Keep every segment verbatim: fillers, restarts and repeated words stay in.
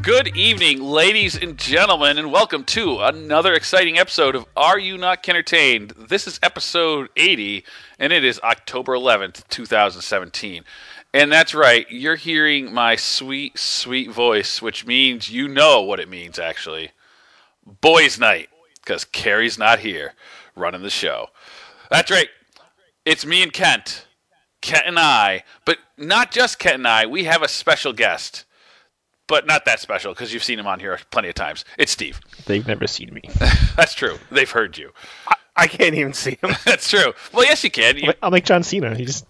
Good evening, ladies and gentlemen, and welcome to another exciting episode of Are You Not Entertained? This is episode eighty, and it is October eleventh, twenty seventeen. And that's right, you're hearing my sweet, sweet voice, which means you know what it means, actually. Boys' night, because Carrie's not here, running the show. That's right, it's me and Kent. Kent and I, but not just Kent and I, we have a special guest. But not that special, because you've seen him on here plenty of times. It's Steve. They've never seen me. That's true. They've heard you. I, I can't even see him. That's true. Well, yes, you can. You... I'll make John Cena. He just.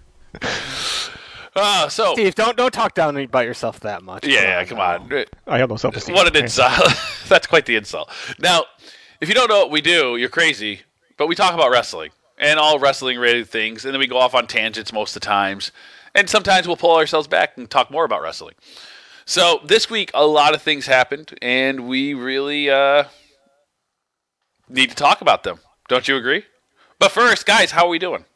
uh, so Steve, don't don't talk down about yourself that much. Yeah, come on. Come on. I have no self-esteem. What an insult. That's quite the insult. Now, if you don't know what we do, you're crazy. But we talk about wrestling and all wrestling-related things, and then we go off on tangents most of the times. And sometimes we'll pull ourselves back and talk more about wrestling. So this week, a lot of things happened, and we really uh, need to talk about them. Don't you agree? But first, guys, how are we doing?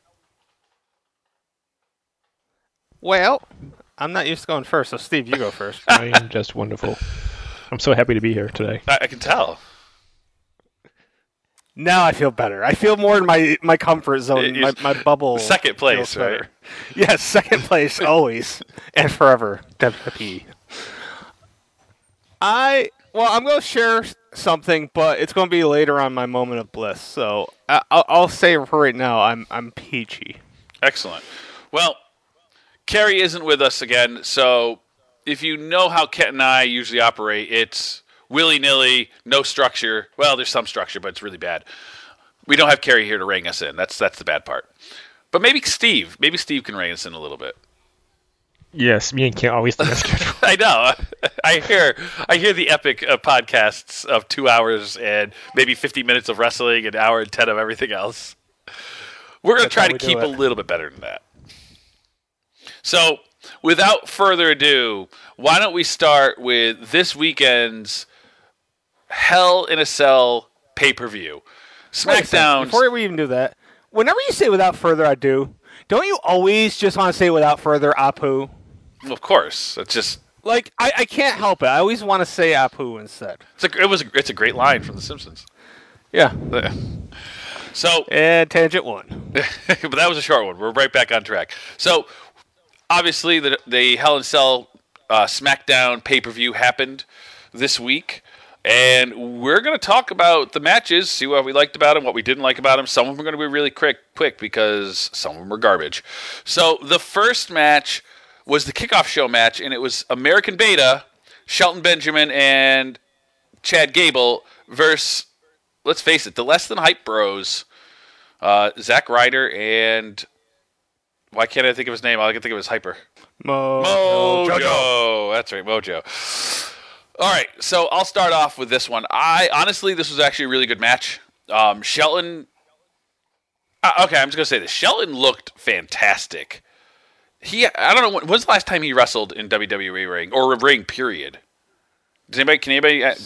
Well, I'm not used to going first, so Steve, you go first. I am just wonderful. I'm so happy to be here today. I, I can tell. Now I feel better. I feel more in my, my comfort zone, my, my bubble. Second place, right? Yes, second place, always and forever. W W E. I, well, I'm going to share something, but it's going to be later on my moment of bliss. So I, I'll, I'll say for right now, I'm I'm peachy. Excellent. Well, Carrie isn't with us again, so if you know how Kent and I usually operate, it's willy-nilly, no structure. Well, there's some structure, but it's really bad. We don't have Carrie here to rein us in. That's that's the bad part. But maybe Steve. Maybe Steve can rein us in a little bit. Yes, me and Kent always think that's good. I know. I hear I hear the epic uh, podcasts of two hours and maybe fifty minutes of wrestling, an hour and ten of everything else. We're going to try to keep a little bit better than that. So, without further ado, why don't we start with this weekend's Hell in a Cell pay-per-view. SmackDown. Before we even do that, whenever you say without further ado, don't you always just want to say without further Apu? Of course. It's just... Like, I, I can't help it. I always want to say Apu instead. It's a, it was a, it's a great line from The Simpsons. Yeah. So... And tangent one. But that was a short one. We're right back on track. So, obviously, the, the Hell in a Cell uh, SmackDown pay-per-view happened this week. And we're going to talk about the matches, see what we liked about them, what we didn't like about them. Some of them are going to be really quick, quick because some of them are garbage. So the first match was the kickoff show match, and it was American Beta, Shelton Benjamin, and Chad Gable versus, let's face it, the Less Than Hype Bros, uh, Zack Ryder, and why can't I think of his name? All I can think of is Hyper. Mo- Mojo. Mojo. That's right, Mojo. All right, so I'll start off with this one. I honestly, this was actually a really good match. Um, Shelton. Uh, okay, I'm just gonna say this. Shelton looked fantastic. He, I don't know, when, when's the last time he wrestled in W W E ring or a ring? Period. Does anybody? Can anybody? Uh,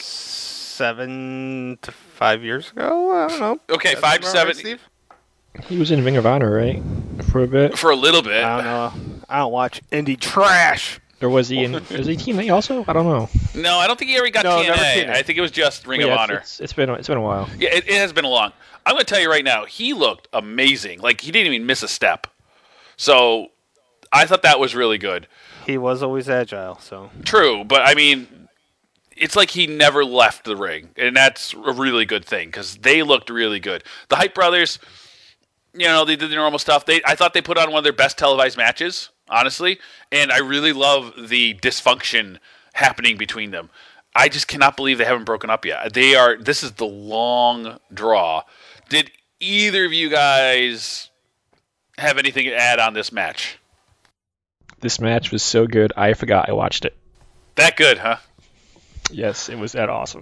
seven to five years ago. I don't know. Okay, That's five to seven. Right, Steve? He was in Ring of Honor, right? For a bit. For a little bit. I don't know. I don't watch indie trash. Or was he in? Was he T N A also? I don't know. No, I don't think he ever got no, T N A. Never T N A. I think it was just Ring well, yeah, of it's, Honor. It's, it's been it's been a while. Yeah, it, it has been a long. I'm going to tell you right now, he looked amazing. Like he didn't even miss a step. So I thought that was really good. He was always agile. So true, but I mean, it's like he never left the ring, and that's a really good thing because they looked really good. The Hype Brothers, you know, they did their normal stuff. They I thought they put on one of their best televised matches. Honestly, and I really love the dysfunction happening between them. I just cannot believe they haven't broken up yet. They are. This is the long draw. Did either of you guys have anything to add on this match? This match was so good, I forgot I watched it. That good, huh? Yes, it was that awesome.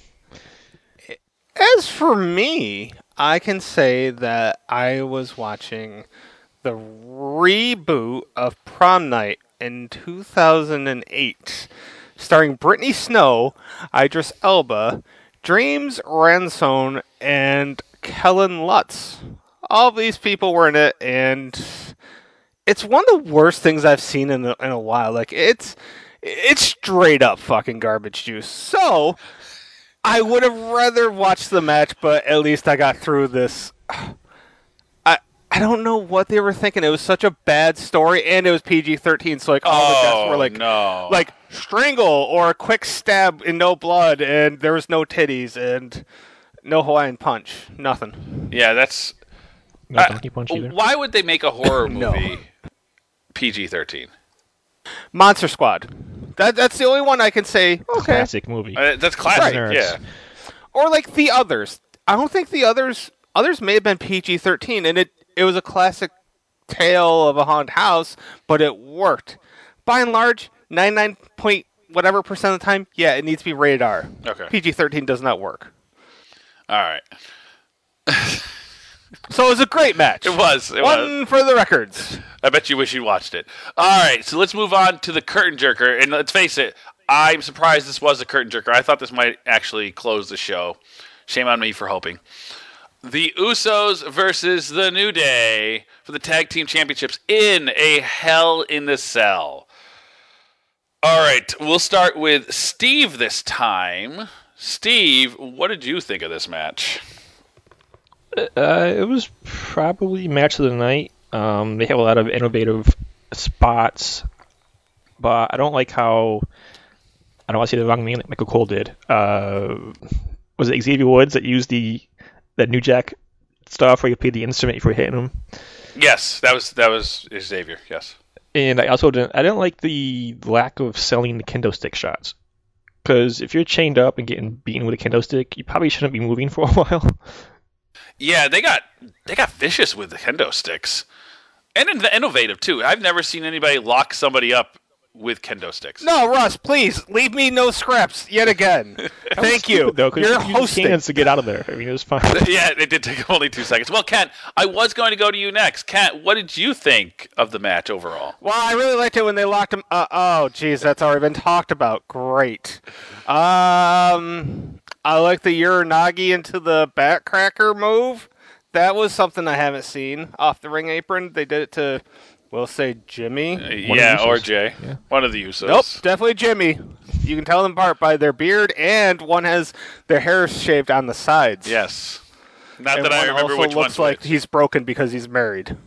As for me, I can say that I was watching the reboot of Prom Night in two thousand eight, starring Brittany Snow, Idris Elba, Dreams Ransone, and Kellen Lutz. All of these people were in it, and it's one of the worst things I've seen in a, in a while. Like it's It's straight up fucking garbage juice. So, I would have rather watched the match, but at least I got through this. I I don't know what they were thinking. It was such a bad story, and it was P G thirteen, so like all oh, the deaths were like no. like strangle or a quick stab and no blood, and there was no titties and no Hawaiian punch. Nothing. Yeah, that's... No I- donkey punch either. why would they make a horror No. movie P G thirteen? Monster Squad. That that's the only one I can say. Okay. Classic movie. Uh, that's classic, Nerds. yeah. Or like the others. I don't think the others others may have been P G thirteen, and it it was a classic tale of a haunted house, but it worked. By and large, ninety-nine point whatever percent of the time, yeah, it needs to be rated R. Okay. P G thirteen does not work. All right. So it was a great match. It was. It One was. for the records. I bet you wish you watched it. All right, so let's move on to the curtain jerker. And let's face it, I'm surprised this was a curtain jerker. I thought this might actually close the show. Shame on me for hoping. The Usos versus the New Day for the Tag Team Championships in a Hell in the Cell. All right, we'll start with Steve this time. Steve, what did you think of this match? Uh, it was probably match of the night. Um, they have a lot of innovative spots, but I don't like how. I don't want to say the wrong name like Michael Cole did. Uh, was it Xavier Woods that used the that New Jack stuff where you play the instrument before hitting him? Yes, that was that was Xavier. Yes, And I also didn't. I didn't like the lack of selling the kendo stick shots. Because if you're chained up and getting beaten with a kendo stick, you probably shouldn't be moving for a while. yeah, they got they got vicious with the kendo sticks, and in- innovative too. I've never seen anybody lock somebody up with kendo sticks. No, Russ, please leave me no scraps yet again. Thank you. Though, 'cause You're you used hosting. hands to get out of there. I mean, it was fine. Yeah, it did take only two seconds. Well, Kent, I was going to go to you next. Kent, what did you think of the match overall? Well, I really liked it when they locked him. Uh, oh, geez, that's already been talked about. Great. Um, I like the Uranagi into the backcracker move. That was something I haven't seen off the ring apron. They did it to, we'll say, Jimmy. One of yeah, the or Usos. Jay. Yeah. One of the Usos. Nope, definitely Jimmy. You can tell them apart by their beard, and one has their hair shaved on the sides. Yes. Not And that I one remember also which looks one's like which. he's broken because he's married.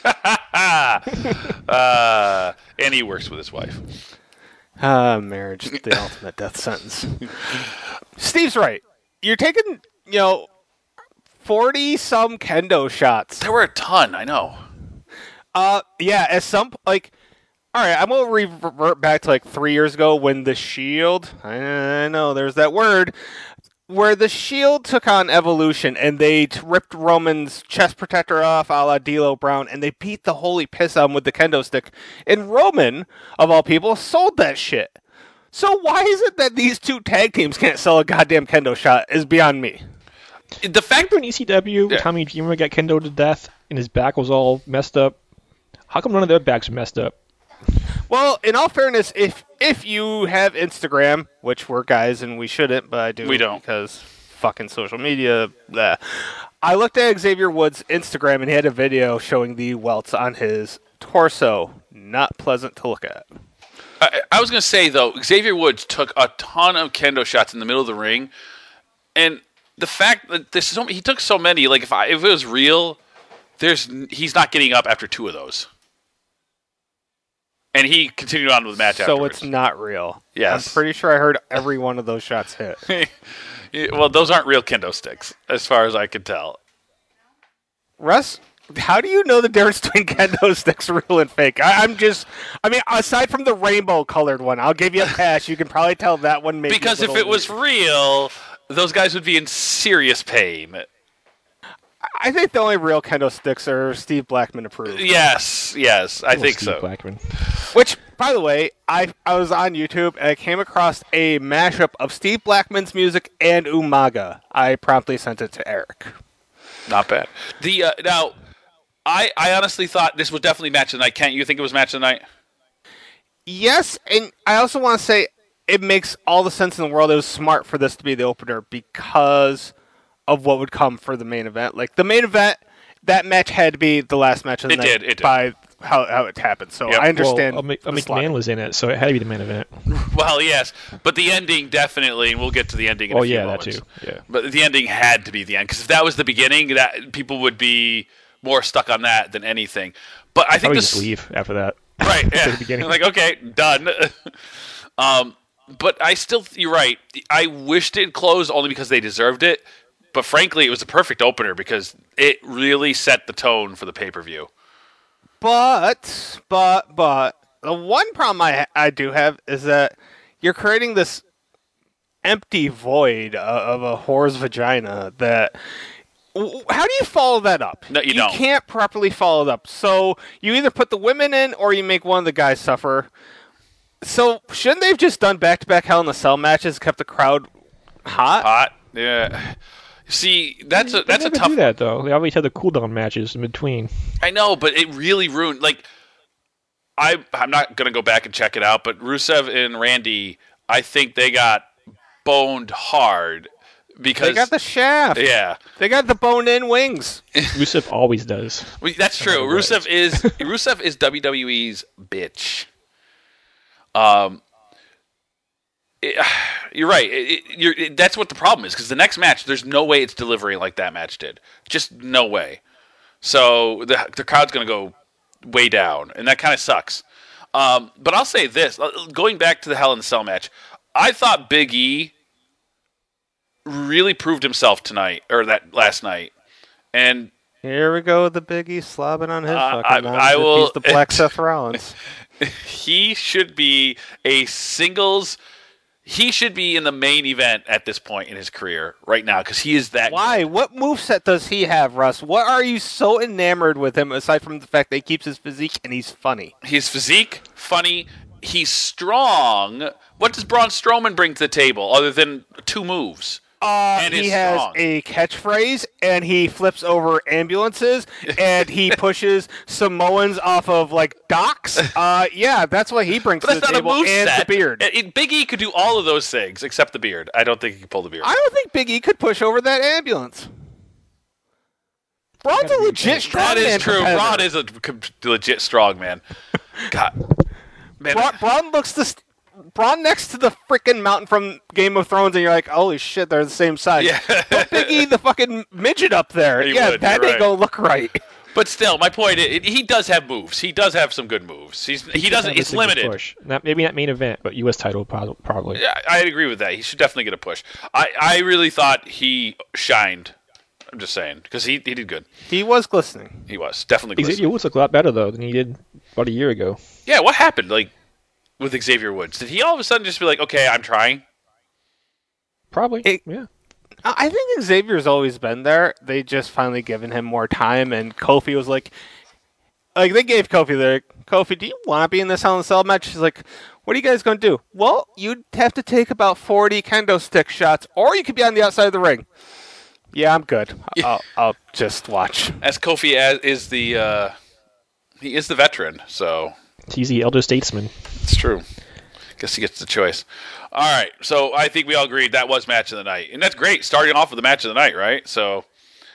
uh, and he works with his wife. Ah, marriage, the ultimate death sentence. Steve's right. You're taking, you know, forty-some kendo shots. There were a ton, I know. Uh, yeah, at some, like, all right, I'm going to revert back to, like, three years ago when the Shield, I know, there's that word, where the Shield took on Evolution, and they t- ripped Roman's chest protector off, a la D'Lo Brown, and they beat the holy piss out of him with the kendo stick. And Roman, of all people, sold that shit. So why is it that these two tag teams can't sell a goddamn kendo shot is beyond me. The fact Remember in E C W, Yeah. Tommy Dreamer got kendo to death, and his back was all messed up? How come none of their backs were messed up? Well, in all fairness, if if you have Instagram, which we're guys and we shouldn't, but I do We don't. because fucking social media. Blah. I looked at Xavier Woods' Instagram and he had a video showing the welts on his torso. Not pleasant to look at. I, I was going to say, though, Xavier Woods took a ton of kendo shots in the middle of the ring. And the fact that there's so, he took so many, like, if, I, if it was real, there's he's not getting up after two of those. And he continued on with the match So afterwards. it's not real. Yes. I'm pretty sure I heard every one of those shots hit. Yeah, well, those aren't real kendo sticks, as far as I can tell. Russ, how do you know the difference between kendo sticks, real and fake? I, I'm just, I mean, aside from the rainbow colored one, I'll give you a pass. You can probably tell that one maybe. Because a if little it was weird. real, those guys would be in serious pain. I think the only real kendo sticks are Steve Blackman approved. Yes, yes, I Little think Steve so. Blackman. Which, by the way, I I was on YouTube and I came across a mashup of Steve Blackman's music and Umaga. I promptly sent it to Eric. Not bad. The uh, now, I I honestly thought this was definitely match of the night. Kent, you think it was match of the night? Yes, and I also want to say it makes all the sense in the world. It was smart for this to be the opener because of what would come for the main event. Like the main event, that match had to be the last match of the It night did, it did. by how how it happened. So Yep. I understand. Well, a, a the slaughter. McMahon was in it, so it had to be the main event. Well, yes, but the ending definitely, and we'll get to the ending in Oh a few yeah, that moments. too. Yeah. But the ending had to be the end, because if that was the beginning, that people would be more stuck on that than anything. But I think Probably this just leave after that. right, yeah. the beginning. Like, okay, done. um, but I still, you're right. I wished it closed only because they deserved it. But frankly, it was a perfect opener because it really set the tone for the pay per view. But but but the one problem I I do have is that you're creating this empty void of, of a whore's vagina. That w- how do you follow that up? No, you don't. can't properly follow it up. So you either put the women in or you make one of the guys suffer. So shouldn't they have just done back to back Hell in a Cell matches, kept the crowd hot? Hot, yeah. See, that's a that's they a never tough. do that though. They always had the cooldown matches in between. I know, but it really ruined. Like, I I'm not gonna go back and check it out, but Rusev and Randy, I think they got boned hard because They got the shaft. yeah, They got the bone-in wings. Rusev always does. well, that's true. Oh, right. Rusev is Rusev is W W E's bitch. Um, it- you're right. It, it, you're, it, that's what the problem is, because the next match, there's no way it's delivering like that match did. Just no way. So the the crowd's going to go way down, and that kind of sucks. Um, but I'll say this: going back to the Hell in a Cell match, I thought Big E really proved himself tonight, or that last night, and Here we go with the Biggie slobbing on his Uh, fucking I- mouth. I will- He's the Black Seth Rollins. he should be a singles. He should be in the main event at this point in his career right now, because he is that. Why? What moveset does he have, Russ? What are you so enamored with him, aside from the fact that he keeps his physique and he's funny? His physique, funny. He's strong. What does Braun Strowman bring to the table other than two moves? Uh, And he is has strong. a catchphrase, and he flips over ambulances, and he pushes Samoans off of, like, docks. Uh, yeah, that's what he brings But to that's the not a table, move and set. the beard. It- it- Big E could do all of those things except the beard. I don't think he could pull the beard. I don't think Big E could push over that ambulance. Braun's a legit strong that is true. competitor. Braun is a com- legit strong man. God, man. Braun, Braun looks the st- Braun next to the freaking mountain from Game of Thrones, and you're like, holy shit, they're the same size. Yeah. Put Big E, the fucking midget, up there. He yeah, would, that you're ain't gonna look right. But still, my point is, he does have moves. He does have some good moves. He's he doesn't. Have a It's single limited. Push. Not maybe not main event, but U S title prob- probably. Yeah, I agree with that. He should definitely get a push. I, I really thought he shined. I'm just saying, because he he did good. He was glistening. He was definitely good. Xavier Woods looked a lot better though than he did about a year ago. Yeah, what happened? Like with Xavier Woods, did he all of a sudden just be like, okay, I'm trying? Probably. It- yeah. I I think Xavier's always been there. They just finally given him more time, and Kofi was like, like they gave Kofi their Kofi, do you want to be in this Hell in a Cell match? He's like, what are you guys going to do? Well, you'd have to take about forty kendo stick shots, or you could be on the outside of the ring. Yeah, I'm good. I'll, I'll just watch. As Kofi as, is the uh, he is the veteran, so He's the elder statesman. it's true. Guess he gets the choice. All right, so I think we all agreed that was match of the night, and that's great. Starting off with the match of the night, right? So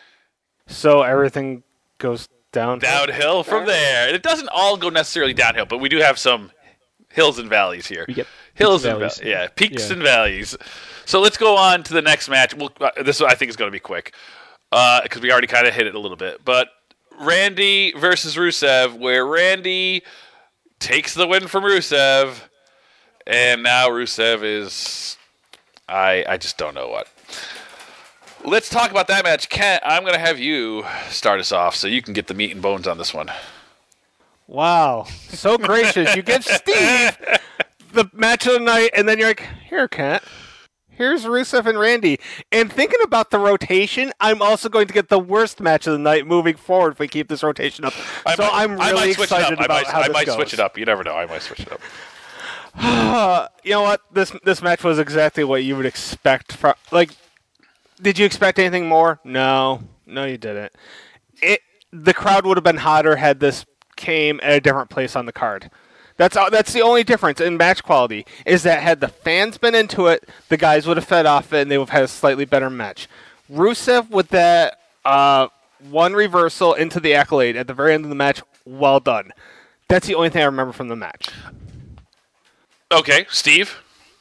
So everything goes down. downhill from there. And it doesn't all go necessarily downhill, but we do have some hills and valleys here. We get hills peaks and and valleys. valleys. Yeah, peaks Yeah. and valleys. So let's go on to the next match. Well, uh, this I think is going to be quick because we already kind of hit it a little bit. But Randy versus Rusev, where Randy takes the win from Rusev, and now Rusev is I I just don't know what. Let's talk about that match. Kent, I'm going to have you start us off so you can get the meat and bones on this one. Wow, so gracious. You give Steve the match of the night, and then you're like, here, Kent. Here's Rusev and Randy. And thinking about the rotation, I'm also going to get the worst match of the night moving forward if we keep this rotation up. I so might- I'm I really might switch it excited up. about I might, how I this might goes. switch it up. You never know. I might switch it up. Uh, you know what? This this match was exactly what you would expect from. Like, did you expect anything more? No, no, you didn't. It the crowd would have been hotter had this came at a different place on the card. That's all, that's the only difference in match quality is that had the fans been into it, the guys would have fed off it and they would have had a slightly better match. Rusev with that uh, one reversal into the accolade at the very end of the match, well done. That's the only thing I remember from the match. Okay, Steve?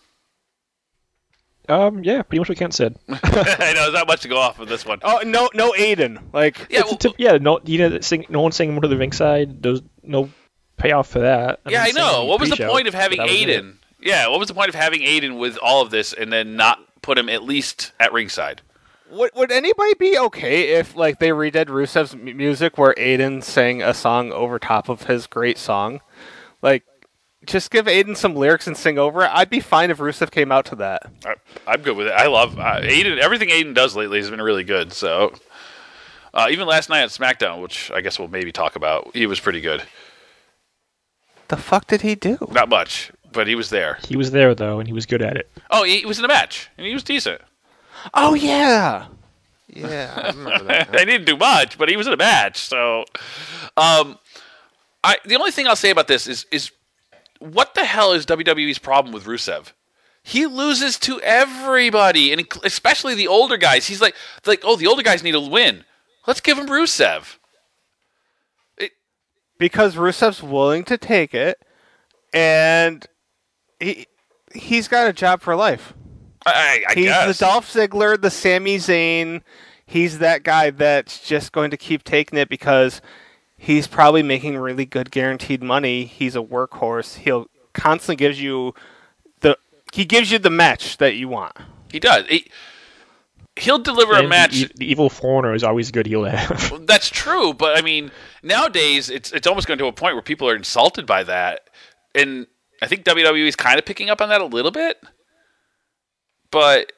Um, yeah, pretty much what Kent said. I know, there's not much to go off of this one. Oh, no, no Aiden. Like, Yeah, It's a well, tip- yeah, no, you know, sing, no one sang him to the ringside. There's no payoff for that. yeah, I mean, sang know. him What was the pre-show, point of having but that was it. Aiden? Yeah, what was the point of having Aiden with all of this and then not put him at least at ringside? would, would anybody be okay if, like, they redid Rusev's m- music where Aiden sang a song over top of his great song? Like, just give Aiden some lyrics and sing over it. I'd be fine if Rusev came out to that. I, I'm good with it. I love uh, Aiden. Everything Aiden does lately has been really good. So, uh, even last night on SmackDown, which I guess we'll maybe talk about, he was pretty good. The fuck did he do? Not much, but he was there. He was there though, and he was good at it. Oh, he, he was in a match, and he was decent. Oh, yeah. Yeah, I remember that. I didn't do much, but he was in a match. So, um, I the only thing I'll say about this is is what the hell is W W E's problem with Rusev? He loses to everybody, and especially the older guys. He's like, like, oh, the older guys need to win. Let's give him Rusev. It, Because Rusev's willing to take it, and he he's got a job for life. I, I He's guess. the Dolph Ziggler, the Sami Zayn. He's that guy that's just going to keep taking it because he's probably making really good guaranteed money. He's a workhorse. He'll constantly gives you the he gives you the match that you want. He does. He, he'll deliver a And match. The, the evil foreigner is always a good heel to have. That's true, but I mean, nowadays it's it's almost going to a point where people are insulted by that, and I think W W E is kind of picking up on that a little bit. But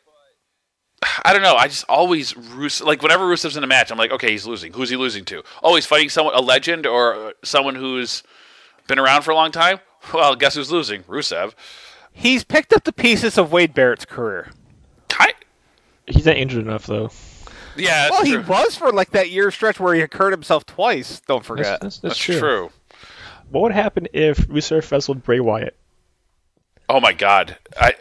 I don't know. I just always Rusev, like whenever Rusev's in a match, I'm like, okay, he's losing. Who's he losing to? Oh, he's fighting someone, a legend, or someone who's been around for a long time. Well, guess who's losing? Rusev. He's picked up the pieces of Wade Barrett's career. Kind, He's not injured enough though. yeah, that's Well, he true. was for like that year stretch where he hurt himself twice. Don't That's, forget. that's, that's That's true. true. What would happen if Rusev wrestled Bray Wyatt? Oh my God, I.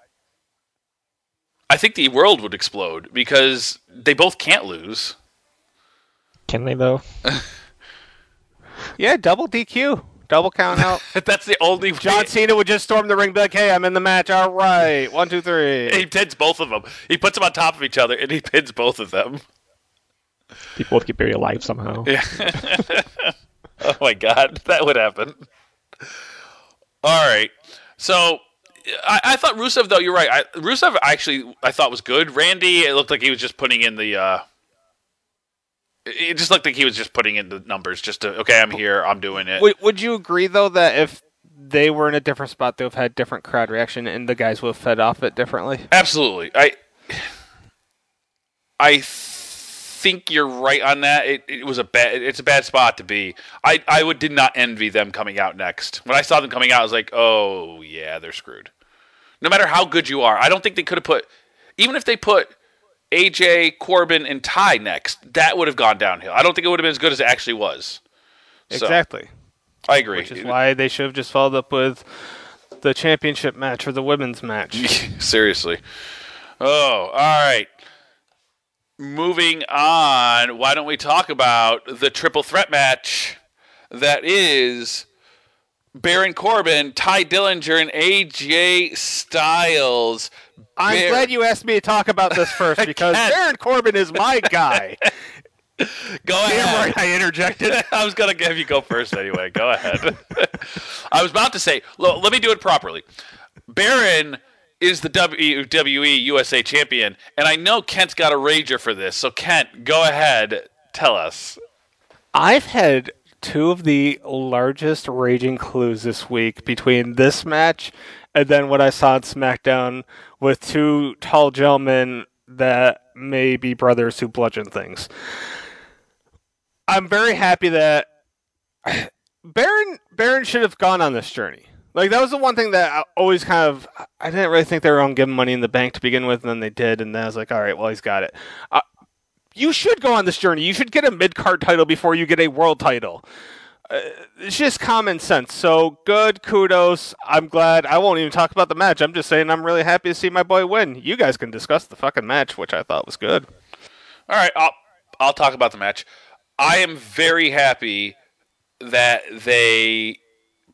I think the world would explode because they both can't lose. Can they though? Yeah, double D Q, double count out. That's the only way. John Cena would just storm the ring, be like, "Hey, I'm in the match. All right, one, two, three." He pins both of them. He puts them on top of each other, and he pins both of them. They both get buried alive somehow. Yeah. Oh my God, that would happen. All right, so I, I thought Rusev, though. You're right. I, Rusev actually I thought was good. Randy, it looked like he was just putting in the. Uh, it just looked like he was just putting in the numbers, just to okay, I'm here, I'm doing it. Would, would you agree though that if they were in a different spot, they would have had different crowd reaction, and the guys would have fed off it differently? Absolutely. I I think you're right on that. It, it was a bad. It's a bad spot to be. I I would did not envy them coming out next. When I saw them coming out, I was like, oh yeah, they're screwed. No matter how good you are, I don't think they could have put. Even if they put A J, Corbin, and Ty next, that would have gone downhill. I don't think it would have been as good as it actually was. So, Exactly. I agree. Which is why they should have just followed up with the championship match or the women's match. Seriously. Oh, all right. Moving on, why don't we talk about the triple threat match that is Baron Corbin, Ty Dillinger, and A J Styles. I'm Bar- glad you asked me to talk about this first because can't. Baron Corbin is my guy. Go Damn ahead. right, I interjected. I was going to have you go first anyway. Go ahead. I was about to say, lo- let me do it properly. Baron is the W W E U S A champion, and I know Kent's got a rager for this. So, Kent, go ahead. Tell us. I've had two of the largest raging clues this week between this match and then what I saw on SmackDown with two tall gentlemen that may be brothers who bludgeon things. I'm very happy that Baron Baron should have gone on this journey. Like, that was the one thing that I always kind of, I didn't really think they were going to give him money in the bank to begin with, and then they did, and then I was like, all right, well, he's got it. Uh, you should go on this journey. You should get a mid-card title before you get a world title. Uh, it's just common sense. So, good, kudos. I'm glad. I won't even talk about the match. I'm just saying I'm really happy to see my boy win. You guys can discuss the fucking match, which I thought was good. All right, I'll, I'll talk about the match. I am very happy that they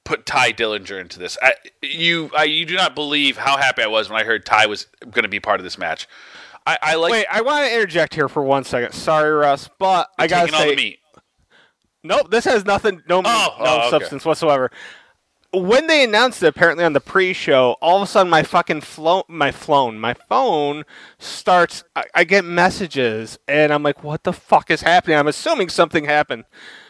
put Ty Dillinger into this. I, you I, you do not believe how happy I was when I heard Ty was going to be part of this match. I, I like. Wait, I want to interject here for one second. Sorry, Russ, but I gotta taking say, all the meat. Nope, this has nothing, no, Oh, no oh, okay. substance whatsoever. When they announced it, apparently on the pre-show, all of a sudden my fucking flo- my phone, my phone starts. I, I get messages, and I'm like, "What the fuck is happening?" I'm assuming something happened,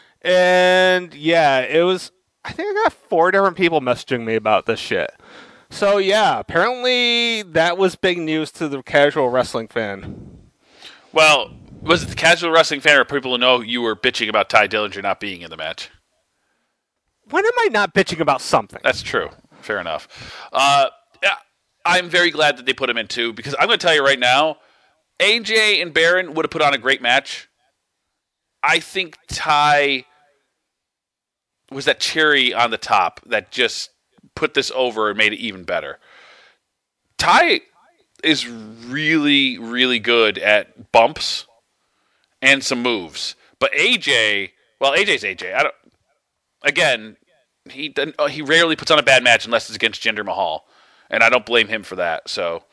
and yeah, it was. I think I got four different people messaging me about this shit. So yeah, apparently that was big news to the casual wrestling fan. Well, was it the casual wrestling fan or people who know you were bitching about Ty Dillinger not being in the match? When am I not bitching about something? That's true. Fair enough. Uh, yeah, I'm very glad that they put him in too, because I'm going to tell you right now, A J and Baron would have put on a great match. I think Ty was that cherry on the top that just put this over and made it even better. Ty is really, really good at bumps and some moves. But A J, well, A J's A J. I don't. Again, he doesn't, he rarely puts on a bad match unless it's against Jinder Mahal, and I don't blame him for that. So,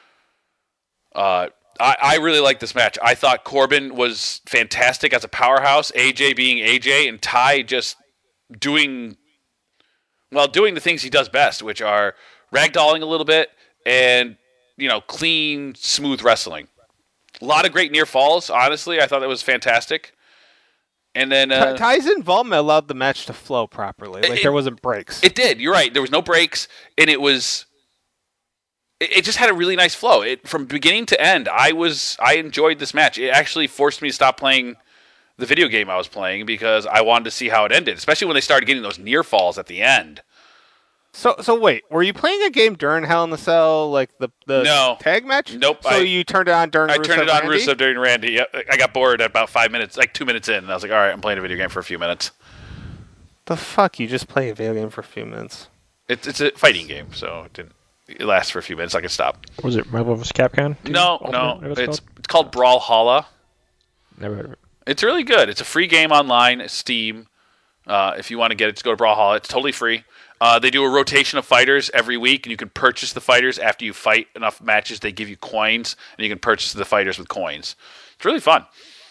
uh, I, I really like this match. I thought Corbin was fantastic as a powerhouse. A J being A J, and Ty just doing well, doing the things he does best, which are ragdolling a little bit and you know, clean, smooth wrestling. A lot of great near falls. Honestly, I thought that was fantastic. And then uh, Ty's involvement allowed the match to flow properly. Like it, there wasn't breaks. It did. You're right. There was no breaks, and it was. It, it just had a really nice flow. It from beginning to end. I was. I enjoyed this match. It actually forced me to stop playing the video game I was playing because I wanted to see how it ended, especially when they started getting those near falls at the end. So, so wait, were you playing a game during Hell in the Cell, like the the no. tag match? Nope. So I, you turned it on during. I Rusev turned it on Randy? Rusev during Randy. Yep. I got bored at about five minutes, like two minutes in, and I was like, "All right, I'm playing a video game for a few minutes." The fuck? You just play a video game for a few minutes? It's it's a fighting game, so it didn't. It lasts for a few minutes. I can stop. Was it Marvel vs. Capcom? No, Ultimate, no. whatever It's called? it's called Brawlhalla. Never heard of it. It's really good. It's a free game online, Steam. Uh, if you want to get it, just go to Brawlhalla. It's totally free. Uh, they do a rotation of fighters every week, and you can purchase the fighters after you fight enough matches. They give you coins, and you can purchase the fighters with coins. It's really fun.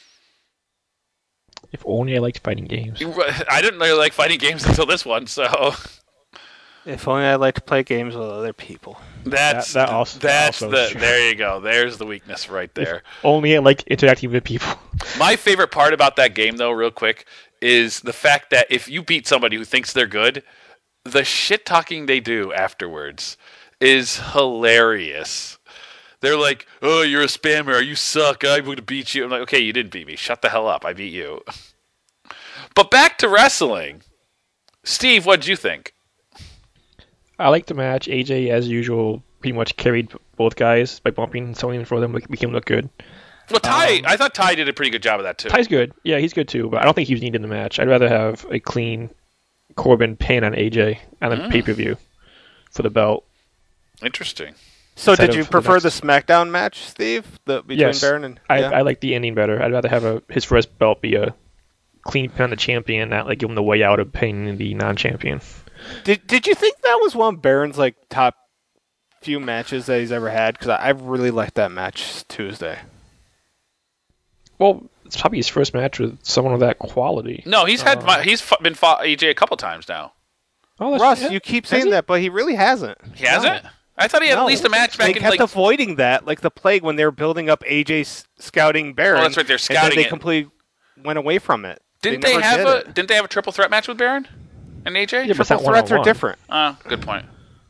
If only I liked fighting games. I didn't really like fighting games until this one, so If only I like to play games with other people. that's That- that also- that that's also the is true. there you go. There's the weakness right there. Only I like interacting with people. My favorite part about that game, though, real quick, is the fact that if you beat somebody who thinks they're good, the shit talking they do afterwards is hilarious. They're like, "Oh, you're a spammer. You suck. I'm going to beat you." I'm like, "Okay, you didn't beat me. Shut the hell up. I beat you." But back to wrestling. Steve, what did you think? I liked the match. A J, as usual, pretty much carried both guys by bumping and selling for them, make him look good. Well, Ty, Um, I thought Ty did a pretty good job of that too. Ty's good. Yeah, he's good too, but I don't think he was needed in the match. I'd rather have a clean Corbin pin on A J on a Mm. pay-per-view for the belt. Interesting. So, Instead did you of the prefer next- the SmackDown match, Steve? The between Yes. Baron and I, yeah? I like the ending better. I'd rather have a his first belt be a clean pin on the champion, not like give him the way out of pinning the non-champion. Did Did you think that was one of Baron's like top few matches that he's ever had? Because I, I really liked that match Tuesday. Well, it's probably his first match with someone of that quality. No, he's had Uh, my, he's fu- been fought A J a couple times now. Oh, that's, Russ, yeah. you keep Has saying he? that, but he really hasn't. He hasn't? I thought he had No. at least a match They back in kept like. avoiding that, like the plague, when they were building up A J s- scouting Baron. Oh, that's right, they're And scouting then they it. completely went away from it. Didn't they, never have did a it. Didn't they have a triple threat match with Baron and A J? Yeah, but it's Triple not threats are one-on-one. different. Oh, good point.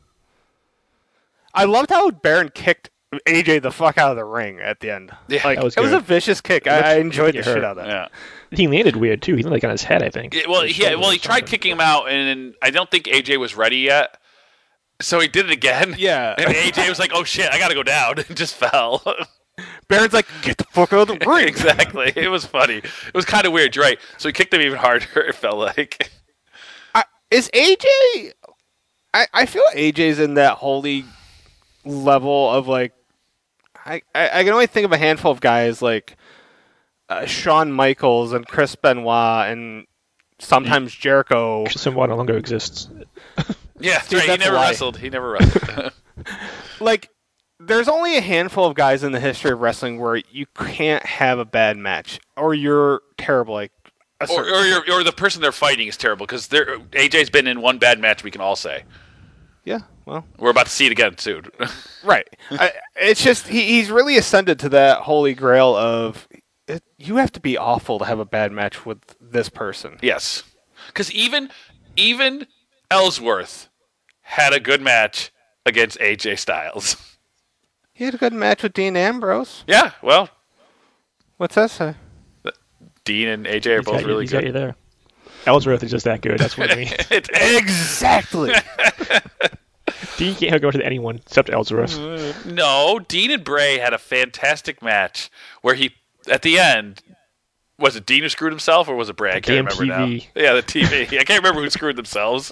I loved how Baron kicked A J the fuck out of the ring at the end. Yeah, like, that was it was good. a vicious kick. It looked- I, I enjoyed the it shit hurt. out of that. Yeah. He landed weird too. He landed like on his head, I think. Yeah, well, His yeah, shoulder well, he or tried something. kicking him out, and I don't think A J was ready yet, so he did it again. Yeah. and A J was like, "Oh shit, I gotta go down," and just fell. Baron's like, get the fuck out of the ring. Exactly. It was funny. It was kind of weird. You're right. So he kicked him even harder. It felt like. I, is A J? I I feel A J's in that holy level of like. I, I, I can only think of a handful of guys like uh, Shawn Michaels and Chris Benoit and sometimes Jericho. Samoa no longer exists. Yeah, that's Dude, right. that's he never a lie. wrestled. He never wrestled. Like, there's only a handful of guys in the history of wrestling where you can't have a bad match, or you're terrible. Like, a or certain- or, you're, or the person they're fighting is terrible because A J's been in one bad match. We can all say yeah, well, we're about to see it again soon. right. I, it's just he, he's really ascended to that holy grail of it, you have to be awful to have a bad match with this person. Yes, because even even Ellsworth had a good match against A J Styles. He had a good match with Dean Ambrose. Yeah, well, What's that say? Dean and A J are He's both got you- really he's got good. you there. Ellsworth is just that good. That's what I mean. It's- Exactly. Dean can't go to anyone except Ellsworth. no, Dean and Bray had a fantastic match where he, at the end, was it Dean who screwed himself or was it Bray? I The can't damn remember T V. now. Yeah, the T V. I can't remember who screwed themselves.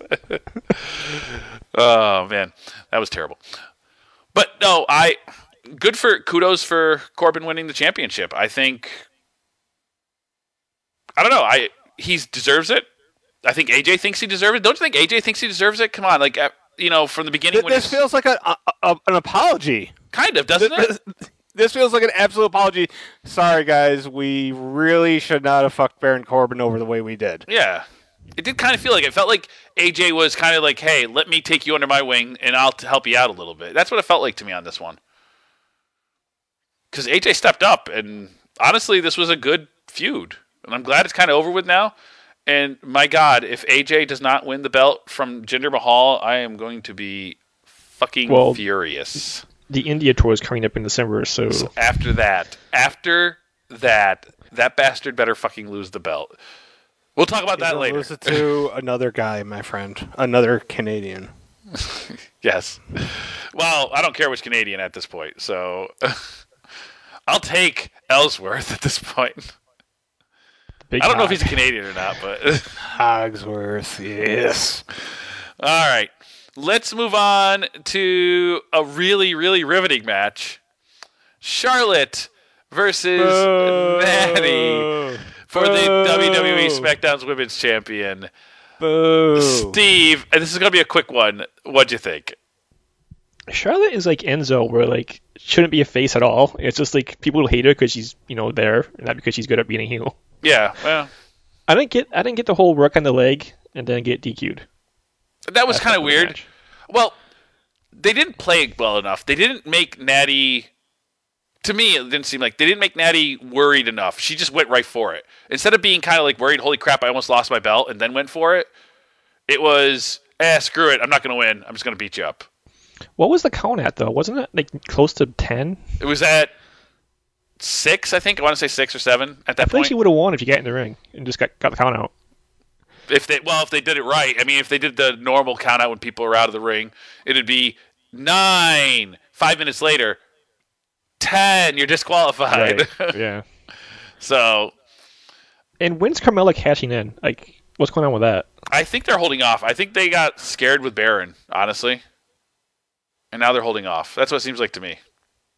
Oh man, that was terrible. But no, I good for kudos for Corbin winning the championship. I think I don't know. I he deserves it. I think A J thinks he deserves it. Don't you think A J thinks he deserves it? Come on, like uh, you know, from the beginning. Th- when this he's- feels like a, a, a an apology. kind of doesn't it? This feels like an absolute apology. Sorry, guys. We really should not have fucked Baron Corbin over the way we did. Yeah. It did kind of feel like it. It felt like A J was kind of like, hey, let me take you under my wing and I'll t- help you out a little bit. That's what it felt like to me on this one. Because A J stepped up, and honestly, this was a good feud. And I'm glad it's kind of over with now. And my God, if A J does not win the belt from Jinder Mahal, I am going to be fucking Well- furious. The India tour is coming up in December, so, So after that, after that, that bastard better fucking lose the belt. We'll talk about that You'll later. lose it to another guy, my friend. Another Canadian. Yes. Well, I don't care which Canadian at this point, so I'll take Ellsworth at this point. big I don't know if hog. he's a Canadian or not, but Hogsworth, yes. all right. Let's move on to a really, really riveting match. Charlotte versus Boo. Natty for the Boo. W W E SmackDown's Women's Champion. Boo. Steve, and this is going to be a quick one. What'd you think? Charlotte is like Enzo, where like shouldn't be a face at all. It's just like people will hate her because she's you know there, and not because she's good at being a heel. Yeah, well, I didn't get I didn't get the whole work on the leg and then get D Q'd. that was That's kind of the weird. match. Well, they didn't play it well enough. They didn't make Natty. To me, it didn't seem like they didn't make Natty worried enough. She just went right for it. Instead of being kind of like worried, holy crap, I almost lost my belt, and then went for it, it was, eh, screw it. I'm not going to win. I'm just going to beat you up. What was the count at though? Wasn't it like close to ten? It was at six, I think. I want to say six or seven at I that feel like point. she would have won if you got in the ring and just got got the count out. If they, well, if they did it right. I mean, if they did the normal count out when people are out of the ring, it'd be nine. Five minutes later, ten. You're disqualified. yeah. So And when's Carmella cashing in? Like, what's going on with that? I think they're holding off. I think they got scared with Baron, honestly. And now they're holding off. That's what it seems like to me.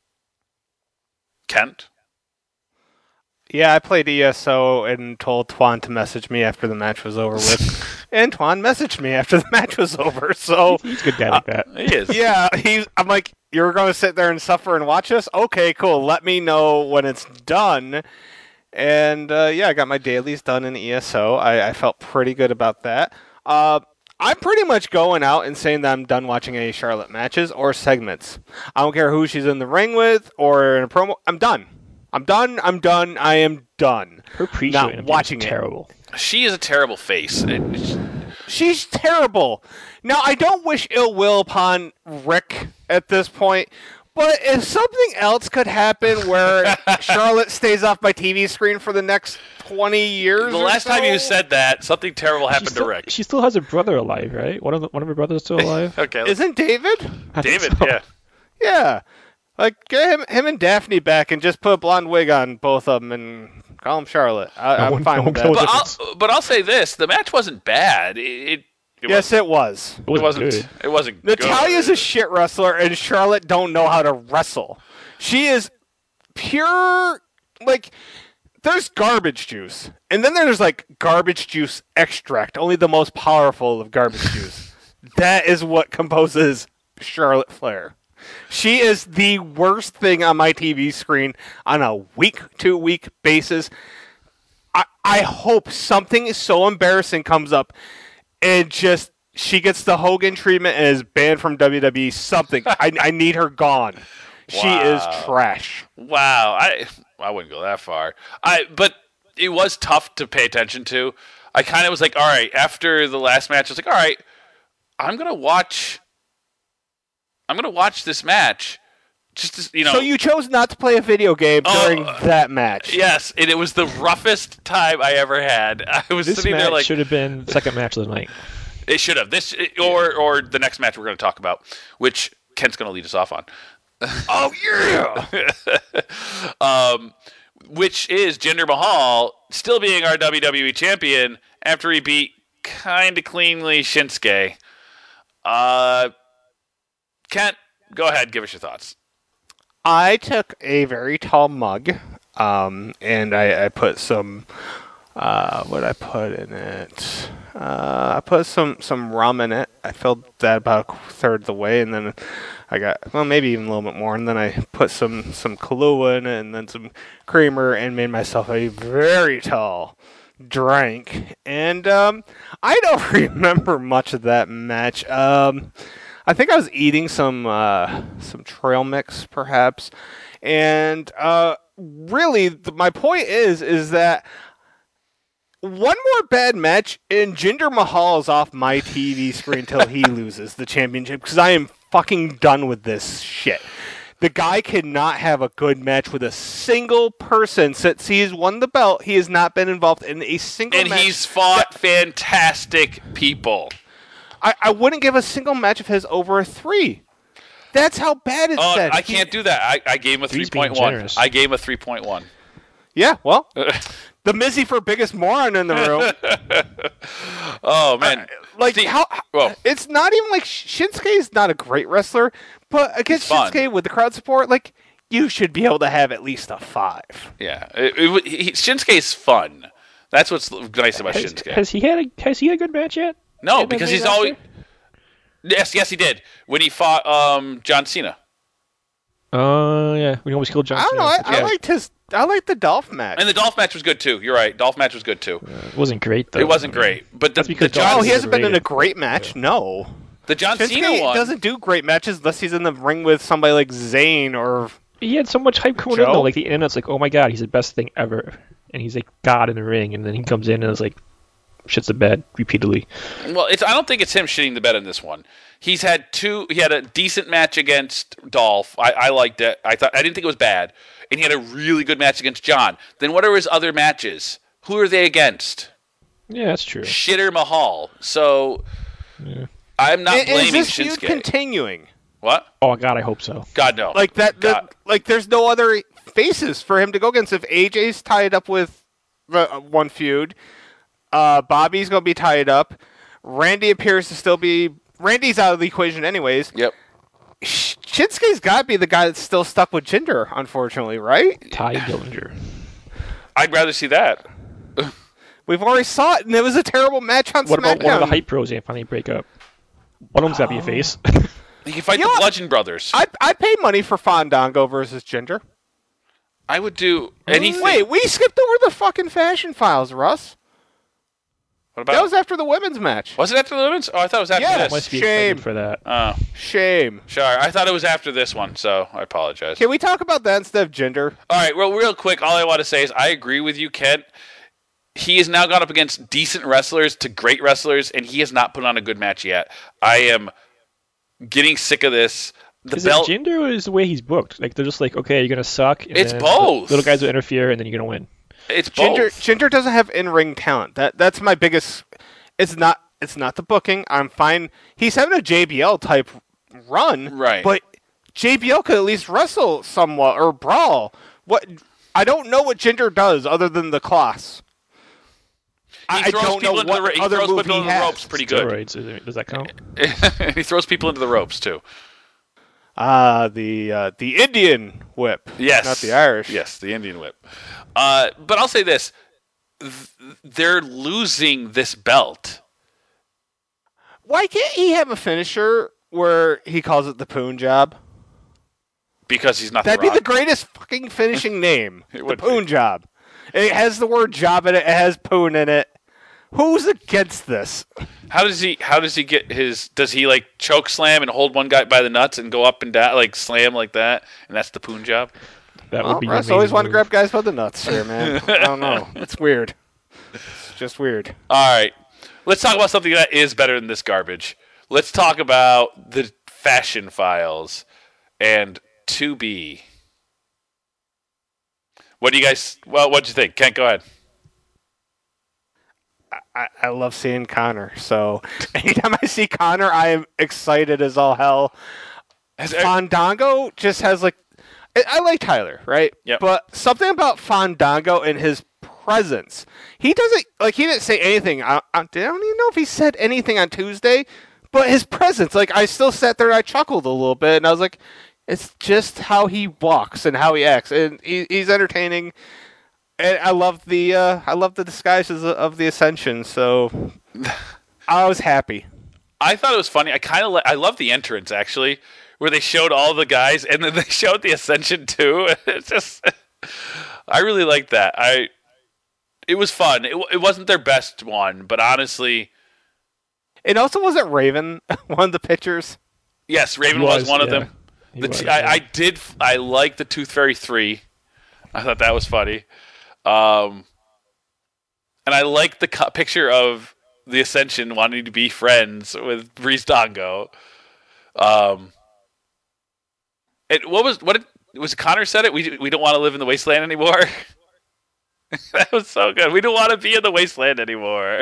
Kent? Yeah, I played E S O and told Twan to message me after the match was over with. And Twan messaged me after the match was over. So, He's a good guy like that. He is. yeah, he's, I'm like, you're going to sit there and suffer and watch us? Okay, cool. Let me know when it's done. And, uh, yeah, I got my dailies done in E S O. I, I felt pretty good about that. Uh, I'm pretty much going out and saying that I'm done watching any Charlotte matches or segments. I don't care who she's in the ring with or in a promo. I'm done. I'm done. I'm done. I am done. Her pre-show Not interview was watching it. terrible. She is a terrible face. It- She's terrible. Now, I don't wish ill will upon Rick at this point, but if something else could happen where Charlotte stays off my T V screen for the next twenty years, the or last so, time you said that, something terrible She happened still, to Rick. she still has a brother alive, right? One of the, one of her brothers is still alive. Okay. let's- isn't David? I think David, so. yeah. Yeah, like get him, him and Daphne back and just put a blonde wig on both of them and call them Charlotte. I, No I'm one- fine no with one that. knows But difference. I'll, but I'll say this: the match wasn't bad. It, it, it Yes, it was. It wasn't, wasn't. good. It wasn't. Natalia's good. a shit wrestler, and Charlotte don't know how to wrestle. She is pure, like, there's garbage juice, and then there's like garbage juice extract, only the most powerful of garbage juice. That is what composes Charlotte Flair. She is the worst thing on my T V screen on a week-to-week basis. I, I hope something so embarrassing comes up and just she gets the Hogan treatment and is banned from W W E. Something. I, I need her gone. She Wow. is trash. Wow, I I wouldn't go that far. I but it was tough to pay attention to. I kind of was like, all right, after the last match, I was like, all right, I'm gonna watch. I'm gonna watch this match. Just to, you know. So you chose not to play a video game Oh, during that match. Yes, and it was the roughest time I ever had. I was This sitting match there like, should have been the second match of the night. it should have this or or the next match we're going to talk about, which Kent's going to lead us off on. Oh yeah. um, which is Jinder Mahal still being our W W E champion after he beat kind of cleanly Shinsuke. Uh, Kent, go ahead, give us your thoughts. I took a very tall mug, um, and I, I put some. Uh, what I put in it? Uh, I put some, some rum in it. I filled that about a third of the way, and then I got well, maybe even a little bit more. And then I put some some Kahlua in it, and then some creamer, and made myself a very tall drink. And um, I don't remember much of that match. Um, I think I was eating some uh, some trail mix, perhaps. And uh, really, th- my point is is that. One more bad match, and Jinder Mahal is off my T V screen until he loses the championship, because I am fucking done with this shit. The guy cannot have a good match with a single person. Since he's won the belt, he has not been involved in a single And match. he's fought fantastic people. I, I wouldn't give a single match of his over a three. That's how bad it's Oh, been. I He- can't do that. I, I gave him a three Three's being point one. generous. I gave him a three point one. Yeah, well, the Mizzy for biggest moron in the room. Oh, man. Like See, how? well- It's not even like Shinsuke is not a great wrestler, but against He's fun. Shinsuke with the crowd support, like you should be able to have at least a five. Yeah. It, it, he, Shinsuke's fun. That's what's nice about Has, Shinsuke. has he had a has he had a good match yet? no, in the because main he's always... roster? Yes, yes, he did. When he fought um, John Cena. Oh yeah, we almost killed John I don't know. I, Cena. I liked his. I liked the Dolph match. And the Dolph match was good, too. You're right. Dolph match was good, too. It wasn't great though. It wasn't I mean, great. But the, that's because the Dolph John, oh, he hasn't been in a overrated. great match. No, the John Cena Shinsuke one... doesn't do great matches unless he's in the ring with somebody like Zayn or. He had so much hype coming in Joe? though. Like the internet's like, oh my god, he's the best thing ever, and he's like God in the ring, and then he comes in and it's like, shits the bed repeatedly. Well, it's. I don't think it's him shitting the bed in this one. He's had two. He had a decent match against Dolph. I, I liked it. I thought I didn't think it was bad, and he had a really good match against John. Then what are his other matches? Who are they against? Yeah, that's true. Shitter Mahal. So Yeah. I'm not is blaming this feud Shinsuke. continuing? What? Oh god, I hope so. God no. Like that, the, God. like there's no other faces for him to go against. If A J's tied up with the, uh, one feud, uh, Bobby's gonna be tied up. Randy appears to still be. Randy's out of the equation, anyways. Yep. Sh- Shinsuke's got to be the guy that's still stuck with Jinder, unfortunately, right? Ty Dillinger. I'd rather see that. We've already saw it, and it was a terrible match on What SmackDown. about one of the hype bros and finally break up? One of them's gotta be a face. You can fight You the know what? Bludgeon Brothers. I, I'd, I'd pay money for Fandango versus Jinder. would do anything. Wait, we skipped over the fucking Fashion Files, Russ. What about? That was after the women's match. Was it after the women's? Oh, I thought it was after Yes. this. Must be Shame. excited for that. Oh, Shame. sorry. I thought it was after this one, so I apologize. Can we talk about that instead of Jinder? All right, well, real quick, all I want to say is I agree with you, Kent. He has now gone up against decent wrestlers to great wrestlers, and he has not put on a good match yet. I am getting sick of this. The Is belt. it Jinder or is the way he's booked? Like they're just like, okay, you're gonna suck. And It's then both. the Little guys will interfere, and then you're gonna win. It's both. Jinder, Jinder doesn't have in-ring talent. That that's my biggest. It's not. It's not the booking. I'm fine. He's having a J B L type run, Right. But J B L could at least wrestle somewhat or brawl. What I don't know what Jinder does other than the class. He I, I throws don't know people into the, what ro- he other throws move people he into the has. ropes pretty good. Steroids, is it- does that count? he throws people into the ropes too. Uh, the uh, the Indian whip. Yes. Not the Irish. Yes, the Indian whip. Uh, but I'll say this. Th- they're losing this belt. Why can't he have a finisher where he calls it the Poon Job? Because he's not That'd the be Rock. the greatest fucking finishing name. It The would Poon Job. It has the word job in it. It has Poon in it. Who's against this? How does he how does he get his does he like choke slam and hold one guy by the nuts and go up and down like slam like that and that's the Poon Job? That Well, would be an Russ always amazing wanted to move. grab guys by the nuts here, man. I don't know. It's weird. It's just weird. All right. Let's talk about something that is better than this garbage. Let's talk about the Fashion Files and two B. What do you guys well what'd you think? Kent, go ahead. I, I love seeing Connor. So anytime I see Connor, I am excited as all hell. Has- Fandango just has like I, I like Tyler, right? Yep. But something about Fandango and his presence. He doesn't like he didn't say anything. I, I, I don't even know if he said anything on Tuesday, but his presence, like I still sat there and I chuckled a little bit and I was like, it's just how he walks and how he acts, and he, he's entertaining. And I love the uh, I love the disguises of the Ascension, so I was happy. I thought it was funny. I kind of li- I love the entrance actually, where they showed all the guys and then they showed the Ascension too. It's just, I really liked that. I, it was fun. It, it wasn't their best one, but honestly, It also wasn't Raven one of the pictures. yes, Raven He was, was, one of yeah. them. He The was, t- yeah. I, I did. I liked the Tooth Fairy three. I thought that was funny. Um, and I liked the co- picture of the Ascension wanting to be friends with Breeze Dongo. Um, and what was what did, was Connor said it? We we don't want to live in the wasteland anymore. That was so good. We don't want to be in the wasteland anymore.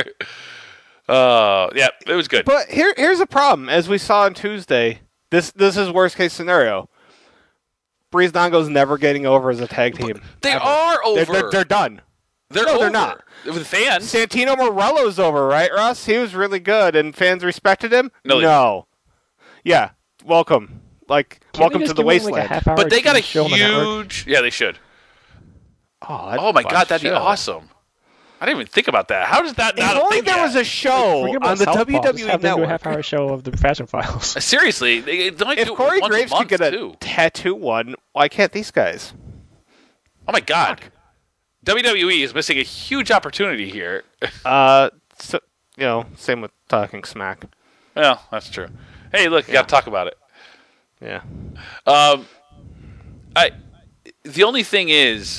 Oh, yeah, it was good. But here here's a problem, as we saw on Tuesday. This this is worst case scenario. Breeze Dongo's never getting over as a tag team. They ever. are over. They're, they're, they're done. They're no, over. they're not. With fans. Santino Morello's over, right, Russ? He was really good, and fans respected him. No, they- no. Yeah, welcome. Like, Can't welcome they to just the give him, like, a wasteland. half-hour But they got a show on the network? huge. Yeah, they should. oh, I'd Oh my watch god, that'd be the show. awesome. I didn't even think about that. How does that If not a only thing there yet? was a show Forget about on the Southpaw. W Just W E have them do a Network. half-hour show of the Fashion Files. Seriously, they, they only If do it Corey once Graves a month, could get a too. tattoo one, why can't these guys? Oh my god, W W E is missing a huge opportunity here. Uh, so, you know, same with Talking Smack. Well, that's true. Hey, look, you got to talk about it. Yeah. Um, I. The only thing is,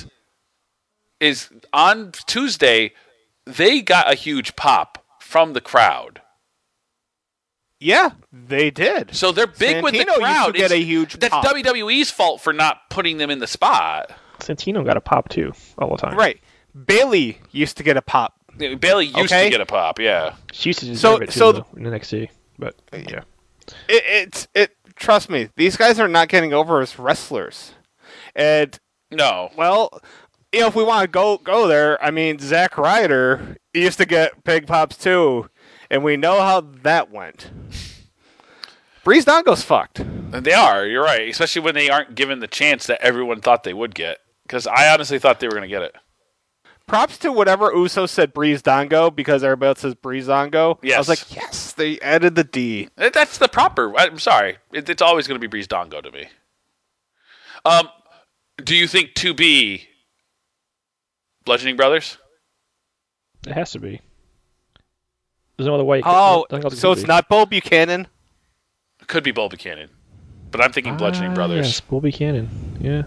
is on Tuesday, they got a huge pop from the crowd. Yeah, they did. So they're big with the Santino used to crowd. get It's- a huge That's pop. W W E's fault for not putting them in the spot. Santino got a pop too all the time. Right. Bailey used to get a pop. Bailey used Okay. to get a pop, yeah. She used to deserve So- it too so- though, in N X T, but yeah. It, it's it. Trust me, these guys are not getting over as wrestlers. And No. well, you know, if we want to go go there, I mean, Zack Ryder used to get big pops too, and we know how that went. Breeze Dongo's fucked. They are, you're right. Especially when they aren't given the chance that everyone thought they would get. Because I honestly thought they were going to get it. Props to whatever Uso said Breeze Dongo, because everybody else says Breeze Dongo. I Yes. was like, yes, they added the D. Eh, That's the proper. I'm sorry. It, it's always going to be Breeze Dongo to me. Um, do you think two B Bludgeoning Brothers? It has to be. There's no other way. Oh, nothing else it so could it's be. not Bull Buchanan? Could be Bull Buchanan. But I'm thinking Bludgeoning Ah, Brothers. Yes, Bull Buchanan. Yeah.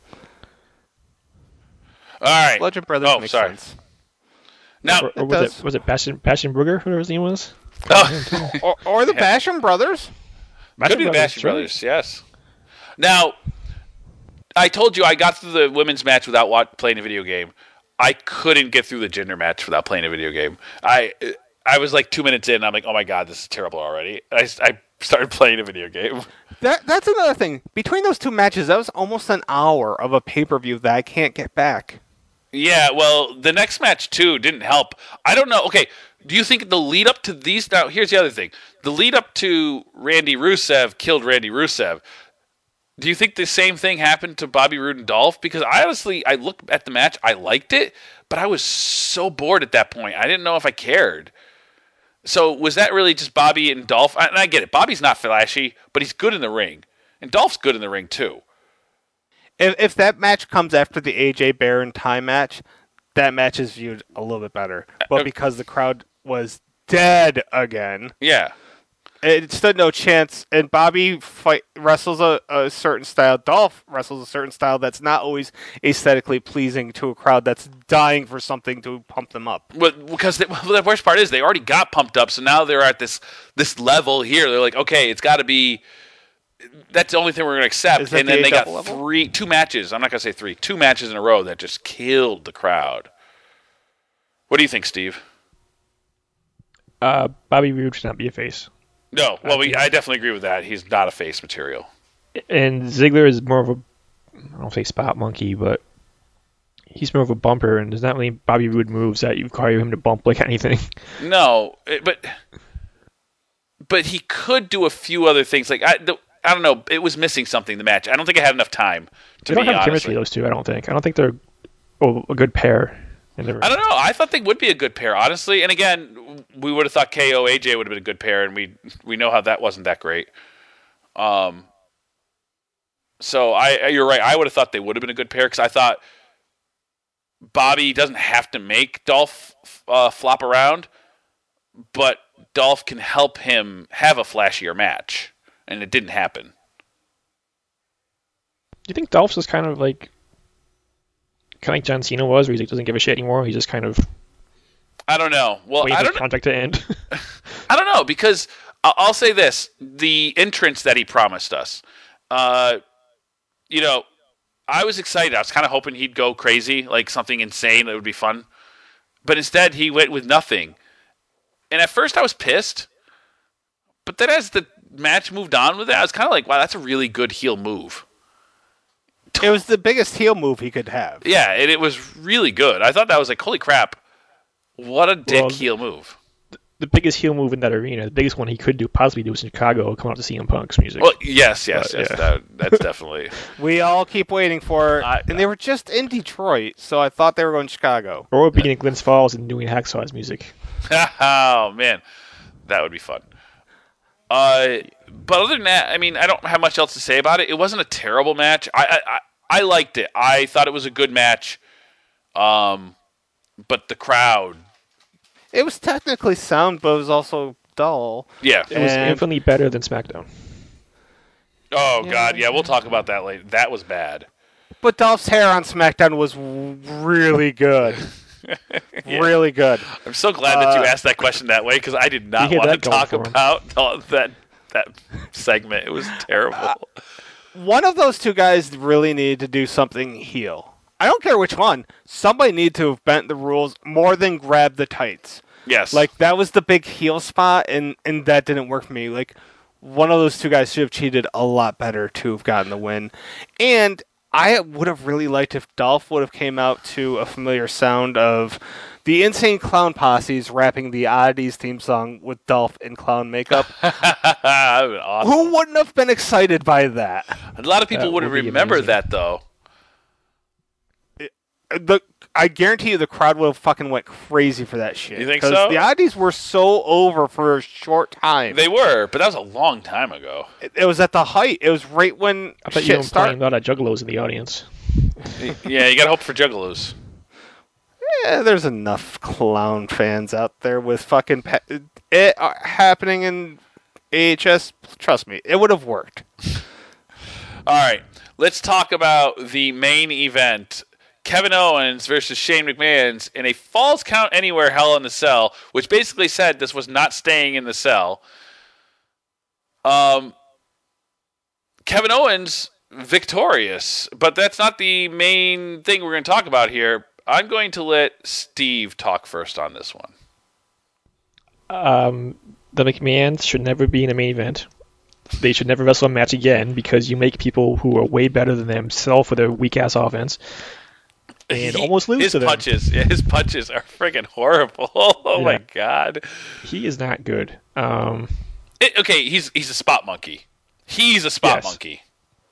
All right. Bludgeon Brothers Oh, makes sorry. sense. Now, Or, or it was does. it was it Bastion Bastion Brugger? Whatever his name was. oh, Or, or the Basham Brothers? could be the Basham sure. Brothers, yes. Now, I told you I got through the women's match without wat- playing a video game. I couldn't get through the gender match without playing a video game. I I was like two minutes in, and I'm like, oh my god, this is terrible already. I, I started playing a video game. That That's another thing. Between those two matches, that was almost an hour of a pay-per-view that I can't get back. Yeah, well, the next match, too, didn't help. I don't know. Okay, do you think the lead up to these... Now, here's the other thing. The lead up to Randy Rusev killed Randy Rusev. Do you think the same thing happened to Bobby Roode and Dolph? Because I honestly, I looked at the match, I liked it, but I was so bored at that point. I didn't know if I cared. So was that really just Bobby and Dolph? And I get it. Bobby's not flashy, but he's good in the ring. And Dolph's good in the ring, too. If if that match comes after the A J Baron time match, that match is viewed a little bit better. But because the crowd was dead again, yeah, it stood no chance. And Bobby fight wrestles a, a certain style. Dolph wrestles a certain style that's not always aesthetically pleasing to a crowd that's dying for something to pump them up. But because the, well, the worst part is they already got pumped up, so now they're at this this level here. They're like, okay, it's got to be. That's the only thing we're going to accept. And then the they got level? three, two matches. I'm not going to say three, two matches in a row that just killed the crowd. What do you think, Steve? Uh, Bobby Roode should not be a face. No, well, we, I definitely agree with that. He's not a face material. And Ziggler is more of a, I don't say spot monkey, but he's more of a bumper, and there's not really Bobby Roode moves that you require him to bump like anything. No, but but he could do a few other things. Like I, the, I don't know, it was missing something. The match. I don't think I had enough time. To They don't be have honestly. chemistry, those two. I don't think. I don't think they're oh, a good pair. In the ring. I don't know. I thought they would be a good pair, honestly. And again, we would have thought K O A J would have been a good pair, and we we know how that wasn't that great. Um. So I, you're right. I would have thought they would have been a good pair because I thought Bobby doesn't have to make Dolph uh, flop around, but Dolph can help him have a flashier match, and it didn't happen. You think Dolph's is kind of like kind of like John Cena was, where he like, doesn't give a shit anymore. He just kind of I don't know. Well, waits I for don't. the contract to end. I don't know because I'll, I'll say this: the entrance that he promised us. Uh, you know, I was excited. I was kind of hoping he'd go crazy, like something insane that would be fun. But instead, he went with nothing. And at first, I was pissed. But then as the match moved on with it, I was kind of like, wow, that's a really good heel move. It was the biggest heel move he could have. Yeah, and it was really good. I thought that was like, holy crap, what a dick Well, heel move. The biggest heel move in that arena, the biggest one he could do, possibly do, was in Chicago, come out to C M Punk's music. Well, yes, yes, But, yes. yeah. That, that's definitely. We all keep waiting for it. I- and they were just in Detroit, so I thought they were going to Chicago. Or being in Glens Falls and doing Hacksaw's music. Oh, man. That would be fun. Uh, but other than that, I mean, I don't have much else to say about it. It wasn't a terrible match. I I, I, I liked it. I thought it was a good match. Um, but the crowd. It was technically sound, but it was also dull. Yeah. It was And- infinitely better than SmackDown. Oh, Yeah. God. Yeah, we'll talk about that later. That was bad. But Dolph's hair on SmackDown was really good. Really good. I'm so glad that you Uh, asked that question that way because I did not He had want to that going talk for him. about all that that segment. It was terrible. One of those two guys really needed to do something heel. I don't care which one. Somebody needed to have bent the rules more than grab the tights. Yes. Like, that was the big heel spot, and, and that didn't work for me. Like, one of those two guys should have cheated a lot better to have gotten the win. And I would have really liked if Dolph would have came out to a familiar sound of the Insane Clown Posse's rapping the Oddities theme song with Dolph in clown makeup. That would be awesome. Who wouldn't have been excited by that? A lot of people That wouldn't would be remember amazing. that, though. The I guarantee you the crowd would have fucking went crazy for that shit. You think 'Cause so? the Oddities were so over for a short time. They were, but that was a long time ago. it, it was at the height. It was right when I thought you shit were started. playing a lot of juggalos in the audience. Yeah, you got to hope for Juggalos. Yeah, there's enough clown fans out there with fucking pa- it uh, happening in A H S. Trust me, it would have worked. All right, let's talk about the main event. Kevin Owens versus Shane McMahon in a Falls Count Anywhere Hell in the Cell, which basically said this was not staying in the cell. Um, Kevin Owens victorious, but that's not the main thing we're going to talk about here. I'm going to let Steve talk first on this one. Um, the McMahons should never be in a main event. They should never wrestle a match again because you make people who are way better than them sell for their weak ass offense and He- almost lose his to them. punches. Yeah, his punches are freaking horrible. Oh Yeah. my god. He is not good. Um, It- okay, he's he's a spot monkey. He's a spot Yes. monkey.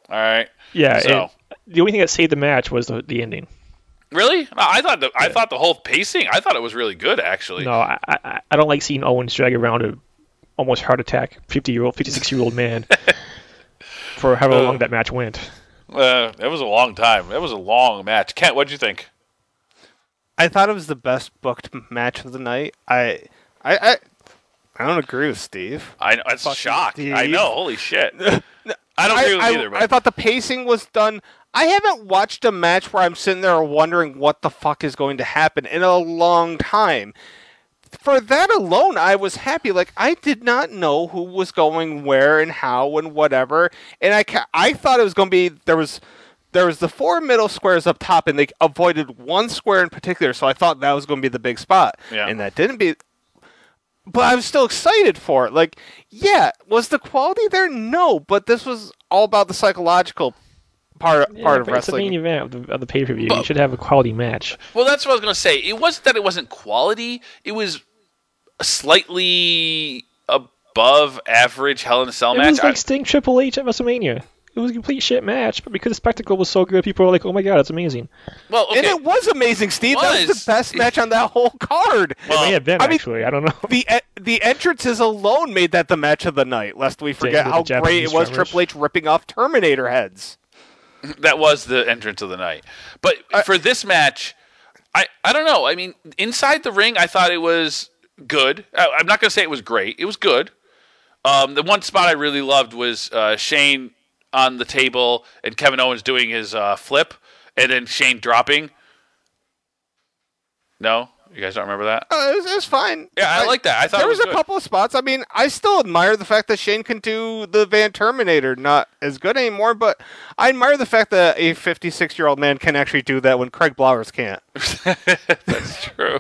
All right. Yeah. So and the only thing that saved the match was the, the ending. really, I thought the I Yeah. thought the whole pacing. I thought it was really good actually. No, I, I I don't like seeing Owens drag around a almost heart attack fifty year old, fifty-six year old man for however long that match went. Uh, it was a long time. It was a long match. Kent, what'd you think? I thought it was the best booked match of the night. I, I, I, I don't agree with Steve. I know it's a Fucking shock. Steve. I know. Holy shit. I don't agree with I, either. But I thought the pacing was done. I haven't watched a match where I'm sitting there wondering what the fuck is going to happen in a long time. For that alone, I was happy. Like, I did not know who was going where and how and whatever. And I, ca- I thought it was going to be, there was, there was the four middle squares up top, and they avoided one square in particular, so I thought that was going to be the big spot. Yeah. And that didn't be. But I was still excited for it. Like, yeah, was the quality there? No, but this was all about the psychological part Yeah, part of but it's the main wrestling. event of the, of the pay per view. But- You should have a quality match. well, that's what I was gonna say. It wasn't that it wasn't quality. It was slightly above average Hell in a Cell It match. was like I- Sting Triple H at WrestleMania. It was a complete shit match, but because the spectacle was so good, people were like, "Oh my god, it's amazing." well, okay. And it was amazing, Steve. That was Was. the best match on that whole card. Well, It may have been I mean, actually. I don't know. the e- the entrances alone made that the match of the night. Lest we forget with how the great it Japanese was. drummers. Triple H ripping off Terminator heads. that was the entrance of the night. But for this match, I, I don't know. I mean, inside the ring, I thought it was good. I, I'm not going to say it was great. It was good. Um, the one spot I really loved was uh, Shane on the table and Kevin Owens doing his uh, flip, and then Shane dropping. No? You guys don't remember that? Uh, it, was, it was fine. Yeah, I, like that. I thought There it was, was a good. couple of spots. I mean, I still admire the fact that Shane can do the Van Terminator. Not as good anymore, but I admire the fact that a fifty-six-year-old man can actually do that when Craig Blowers can't. That's true.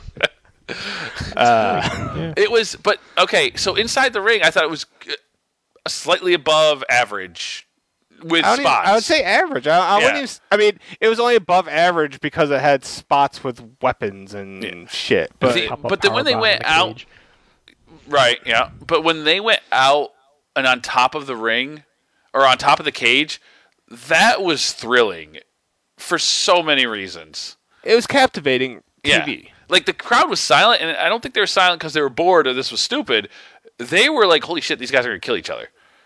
Uh, It was, but okay. So inside the ring, I thought it was uh, slightly above average with I, don't even- spots. I would say average. I, I wouldn't Yeah. even. s- I mean, it was only above average because it had spots with weapons and Yeah. shit. But The- Pop-up but then when they powerbomb went in the out- cage. Right, yeah. But when they went out and on top of the ring, or on top of the cage, that was thrilling for so many reasons. it was captivating T Yeah. V. Like, the crowd was silent, and I don't think they were silent because they were bored or this was stupid. They were like, holy shit, these guys are going to kill each other.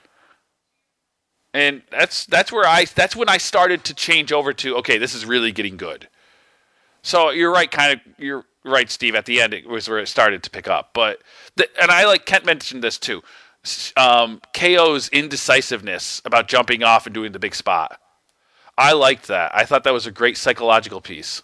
And that's that's where I that's when I started to change over to, okay, this is really getting good. So you're right, kind of you're right, Steve. At the end, it was where it started to pick up. But the, and I like Kent mentioned this too. S- Um, K O's indecisiveness about jumping off and doing the big spot. I liked that. I thought that was a great psychological piece.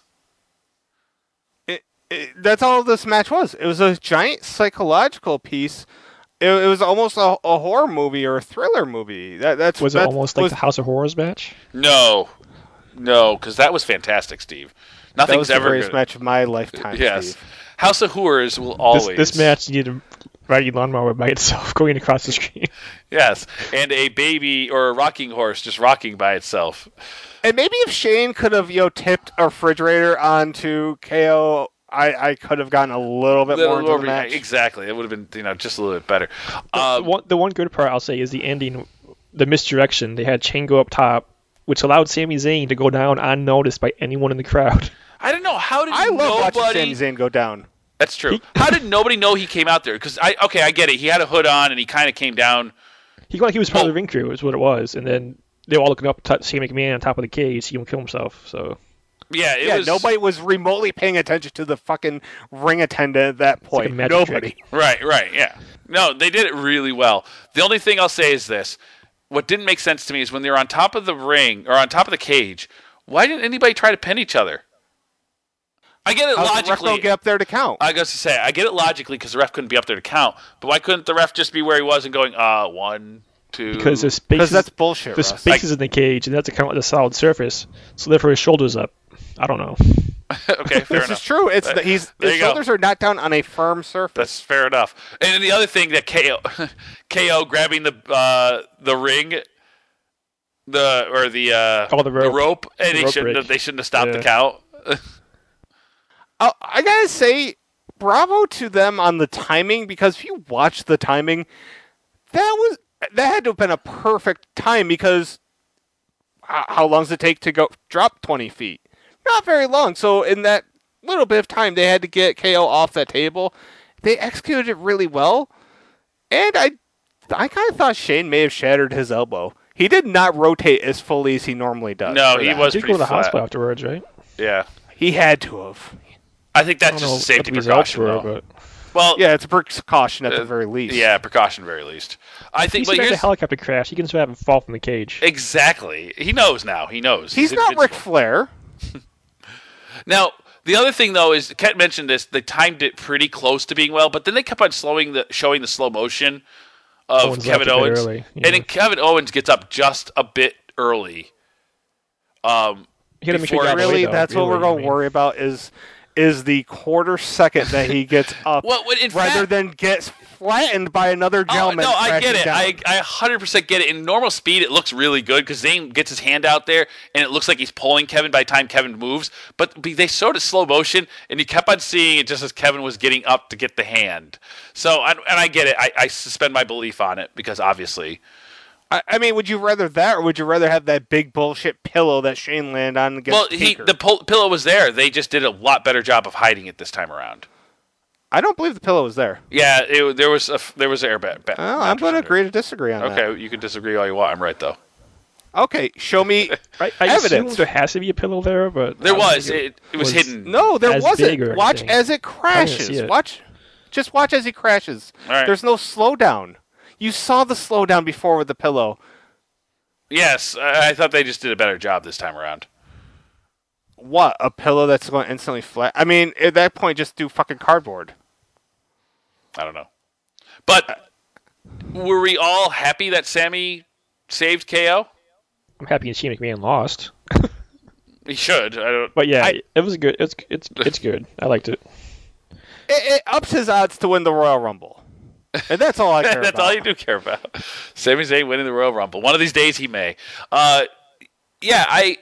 It, it, that's all this match was. It was a giant psychological piece. It, it was almost a, a horror movie or a thriller movie. That that's Was it that almost like was, the House of Horrors match? No, no, because that was fantastic, Steve. that Nothing's was the ever greatest gonna- match of my lifetime. Yes, Steve. House of Horrors will This, always. this match needed a riding lawnmower by itself going across the screen. Yes, and a baby or a rocking horse just rocking by itself. And maybe if Shane could have, you know, tipped a refrigerator onto K O, I, I could have gotten a little bit more into the match. Exactly, it would have been you know just a little bit better. the, Um, one, the one good part I'll say is the ending, the misdirection. They had Shane go up top, which allowed Sami Zayn to go down unnoticed by anyone in the crowd. I don't know how did I love watching nobody. Sami Zayn go down. That's true. How did nobody know he came out there? Because I okay, I get it. He had a hood on and he kind of came down. He like he was part Oh. of the ring crew, is what it was, and then they were all looking up to Shane McMahon on top of the cage, see him kill himself. So Yeah, it yeah, was nobody was remotely paying attention to the fucking ring attendant at that like a point. magic Nobody. trick. Right, right, yeah. No, they did it really well. The only thing I'll say is this: what didn't make sense to me is when they were on top of the ring or on top of the cage. Why didn't anybody try to pin each other? I get it How's the ref logically. don't get up there to count? I guess to say I get it logically because the ref couldn't be up there to count. But why couldn't the ref just be where he was and going, uh, one, two? because there's Because spaces, that's bullshit, there's Russ. spaces in the cage, and that's a count with a solid surface. So therefore, his shoulders up. I don't know. okay, fair This enough. is true. It's Uh, the, he's there his you go. shoulders are not down on a firm surface. That's fair enough. And then the other thing that K O, K O grabbing the uh, the ring, the or the uh, Oh, the rope. and The they rope shouldn't have, bridge. they shouldn't have stopped the Yeah. count. Oh, I gotta say, bravo to them on the timing, because if you watch the timing, that was that had to have been a perfect time, because How, how long does it take to go drop twenty feet? Not very long. So in that little bit of time, they had to get K O off that table. They executed it really well, and I, I kind of thought Shane may have shattered his elbow. He did not rotate as fully as he normally does. No, for he that. was He did pretty go to the flat. hospital afterwards, right? Yeah. He had to have. I think I that's don't know just a safety what the results precaution, were, though. but Well, Yeah, it's a precaution at Uh, the very least. yeah, precaution very least. I if think, he but survived a here's helicopter crash, he can survive a fall from the cage. exactly. He knows now. He knows. He's not Ric invincible. Flair. Now, the other thing though is Kent mentioned this. They timed it pretty close to being well, but then they kept on slowing the showing the slow motion of Owens Kevin left a bit Owens, early, yeah. and then Kevin Owens gets up just a bit early. Um, He had to make sure before- he got away, Really, though, that's what we're really, going I to mean. worry about is is the quarter second that he gets up, Well, when- in rather fact- than gets flattened by another Oh, gentleman. no, I get crashing it. down. I, I one hundred percent get it. In normal speed, it looks really good because Zayn gets his hand out there, and it looks like he's pulling Kevin by the time Kevin moves. But they showed it slow motion, and you kept on seeing it just as Kevin was getting up to get the hand. So, I, and I get it. I, I suspend my belief on it because obviously, I, I mean, would you rather that, or would you rather have that big bullshit pillow that Shane landed on against well, he Taker? the pol- pillow was there. They just did a lot better job of hiding it this time around. I don't believe the pillow was there. Yeah, it, there was a f- there was an airbag. ba- Oh, I'm going to mattress agree to disagree on under. that. Okay, you can disagree all you want. I'm right though. Okay, show me I, I evidence. assume there has to be a pillow there, but There I don't was think it. It was, hidden. No, there as wasn't. big or Watch anything. as it see crashes. it. Watch, just watch as he crashes. All right. There's no slowdown. You saw the slowdown before with the pillow. Yes, I, I thought they just did a better job this time around. What, a pillow that's going to instantly flat? I mean, at that point, just do fucking cardboard. I don't know. But were we all happy that Sammy saved K O? I'm happy Shane McMahon lost. He should. I don't. But yeah, I- it was good. It's it's it's good. I liked it. It, it ups his odds to win the Royal Rumble. And that's all I care That's about. all you do care about. Sami Zayn winning the Royal Rumble. One of these days he may. Uh, yeah, I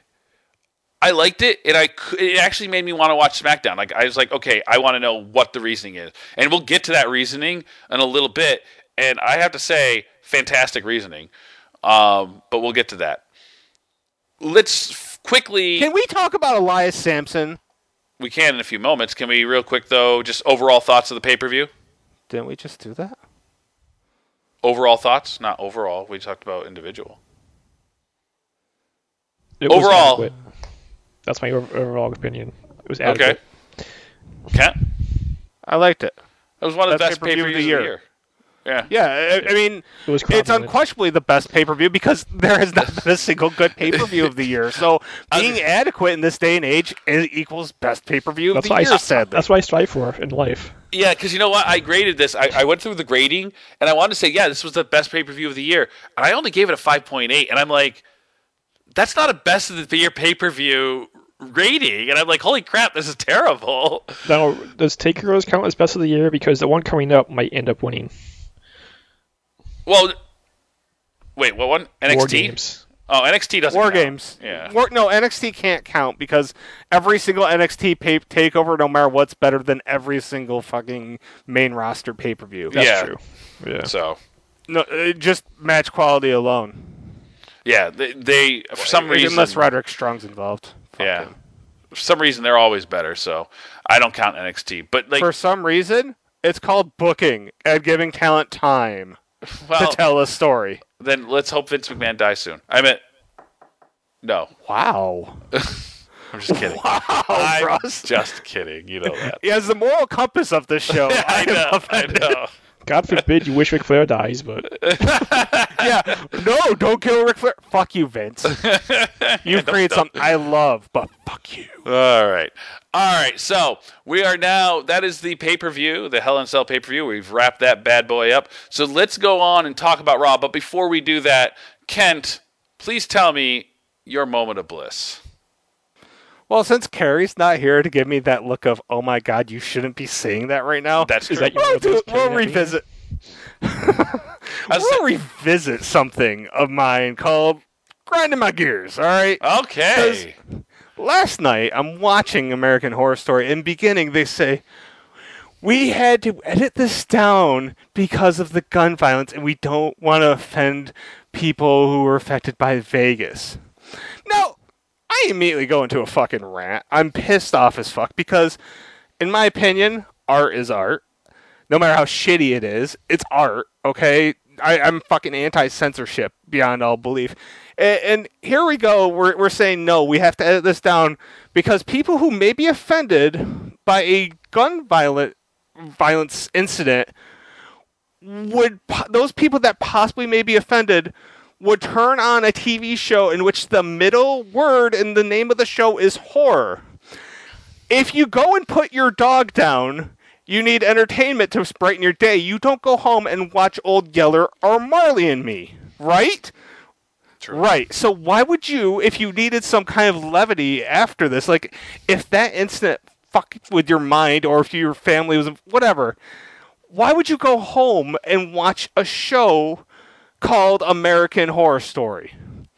I liked it, and I cou- it actually made me want to watch SmackDown. Like I was like, okay, I want to know what the reasoning is, and we'll get to that reasoning in a little bit. And I have to say, fantastic reasoning. Um, but we'll get to that. Let's f- quickly. Can we talk about Elias Sampson? We can in a few moments. Can we, real quick though, just overall thoughts of the pay per view? Didn't we just do that? Overall thoughts, not overall. We talked about individual. It was Overall- adequate. That's my over- overall opinion. It was Okay. adequate. Kent? I liked it. That was one of the Best best pay per pay-per-view views of of the the year. Yeah. Yeah, I, I mean, It was it's competent. unquestionably the best pay-per-view because there has not been a single good pay-per-view of the year. So being adequate in this day and age is, equals best pay-per-view of That's the what I year, s- sadly. That's what I strive for in life. Yeah, because you know what? I graded this. I, I went through the grading, and I wanted to say, yeah, this was the best pay per view of the year. And I only gave it a five point eight. And I'm like, that's not a best of the year pay per view rating. And I'm like, holy crap, this is terrible. Now, does Taker Rose count as best of the year? Because the one coming up might end up winning. Well, wait, what one? N X T? War Games. Oh, N X T doesn't War count. Games. Yeah. War, no, N X T can't count because every single N X T pay- takeover, no matter what's better than every single fucking main roster pay-per-view. That's Yeah. true. Yeah. So, No, uh, just match quality alone. yeah, they, they for some reason, Unless Roderick Strong's involved. Fuck yeah, him. for some reason they're always better. So I don't count N X T. But like, For some reason, it's called booking and giving talent time well, to tell a story. then let's hope Vince McMahon dies soon. I meant, no, Wow. I'm just kidding. Wow, I'm Russ. just kidding. You know that. He has the moral compass of this show. I know. love I it. know. God forbid you wish Ric Flair dies, but Yeah. No, don't kill Ric Flair. Fuck you, Vince. You've created something I love, but fuck you. All right. All right. So we are now, that is the pay per view, the Hell in a Cell pay per view. We've wrapped that bad boy up. So let's go on and talk about Raw. But before we do that, Kent, please tell me your moment of bliss. Well, since Carrie's not here to give me that look of, oh my god, you shouldn't be saying that right now, That's is true. that your we'll, do, Carrie we'll that means? revisit. I was we'll revisit something of mine called grinding my gears. All right. Okay. Last night, I'm watching American Horror Story. In beginning, they say, we had to edit this down because of the gun violence, and we don't want to offend people who were affected by Vegas. Now, I immediately go into a fucking rant. I'm pissed off as fuck because, in my opinion, art is art. No matter how shitty it is, it's art, okay? I, I'm fucking anti-censorship beyond all belief. And, and here we go, we're, we're saying, no, we have to edit this down because people who may be offended by a gun violent, violence incident would, those people that possibly may be offended would turn on a T V show in which the middle word in the name of the show is horror. If you go and put your dog down, you need entertainment to brighten your day. You don't go home and watch Old Yeller or Marley and Me, right? True. Right. So why would you, if you needed some kind of levity after this, like if that incident fucked with your mind or if your family was whatever, why would you go home and watch a show called American Horror Story?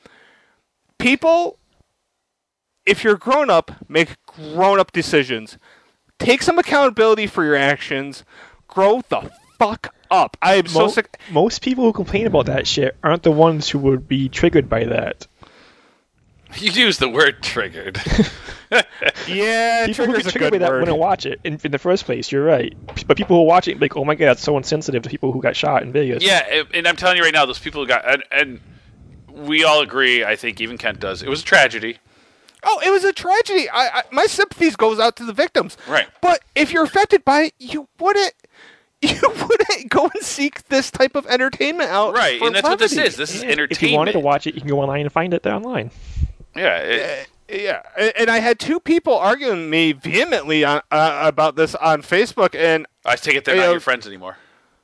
People, if you're grown up, make grown up decisions. Take some accountability for your actions. Grow the fuck up. I am so Mo- sick. Most people who complain about that shit aren't the ones who would be triggered by that. You use the word triggered. Yeah, People who trigger's get a triggered by good that word. wouldn't watch it in, in the first place. You're right. But people who watch it, like, oh my god, that's so insensitive to people who got shot in Vegas. Yeah, and- and I'm telling you right now, those people who got, and, and we all agree, I think even Kent does, it was a tragedy. Oh, it was a tragedy. I, I my sympathies goes out to the victims. Right. But if you're affected by it, you wouldn't. You wouldn't go and seek this type of entertainment out. Right, for and that's what this levity. is. This is Yeah, entertainment. If you wanted to watch it, you can go online and find it there online. Yeah. It, Yeah, and and I had two people arguing me vehemently on, uh, about this on Facebook, and I take it they're Hey, not uh, your friends anymore.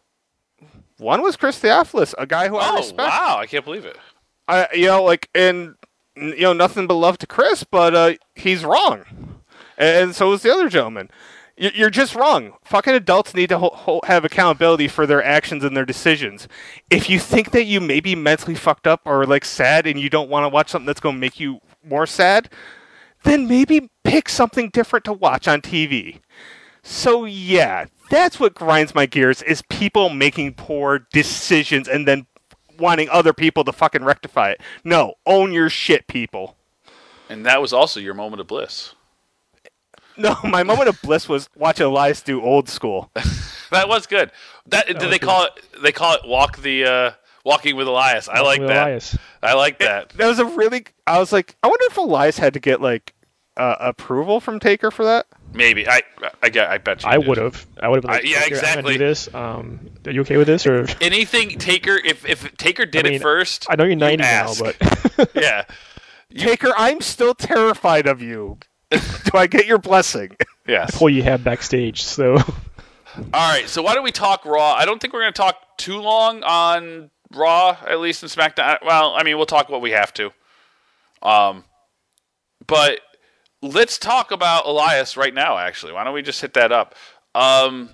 one was Chris Theophilus, a guy who I Oh, respect. wow. I can't believe it. I, you know, like, and you know, nothing but love to Chris, but uh, he's wrong, and so is the other gentleman. You- You're just wrong. Fucking adults need to ho- ho- have accountability for their actions and their decisions. If you think that you may be mentally fucked up or like sad, and you don't want to watch something that's going to make you more sad, then maybe pick something different to watch on T V. So yeah, that's what grinds my gears is people making poor decisions and then wanting other people to fucking rectify it. No, own your shit, people. And that was also your moment of bliss. No, my moment of bliss was watching Elias do Old School. That was good. That, did they call it? They call it walk the uh, walking with Elias. I like with that. Elias. I like that. That was a really. I was like, I wonder if Elias had to get like uh, approval from Taker for that. Maybe I. I get. I bet you. I did. would have. I would have been I- like, yeah, "Okay, I'm gonna exactly. do this. Um, are you okay with this? Or Anything Taker. If if Taker did I mean, it first, I know you're ninety now, ask. but yeah. Taker, I'm still terrified of you. Do I get your blessing? Yes. pull you have backstage. So All right, so why don't we talk Raw? I don't think we're going to talk too long on Raw, at least in SmackDown. Well, I mean, we'll talk what we have to. Um, but let's talk about Elias right now, actually. Why don't we just hit that up? Um,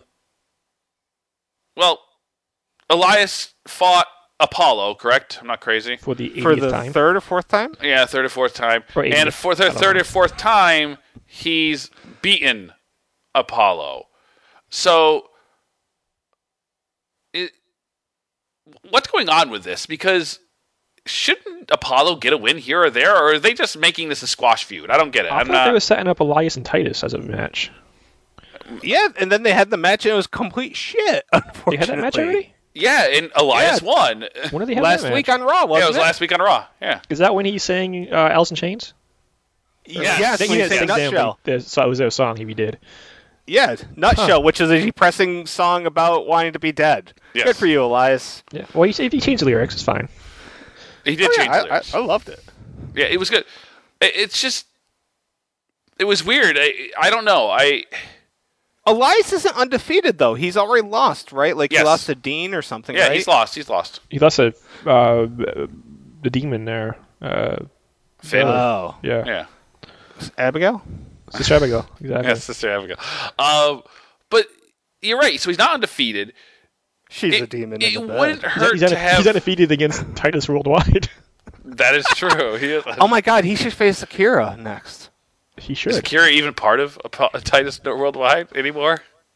well, Elias fought Apollo, correct? I'm not crazy. for the For eightieth the time, third or fourth time? Yeah, third or fourth time. Or And eightieth. for the I don't third know. or fourth time, he's beaten Apollo. So, it, what's going on with this? Because shouldn't Apollo get a win here or there, or are they just making this a squash feud? I don't get it. I I'm thought not. they were setting up Elias and Titus as a match. Yeah, and then they had the match and it was complete shit. They Unfortunately, had that match already. Yeah, and Elias Yeah. won. When did they have Last that match? week on Raw, Yeah, wasn't it was last week on Raw. Yeah. Is that when he sang uh, Alice in Chains? Yes. Yes, Then when he he did sang sing them, Nutshell. but there's- So it was their song he did. Yeah, Nutshell, which is a depressing song about wanting to be dead. Yes. Good for you, Elias. Yeah. Well, he, if he changed the lyrics, it's fine. He did Oh, yeah, change the I, I, lyrics. I loved it. Yeah, it was good. It- It's just, it was weird. I, I don't know. I Elias isn't undefeated though. He's already lost, right? Like Yes. he lost to Dean or something. yeah, right? he's lost. He's lost. He lost a uh, the demon there. Uh, Finn. Oh, yeah. yeah. Abigail. Sister Abigail. Exactly. Yes, Sister Abigail. Um, but you're right. So he's not undefeated. She's It, a demon it in the wouldn't bed. hurt He's, to un- have. he's undefeated against Titus Worldwide. That is true. He is, Oh my God, he should face Akira next. he is should. Akira even part of Apo- Titus Worldwide anymore?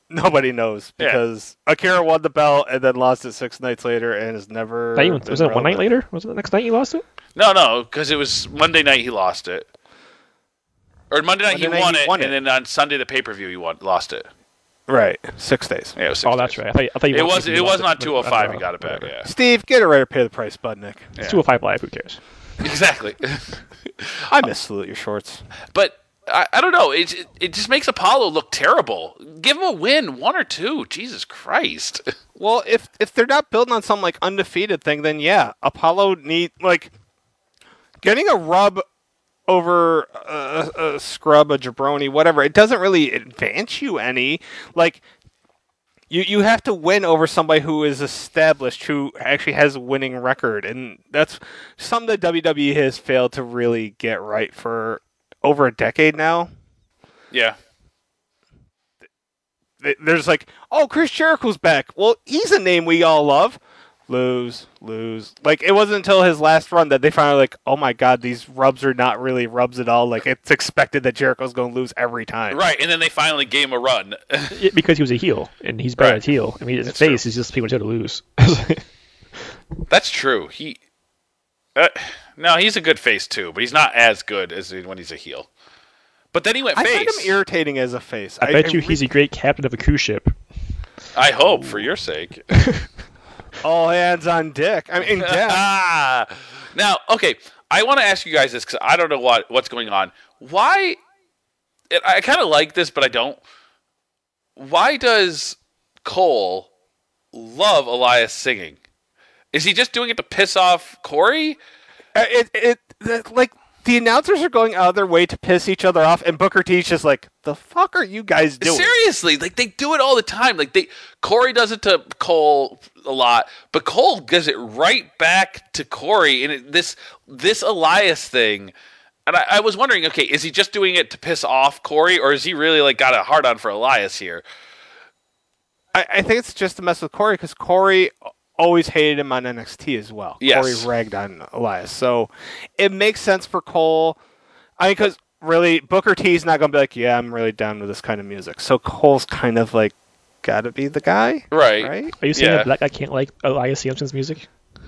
Nobody knows Yeah. because Akira won the belt and then lost it six nights later and has never. That even, been was it one night relevant. later? Was it the next night you lost it? No, no, because it was Monday night he lost it. Or Monday night, Monday he, night won he it, won and it. then on Sunday the pay per view he won lost it. Right, six days. Yeah, it was six Oh, that's days. right. I thought, I thought you It won- was you it lost wasn't on but- two oh but- five. uh, He got it back. whatever. Yeah, Steve, get it right or pay the price, Budnick. Yeah. It's two oh five live. Who cares? exactly. I miss salute your shorts. But I, I don't know. It, it it just makes Apollo look terrible. Give him a win, one or two. Jesus Christ. Well, if if they're not building on some like undefeated thing, then yeah, Apollo need like getting a rub over a, a scrub, a jabroni, whatever. It doesn't really advance you any. Like you you have to win over somebody who is established, who actually has a winning record, and that's something that W W E has failed to really get right for over a decade now. Yeah. There's like, oh, Chris Jericho's back. Well, he's a name we all love. Lose, lose. Like, it wasn't until his last run that they finally like, oh my god, these rubs are not really rubs at all. Like, it's expected that Jericho's going to lose every time. Right, and then they finally gave him a run. It- because he was a heel, and he's bad Right. as heel. I mean, his That's face true. is just people to lose. That's true. He, uh, no, he's a good face too, but he's not as good as when he's a heel. But then he went I face. find him irritating as a face. I bet you re- he's a great captain of a cruise ship. I hope for your sake. all hands on Dick. I mean, Dick. ah, now, okay, I want to ask you guys this because I don't know what what's going on. Why? It, I kind of like this, but I don't. Why does Cole love Elias singing? Is he just doing it to piss off Corey? Uh, it, it, that, like, the announcers are going out of their way to piss each other off, and Booker T's just like, the fuck are you guys doing? Seriously, like they do it all the time. Like they, Corey does it to Cole a lot, but Cole gives it right back to Corey. And it, this this Elias thing, and I, I was wondering, okay, is he just doing it to piss off Corey, or is he really like got a hard on for Elias here? I, I think it's just to mess with Corey, because Corey always hated him on N X T as well. Yes. Corey ragged on Elias. So it makes sense for Cole. I mean, because really, Booker T's not going to be like, yeah, I'm really down with this kind of music. So Cole's kind of like, got to be the guy. Right. Right? Are you saying Yeah. that Black Guy can't like Elias Sampson's music?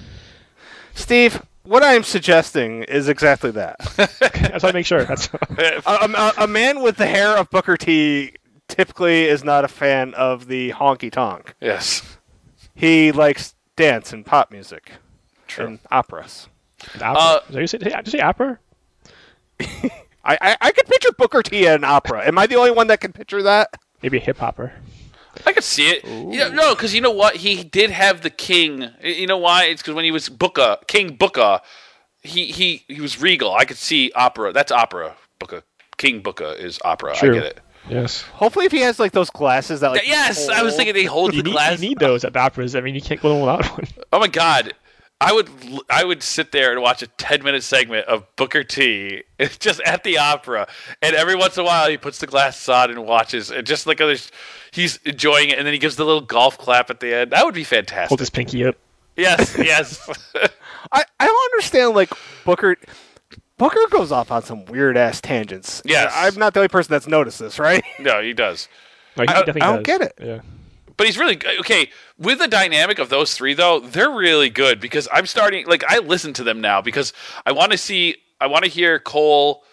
Steve, what I'm suggesting is exactly that. That's why I make sure. That's a, a, a man with the hair of Booker T typically is not a fan of the honky tonk. Yes. He likes dance and pop music True. and operas. opera. Uh, Did you say, did you say opera? I, I, I could picture Booker T at an opera. Am I the only one that can picture that? Maybe a hip hopper. I could see it. You know, no, because you know what? He did have the king. You know why? It's because when he was Booker, King Booker, he, he, he was regal. I could see opera. That's opera. Booker. King Booker is opera. True. I get it. Yes. Hopefully, if he has like those glasses that like. Yes, I was hold- thinking they hold You the need, glass. you need those at operas. I mean, you can't go without one. Oh my god. I would I would sit there and watch a ten minute segment of Booker T just at the opera, and every once in a while he puts the glasses on and watches, and just like others, he's enjoying it, and then he gives the little golf clap at the end. That would be fantastic. Hold his pinky up. Yes, yes. I, I don't understand like Booker. Booker goes off on some weird ass tangents. Yes. I'm not the only person that's noticed this, right? No, he does. No, he I- definitely I don't does. get it. Yeah. But he's really okay with the dynamic of those three, though. They're really good because I'm starting like I listen to them now because I want to see, I want to hear Cole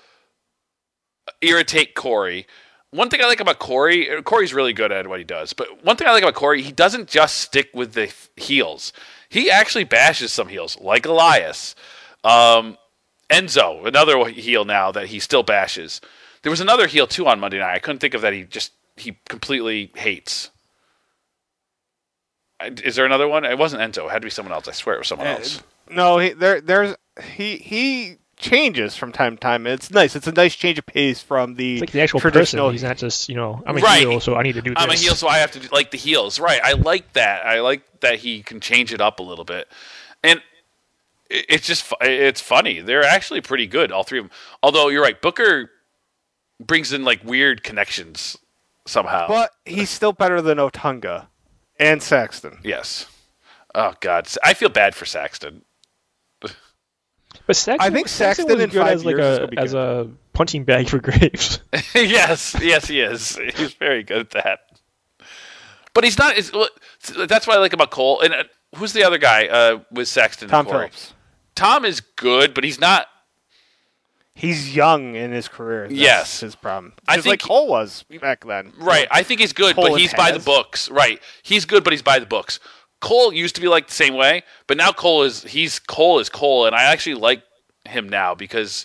irritate Corey. One thing I like about Corey, Corey's really good at what he does. But one thing I like about Corey, he doesn't just stick with the heels. He actually bashes some heels, like Elias, um, Enzo, another heel now that he still bashes. There was another heel too on Monday night. I couldn't think of that. He just he completely hates. Is there another one? It wasn't Enzo. It had to be someone else. I swear it was someone Uh, else. No, he there there's he he changes from time to time. It's nice. It's a nice change of pace from the It's like the actual traditional. person. He's not just, you know, I'm a Right. heel, so I need to do this. I'm a heel, so I have to do, like the heels. Right. I like that. I like that he can change it up a little bit. And it- it's just fu- it's funny. They're actually pretty good, all three of them. Although you're right, Booker brings in like weird connections somehow. But he's still better than Otunga and Saxton. Yes. Oh God, I feel bad for Saxton. But Saxton, I think Saxton Saxton was in good five as like years is a gonna be as good. a punching bag for Graves. yes, yes, he is. He's very good at that. But he's not. It's, that's what I like about Cole. And uh, who's the other guy uh, with Sexton? Tom and Corey? Phillips. Tom is good, but he's not. He's young in his career. That's Yes. his problem. I Just think- like Cole was back then. Right. I think he's good, Cole but he's by the has. books. Right. He's good, but he's by the books. Cole used to be like the same way, but now Cole is he's Cole is Cole, and I actually like him now because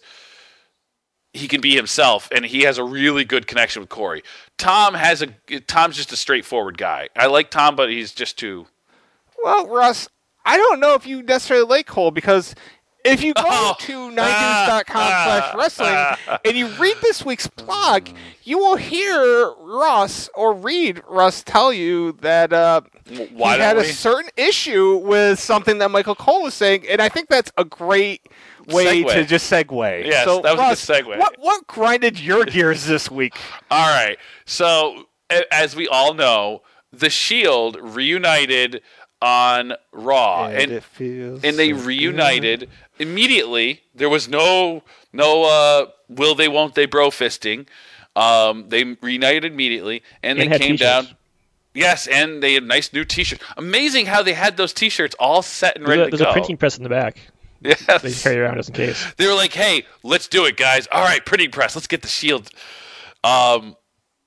he can be himself, and he has a really good connection with Corey. Tom has a Tom's just a straightforward guy. I like Tom, but he's just too. Well, Russ, I don't know if you necessarily like Cole because if you go Oh. to nine dudes dot com slash wrestling and you read this week's blog, you will hear Russ or read Russ tell you that uh, Why he had don't a we? certain issue with something that Michael Cole was saying, and I think that's a great way Segue. to just segue. Yes, so, that was a good Russ, segue. What, what grinded your gears this week? All right. So, a- as we all know, the Shield reunited on Raw, and it feels and they so reunited good. immediately. There was no no uh, will they won't they bro fisting. Um, they reunited immediately, and, And they had came t-shirts. down. Yes, and they had nice new T-shirts. Amazing how they had those T-shirts all set and There's, ready a, to there's go. a printing press in the back. Yes. They carry around just in case. They were like, "Hey, let's do it, guys! All right, printing press. Let's get the Shield." Um,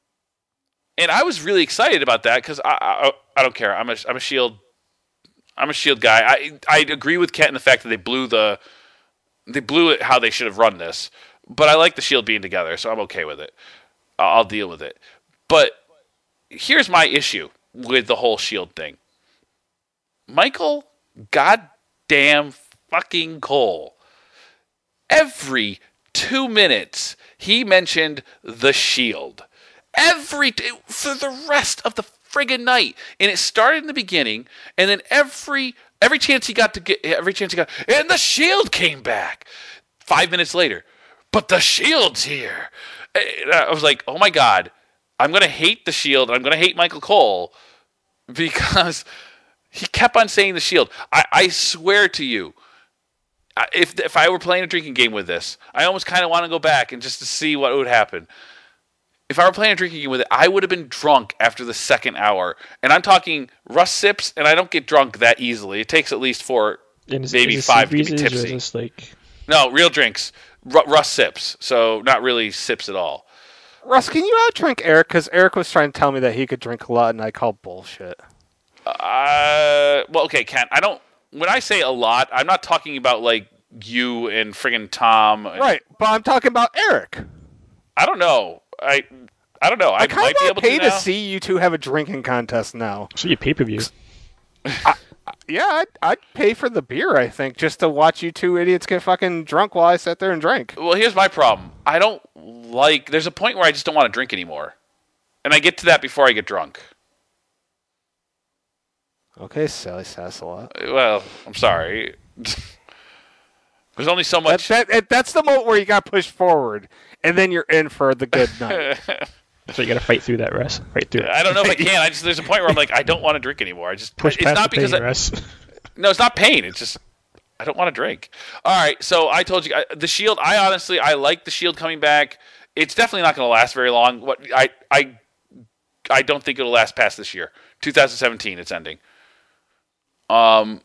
and I was really excited about that because I, I I don't care. I'm a I'm a Shield I'm a Shield guy. I I agree with Kent in the fact that they blew the they blew it how they should have run this, but I like the Shield being together, so I'm okay with it. I'll deal with it. But here's my issue with the whole Shield thing. Michael, goddamn fucking Cole. Every two minutes, he mentioned the Shield. Every for the rest of the friggin' night, and it started in the beginning, and then every every chance he got to get, every chance he got, and the Shield came back. Five minutes later, but the Shield's here. And I was like, oh my god, I'm gonna hate the Shield. I'm gonna hate Michael Cole because he kept on saying the Shield. I, I swear to you. If if I were playing a drinking game with this, I almost kind of want to go back and just to see what would happen. If I were playing a drinking game with it, I would have been drunk after the second hour. And I'm talking Russ sips, and I don't get drunk that easily. It takes at least four, And is- maybe is it five to sea be breezes, or tipsy. is this like No, real drinks. Ru- Russ sips, so not really sips at all. Russ, can you out drink Eric? Because Eric was trying to tell me that he could drink a lot, and I call bullshit. Uh, well, okay, Kent. I don't. When I say a lot, I'm not talking about like you and friggin' Tom. and- Right, but I'm talking about Eric. I don't know. I I don't know. I, I kind might of be want able to pay to to now. see you two have a drinking contest now. should be a pay per view? Yeah, I'd, I'd pay for the beer, I think, just to watch you two idiots get fucking drunk while I sit there and drink. Well, here's my problem. I don't like. There's a point where I just don't want to drink anymore, and I get to that before I get drunk. Okay, Sally Sassalot. Well, I'm sorry. There's only so That, much. that, that, that's the moment where you got pushed forward, and then you're in for the good night. So you got to fight through that, Russ. Fight through it. I don't know if I can. I just there's a point where I'm like I don't want to drink anymore. I just Push it's past not the because pain, I, Russ. no, it's not pain. It's just I don't want to drink. All right, so I told you I, the Shield. I honestly I like the Shield coming back. It's definitely not going to last very long. What I I I don't think it'll last past this year. twenty seventeen, it's ending. Um,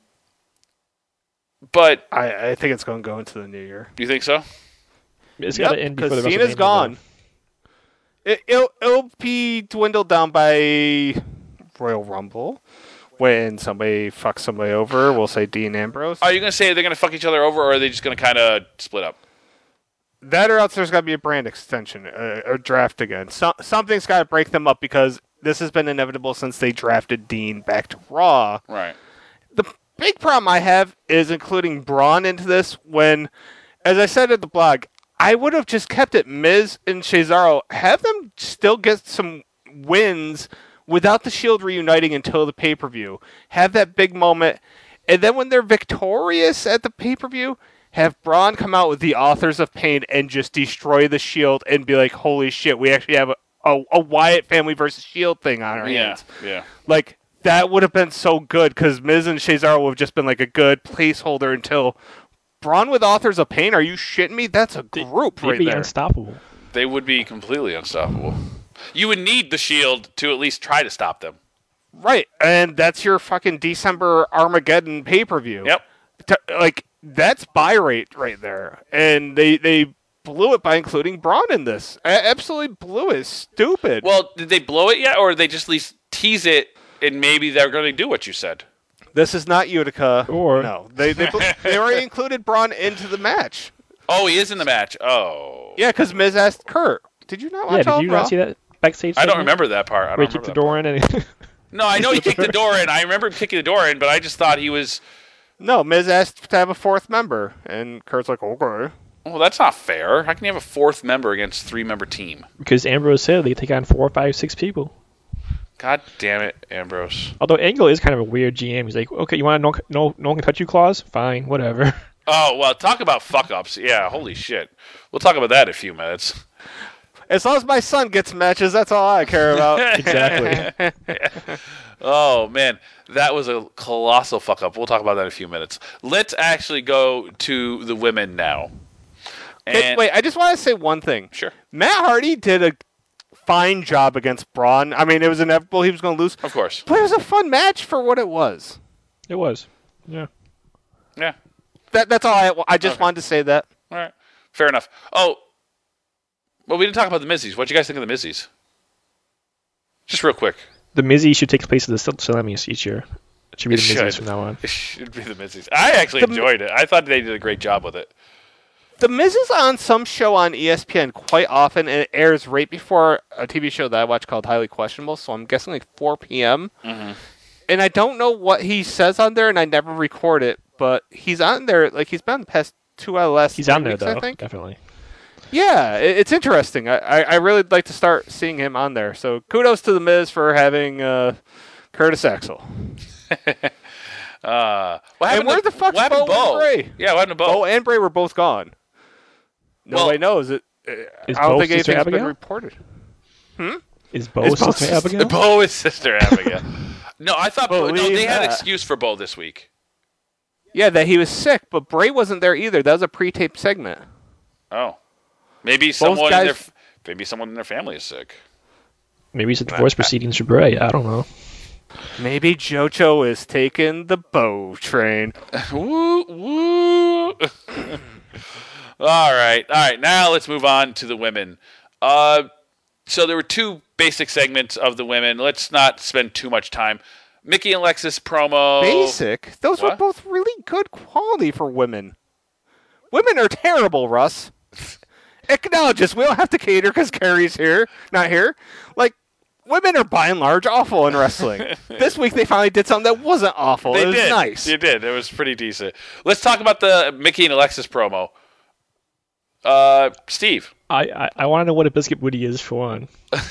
but I, I think it's going to go into the new year. do you think so? It's got to Yep, end before because the Cena's WrestleMania, gone. though. It, it'll, it'll be dwindled down by Royal Rumble. When somebody fucks somebody over, we'll say Dean Ambrose. Are you going to say they're going to fuck each other over, or are they just going to kind of split up? That or else there's got to be a brand extension, uh, or draft again. So, something's got to break them up because this has been inevitable since they drafted Dean back to Raw. Right. The big problem I have is including Braun into this when, as I said at the blog, I would have just kept it Miz and Cesaro. Have them still get some wins without the Shield reuniting until the pay-per-view. Have that big moment. And then when they're victorious at the pay-per-view, have Braun come out with the Authors of Pain and just destroy the Shield and be like, holy shit, we actually have a, a, a Wyatt family versus Shield thing on our Yeah. hands. Yeah. Like, that would have been so good because Miz and Cesaro would have just been like a good placeholder until Braun with Authors of Pain. Are you shitting me? That's a group They'd right be there. unstoppable. They would be completely unstoppable. You would need the Shield to at least try to stop them. Right, and that's your fucking December Armageddon pay per view. Yep. Like that's buy rate right there, and they they blew it by including Braun in this. A- absolutely blew it. Stupid. Well, did they blow it yet, or did they just at least tease it and maybe they're going to do what you said? This is not Utica. Or- no, they they they already included Braun into the match. Oh, he is in the match. Oh. Yeah, because Miz asked Kurt, "Did you not watch Yeah, all did you of Raw?" not see that backstage? I don't segment remember that part. I Where don't he kicked the remember door that in and No, I know he kicked the door in. I remember him kicking the door in, but I just thought he was. No, Miz asked to have a fourth member, and Kurt's like, "Okay." Well, that's not fair. How can you have a fourth member against a three-member team? because Ambrose said they take on four, five, six people. God damn it, Ambrose. Although Angle is kind of a weird G M. He's like, okay, you want a no, no, no one can touch you clause? Fine, whatever. Oh, well, talk about fuck-ups. Yeah, holy shit. We'll talk about that in a few minutes. As long as my son gets matches, that's all I care about. Exactly. Oh, man. That was a colossal fuck-up. We'll talk about that in a few minutes. Let's actually go to the women now. Hey, And, wait, I just want to say one thing. Sure. Matt Hardy did a fine job against Braun. I mean, it was inevitable he was going to lose. Of course. But it was a fun match for what it was. It was. Yeah. Yeah. That That's all I I just Okay. wanted to say that. All right. Fair enough. Oh, well, we didn't talk about the Mizzies. What do you guys think of the Mizzies? Just real quick. The Mizzy should take place at the Salamis each year. It should be It the Mizzies should. from now on. It should be the Mizzies. I actually The- enjoyed it. I thought they did a great job with it. The Miz is on some show on E S P N quite often, and it airs right before a T V show that I watch called Highly Questionable, so I'm guessing like four p.m. Mm-hmm. And I don't know what he says on there, and I never record it, but he's on there, like he's been on the past two out of the last He's three on there, weeks, though. I think. Definitely. Yeah, it, it's interesting. I, I, I really like to start seeing him on there. So kudos to the Miz for having uh, Curtis Axel. Uh, what happened And where to, the fuck's what happened to Bo and Bo? Bray? Yeah, what happened to Bo? Bo and Bray were both gone. Nobody Well- knows it. uh, Is I don't Bo think Sister anything's been Abigail? reported. Is Bo Is Bo sister sister- Abigail? Bo is Sister Abigail. No, I thought Bo, no, Believe they had an that. excuse for Bo this week. Yeah, that he was sick, but Bray wasn't there either. That was a pre-taped segment. Oh, maybe someone in guys- their f- maybe someone in their family is sick. Maybe it's a divorce proceedings for Bray. I don't know. Maybe JoJo is taking the Bo train. Woo woo. All right, all right. Now let's move on to the women. Uh, so there were two basic segments of the women. Let's not spend too much time. Mickey and Alexis promo. Basic? Those were What? both really good quality for women. Women are terrible, Russ. Acknowledge this. We don't have to cater because Carrie's here, not here. Like, women are by and large awful in wrestling. This week they finally did something that wasn't awful. They it was did. nice. They did. It was pretty decent. Let's talk about the Mickey and Alexis promo. Uh, Steve. I, I, I want to know what a biscuit booty is for one.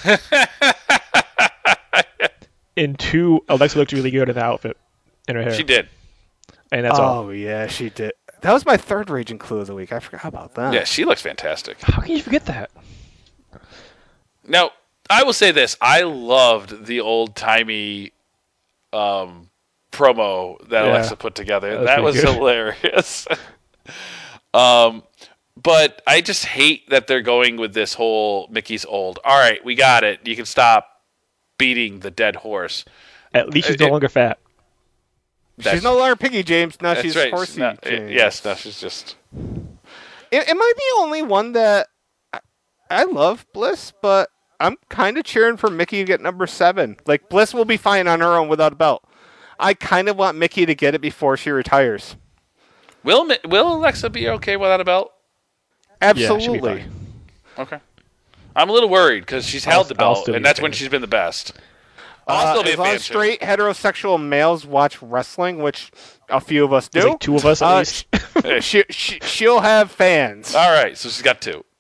And two, Alexa looked really good in the outfit in her hair. She did. And that's oh, all. yeah, she did. That was my third Raging Clue of the week. I forgot about that. Yeah, she looks fantastic. How can you forget that? Now, I will say this. I loved the old-timey um, promo that Yeah. Alexa put together. That That was was pretty good. hilarious. um, but I just hate that they're going with this whole Mickey's old. All right, we got it. You can stop beating the dead horse. At least she's Uh, no it- longer fat. That's- She's no longer Piggy James. Now That's she's right. Horsey No, James. yes, no, she's just... Am, am I the only one that... I, I love Bliss, but I'm kind of cheering for Mickey to get number seven. Like, Bliss will be fine on her own without a belt. I kind of want Mickey to get it before she retires. Will Mi- Will Alexa be okay without a belt? Yeah, she'll be Absolutely. fine. Okay. I'm a little worried because she's I'll- held the I'll belt, still and be a that's when fan. she's been the best. I'll Uh, still be as a long fan. as too. straight heterosexual males watch wrestling, which a few of us do, There's like two of us at uh, least. she, she, she'll have fans. All right, so she's got two.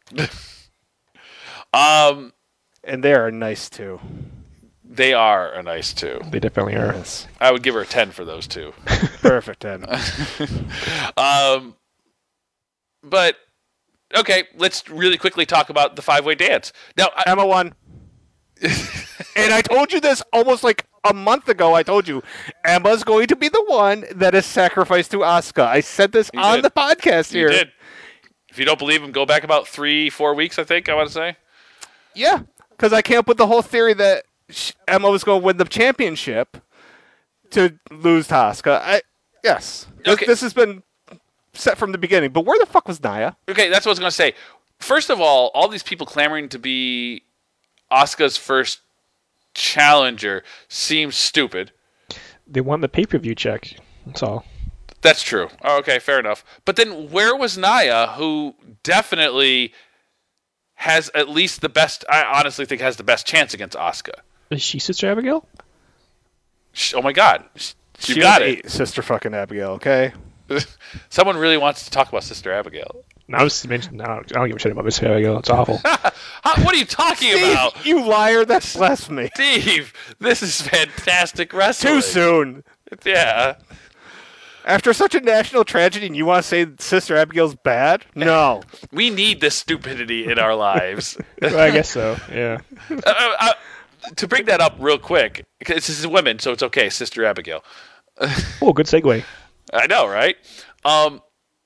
um, And they are nice, too. they are a nice two. They definitely are. Yes. I would give her a ten for those two. Perfect, Ed. Um, but okay, let's really quickly talk about the five-way dance. Now, I, Emma won. And I told you this almost like a month ago. I told you Emma's going to be the one that is sacrificed to Asuka. I said this You on did. the podcast you here. did. If you don't believe him, go back about three, four weeks. I think I want to say. Yeah, because I came up with the whole theory that sh- Emma was going to win the championship to lose to Asuka. I yes, this, Okay. this has been set from the beginning. But where the fuck was Nia? Okay, that's what I was going to say. First of all, all these people clamoring to be Asuka's first challenger seems stupid. They won the pay-per-view check. That's all. That's true. Oh, okay, fair enough. But then where was Nia, who definitely has at least the best, I honestly think has the best chance against Asuka? Is she Sister Abigail? Sh- Oh my god. Sh- You She got was it. a Sister fucking Abigail. Okay. Someone really wants to talk about Sister Abigail. No, I was mentioning. No, I don't give a shit about Sister Abigail. It's awful. How, what are you talking about? Steve, you liar! That's blasphemy. Steve, this is fantastic wrestling. Too soon. Yeah. After such a national tragedy, and you want to say Sister Abigail's bad? No. We need this stupidity in our lives. Well, I guess so. Yeah. uh, uh, to bring that up real quick, 'cause this is women, so it's okay, Sister Abigail. Oh, good segue. I know, right? Um,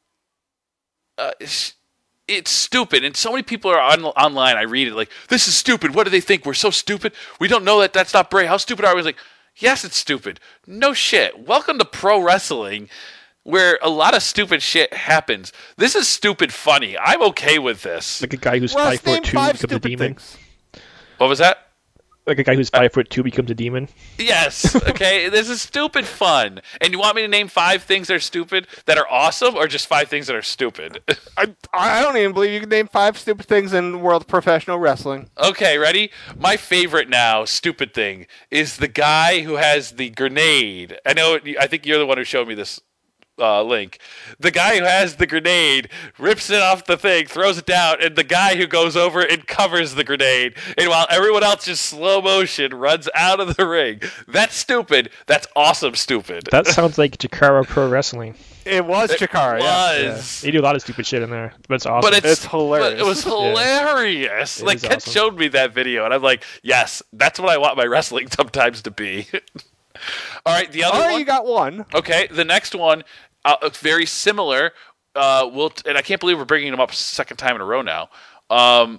uh, it's, it's stupid, and so many people are on online. I read it like, "This is stupid. What do they think? We're so stupid. We don't know that that's not Bray. How stupid are we?" I was like, "Yes, it's stupid. No shit. Welcome to pro wrestling, where a lot of stupid shit happens. This is stupid funny. I'm okay with this." Like a guy who's Russ, five foot name two five becomes a stupid demon. things. What was that? Like a guy who's five foot two becomes a demon. Yes. Okay. This is stupid fun. And you want me to name five things that are stupid that are awesome, or just five things that are stupid? I, I don't even believe you can name five stupid things in world professional wrestling. Okay, ready? My favorite now, stupid thing, is the guy who has the grenade. I know. I think you're the one who showed me this uh, link. The guy who has the grenade rips it off the thing, throws it down, and the guy who goes over and covers the grenade. And while everyone else just slow motion runs out of the ring. That's stupid. That's awesome stupid. That sounds like Jakara Pro Wrestling. It was Chikara. Yeah. was. They do a lot of stupid shit in there, but it's awesome. But it's, It's hilarious. but it was hilarious. It like is Ken awesome. showed me that video, and I'm like, yes, that's what I want my wrestling sometimes to be. All right, the other All right, one. you got one. Okay, the next one, uh, very similar. Uh, we'll t- and I can't believe we're bringing him up second time in a row now. Um,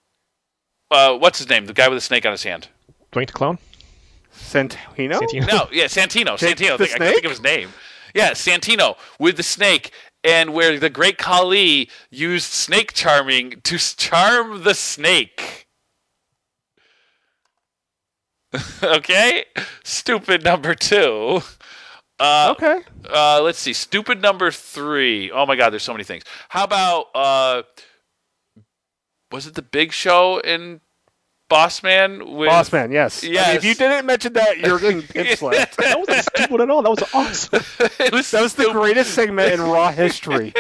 uh, what's his name? The guy with the snake on his hand. Dwayne the Clown? Santino? Santino. No, yeah, Santino. Jake Santino. the I can't think of his name. Yeah, Santino with the snake, and where the Great Khali used snake charming to s- charm the snake. Okay, stupid number two. Uh, Okay. uh, let's see, stupid number three. Oh my God, there's so many things. How about uh, was it the Big Show in Boss Man? With, Boss Man, yes. I mean, Yes. if you didn't mention that, you're getting pin slapped. That wasn't stupid at all. That was awesome. It was That was the stupid. greatest segment in Raw history.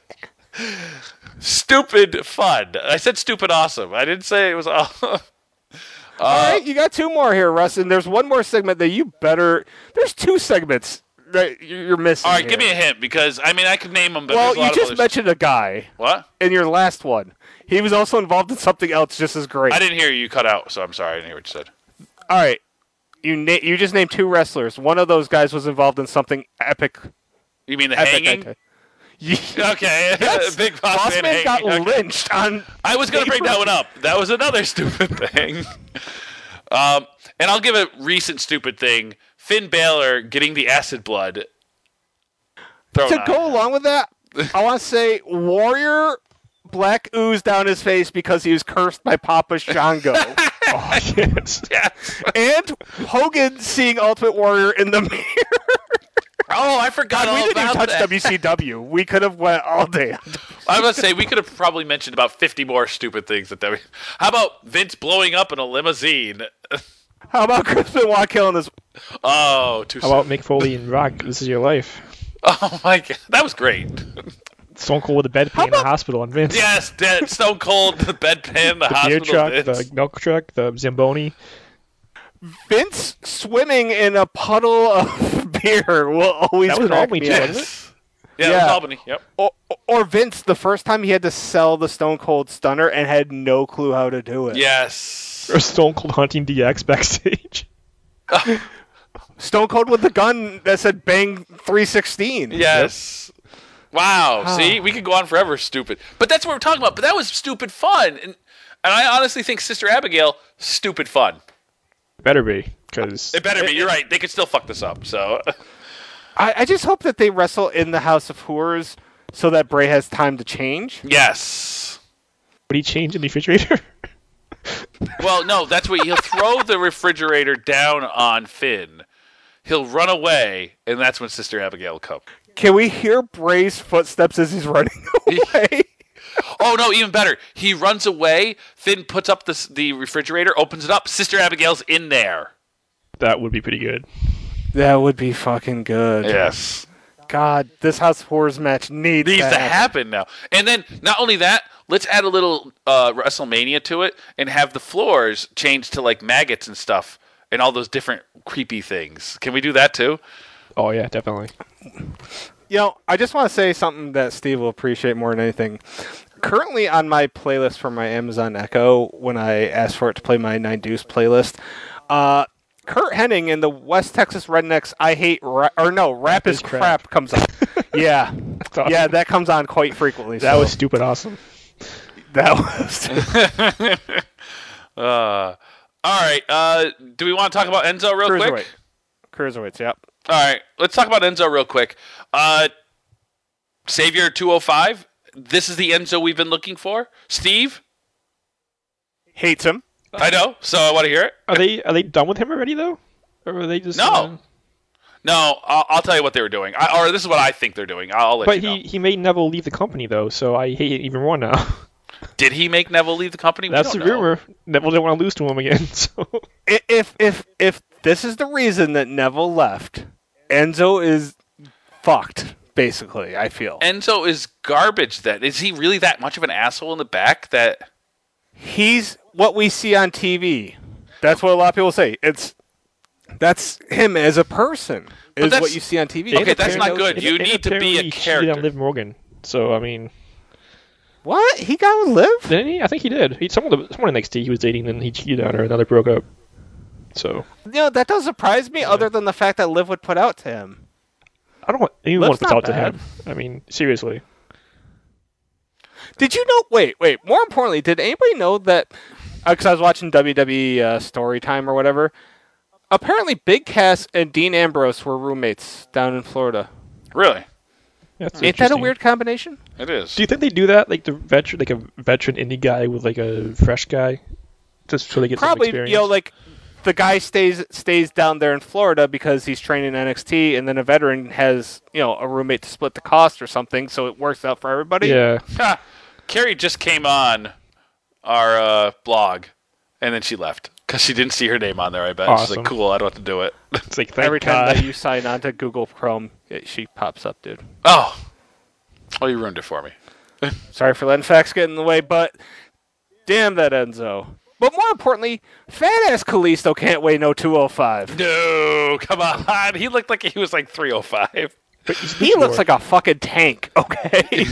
Stupid fun. I said stupid awesome. I didn't say it was awesome. All right, you got two more here, Russ, and there's one more segment that you better. There's two segments that you're missing. All right, give me here. a hint, because I mean I could name them, but Well, there's a lot you of just others. mentioned a guy What? in your last one. He was also involved in something else just as great. I didn't hear you. You cut out, so I'm sorry. I didn't hear what you said. All right, you na- you just named two wrestlers. One of those guys was involved in something epic. You mean the Epic. hanging? okay. Yeah. Okay, Yes. Big Boss, Boss Man, Man got hanging. Okay. lynched on. I was going to bring that one up. That was another stupid thing. um, and I'll give a recent stupid thing: Finn Balor getting the acid blood thrown To on go him. along with that, I want to say Warrior black ooze down his face because he was cursed by Papa Shango. Oh, yes. Yes. And Hogan seeing Ultimate Warrior in the mirror. Oh, I forgot God, all we didn't even about touch that. W C W. We could have went all day. I was going to say, we could have probably mentioned about fifty more stupid things. That W. How about Vince blowing up in a limousine? How about Chris Benoit killing his? Oh, too How about Mick Foley and Rock? This is your life. Oh, my God. That was great. Stone Cold with a bedpan in the hospital and Vince. Yes, dead, Stone Cold, the bedpan, the, the hospital. beer truck, Vince. the milk truck, the Zamboni. Vince swimming in a puddle of beer will always That was crack Albany me too, up. wasn't it? Yes. Yeah, it was Yeah. Albany. Yep. Or, or Vince, the first time he had to sell the Stone Cold Stunner and had no clue how to do it. Yes. Or Stone Cold hunting D X backstage. Stone Cold with the gun that said "Bang three sixteen." Yes. Wow. Ah. See, we could go on forever. Stupid. But that's what we're talking about. But that was stupid fun, and and I honestly think Sister Abigail stupid fun. Better be, because It better be. You're right. They could still fuck this up. So I, I just hope that they wrestle in the House of Horrors so that Bray has time to change. yes. would he change in the refrigerator? Well, no, that's what he'll throw the refrigerator down on Finn. He'll run away, and that's when Sister Abigail will come. Can we hear Bray's footsteps as he's running away? Oh no, even better. He runs away. Finn puts up the the refrigerator, opens it up. Sister Abigail's in there. That would be pretty good. That would be fucking good. Yes. God, this House of Horrors match needs, Needs to to happen. happen now. And then, not only that, let's add a little uh, WrestleMania to it and have the floors changed to like maggots and stuff and all those different creepy things. Can we do that too? Oh yeah, definitely. You know, I just want to say something that Steve will appreciate more than anything. Currently on my playlist for my Amazon Echo, when I asked for it to play my Nine Deuce playlist, uh, Kurt Hennig and the West Texas Rednecks I Hate Ra- or no, Rap, is crap. Crap. comes on. yeah. Awesome. Yeah, that comes on quite frequently. That so was stupid awesome. that was Uh, all right. Uh, do we want to talk about Enzo real Cruiserweight. quick? Cruiserweights, yep. All right. Let's talk about Enzo real quick. Uh, Savior two oh five. This is the Enzo we've been looking for. Steve? Hates him. I know, so I want to hear it. Are they are they done with him already though? Or are they just No. uh, No, I'll, I'll tell you what they were doing. I, or this is what I think they're doing. I'll, I'll let But you know. he, he made Neville leave the company though, so I hate it even more now. Did he make Neville leave the company? We That's the don't know. rumor. Neville didn't want to lose to him again. So I- If if if this is the reason that Neville left, Enzo is fucked, basically, I feel. Enzo is garbage then. Is he really that much of an asshole in the back that... He's what we see on T V. That's what a lot of people say. It's that's him as a person. Is that's- what you see on T V. Okay, that's not apparently- good. You and need to be a apparently he cheated character. on Liv Morgan. So I mean, What? He got with Liv? didn't he? I think he did. He someone someone in N X T he was dating, and he cheated on her, and then they broke up. So You know, that does surprise me, other than the fact that Liv would put out to him. I don't want anyone Liv's to talk not to bad. him. I mean, seriously. Did you know? Wait, wait. More importantly, did anybody know that? Because I was watching W W E uh, Storytime or whatever. Apparently, Big Cass and Dean Ambrose were roommates down in Florida. Really? That's Ain't that a interesting. weird combination? It is. Do you think they do that, like the veteran, like a veteran indie guy with like a fresh guy, just so they get Probably, some experience? you know, like the guy stays stays down there in Florida because he's training in N X T, and then a veteran has, you know, a roommate to split the cost or something, so it works out for everybody. yeah. Ha! Carrie just came on our uh, blog, and then she left because she didn't see her name on there, I bet. She's Awesome. like, cool, I don't have to do it. It's like thank Every time God. that you sign on to Google Chrome, it, she pops up, dude. Oh. Oh, you ruined it for me. Sorry for letting facts get in the way, but damn that Enzo. But more importantly, fat ass Kalisto can't weigh no two oh five. No, come on. He looked like he was like three oh five. But he's He looks like a fucking tank, okay?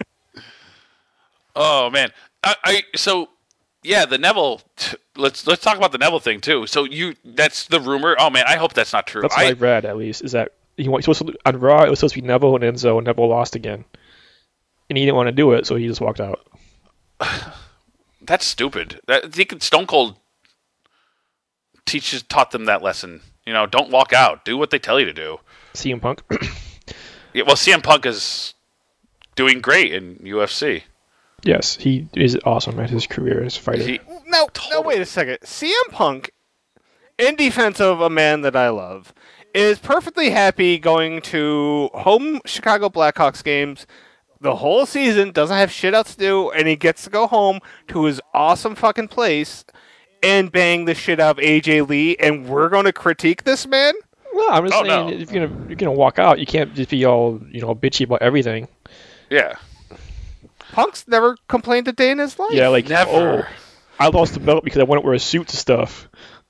Oh, man. I, I So, yeah, the Neville... T- let's let's talk about the Neville thing, too. So, you that's the rumor. Oh, man, I hope that's not true. That's what I, I read, at least, is that he was supposed to, on Raw, it was supposed to be Neville and Enzo, and Neville lost again. And he didn't want to do it, so he just walked out. That's stupid. That, I think Stone Cold teaches taught them that lesson. You know, don't walk out. Do what they tell you to do. C M Punk. Yeah, well, C M Punk is doing great in U F C. Yes, he is awesome at his career as a fighter. He, no, no, wait a second. C M Punk, in defense of a man that I love, is perfectly happy going to home Chicago Blackhawks games the whole season, doesn't have shit else to do, and he gets to go home to his awesome fucking place and bang the shit out of A J Lee, and we're going to critique this man? Well, I'm just Oh, saying, no. if you're gonna you're gonna walk out, you can't just be all you know bitchy about everything. yeah. Punk's never complained a day in his life. Yeah, like Never. oh, I lost the belt because I wouldn't wear suits and stuff.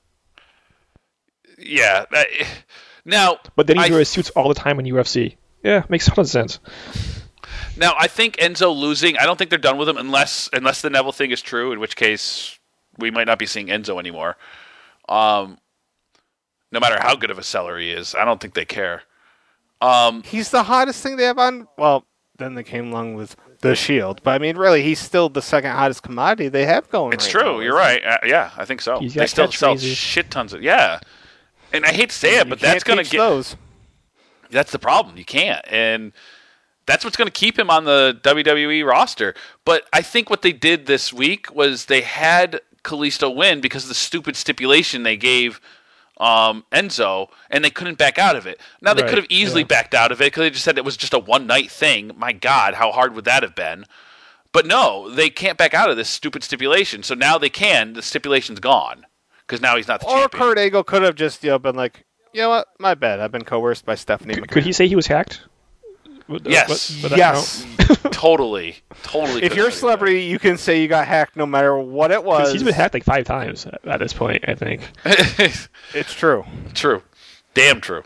Yeah. That, now, But then he I- wears suits all the time in U F C. Yeah, makes a ton of sense. Now, I think Enzo losing, I don't think they're done with him unless unless the Neville thing is true, in which case we might not be seeing Enzo anymore. Um, no matter how good of a seller he is, I don't think they care. Um, He's the hottest thing they have on. Well, then they came along with the Shield. But I mean, really, he's still the second hottest commodity they have going. It's right true. now, You're isn't right. Uh, yeah, I think so. He's They got still sell catchphrases. shit tons of yeah. And I hate to say he? it, but You that's can't going to teach get those. that's the problem. You can't. And that's what's going to keep him on the W W E roster. But I think what they did this week was they had Kalisto win because of the stupid stipulation they gave um, Enzo, and they couldn't back out of it. Now, they Right, could have easily yeah. backed out of it because they just said it was just a one-night thing. My God, how hard would that have been? But no, they can't back out of this stupid stipulation. So now they can. The stipulation's gone because now he's not the Or champion. Kurt Angle could have just you know been like, you know what, my bad, I've been coerced by Stephanie Could, McMahon. could he say he was hacked? Would- Yes. would- would that Yes. Totally. Totally. If could've you're a said that. celebrity, you can say you got hacked no matter what it count? was. 'Cause he's been hacked like five times at- at this point, I think. It's true. True. Damn true.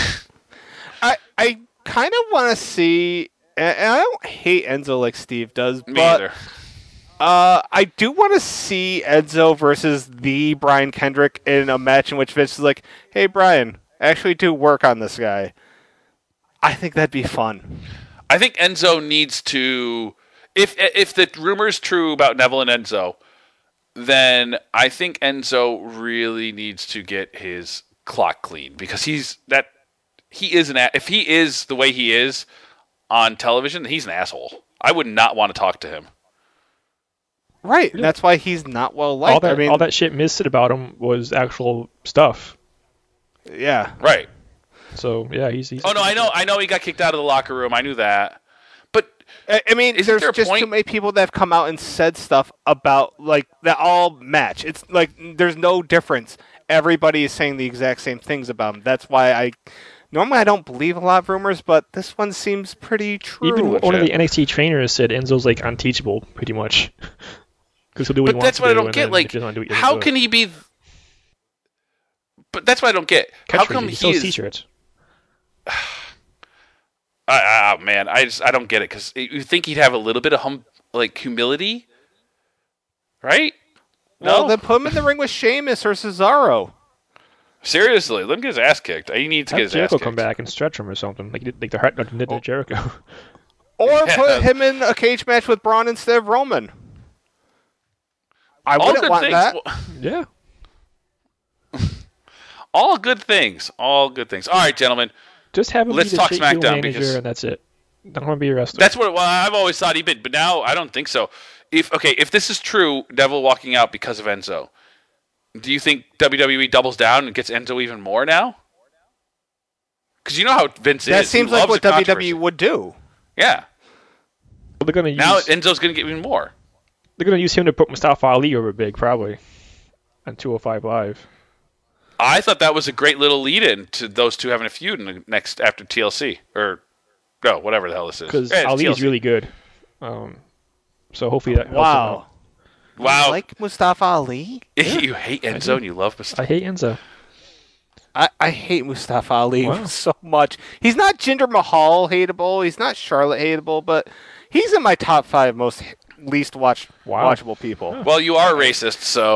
I I kind of want to see, and and I don't hate Enzo like Steve does, Me but either. uh, I do want to see Enzo versus the Brian Kendrick in a match in which Vince is like, "Hey Brian, actually do work on this guy." I think that'd be fun. I think Enzo needs to. If if the rumor is true about Neville and Enzo, then I think Enzo really needs to get his clock clean because he's that he is an a- if he is the way he is on television, he's an asshole. I would not want to talk to him. Right. And that's why he's not well liked. all that I mean, all that shit Miz said about him was actual stuff. yeah. Right. So yeah, he's. he's Oh no, I know. I know he got kicked out of the locker room. I knew that. But I I mean, Isn't there's there a just point- too many people that have come out and said stuff about like that all match. It's like there's no difference. Everybody is saying the exact same things about him. That's why I normally I don't believe a lot of rumors, but this one seems pretty true. Even one of shit. the N X T trainers said Enzo's like unteachable, pretty much. Because he'll do what but he wants that's to what I do, don't and get. then if Like, he doesn't wanna do it, he doesn't how do it. can he be? th- But that's what I don't get. How Catchphrase, come he he sells is? t-shirts? I, I, oh, man, I just I don't get it because you think he'd have a little bit of hum like humility, right? Well, No, then put him in the ring with Sheamus or Cesaro. seriously, let him get his ass kicked. He needs to get Have his Jericho ass kicked. come back and stretch him or something, like like the Hart did to Jericho. Or Yeah. put him in a cage match with Braun instead of Roman. I All wouldn't good want things. that. Yeah. All good things. All good things. All right, gentlemen. Just have him Let's be the talk shake heel SmackDown manager, because- and that's it. Don't want to be a wrestler. That's what well, I've always thought he'd been, but now I don't think so. If okay, if this is true, Neville walking out because of Enzo, do you think W W E doubles down and gets Enzo even more now? Because you know how Vince That is. He seems like loves what a W W E controversy. would do. Yeah. Well, they're gonna use Now Enzo's going to get even more. they're gonna use him to put Mustafa Ali over big, probably, on two oh five Live. I thought that was a great little lead-in to those two having a feud in the next after T L C or no, whatever the hell this is. Because Yeah, it's Ali T L is C. really good. Um, so hopefully that helps him Wow. out. Wow. You like Mustafa Ali? You hate Enzo and you love Mustafa. I hate Enzo. I, I hate Mustafa Ali Wow. so much. He's not Jinder Mahal hateable. He's not Charlotte hateable, but he's in my top five most h- least watched Wow. watchable people. Well, you are racist, so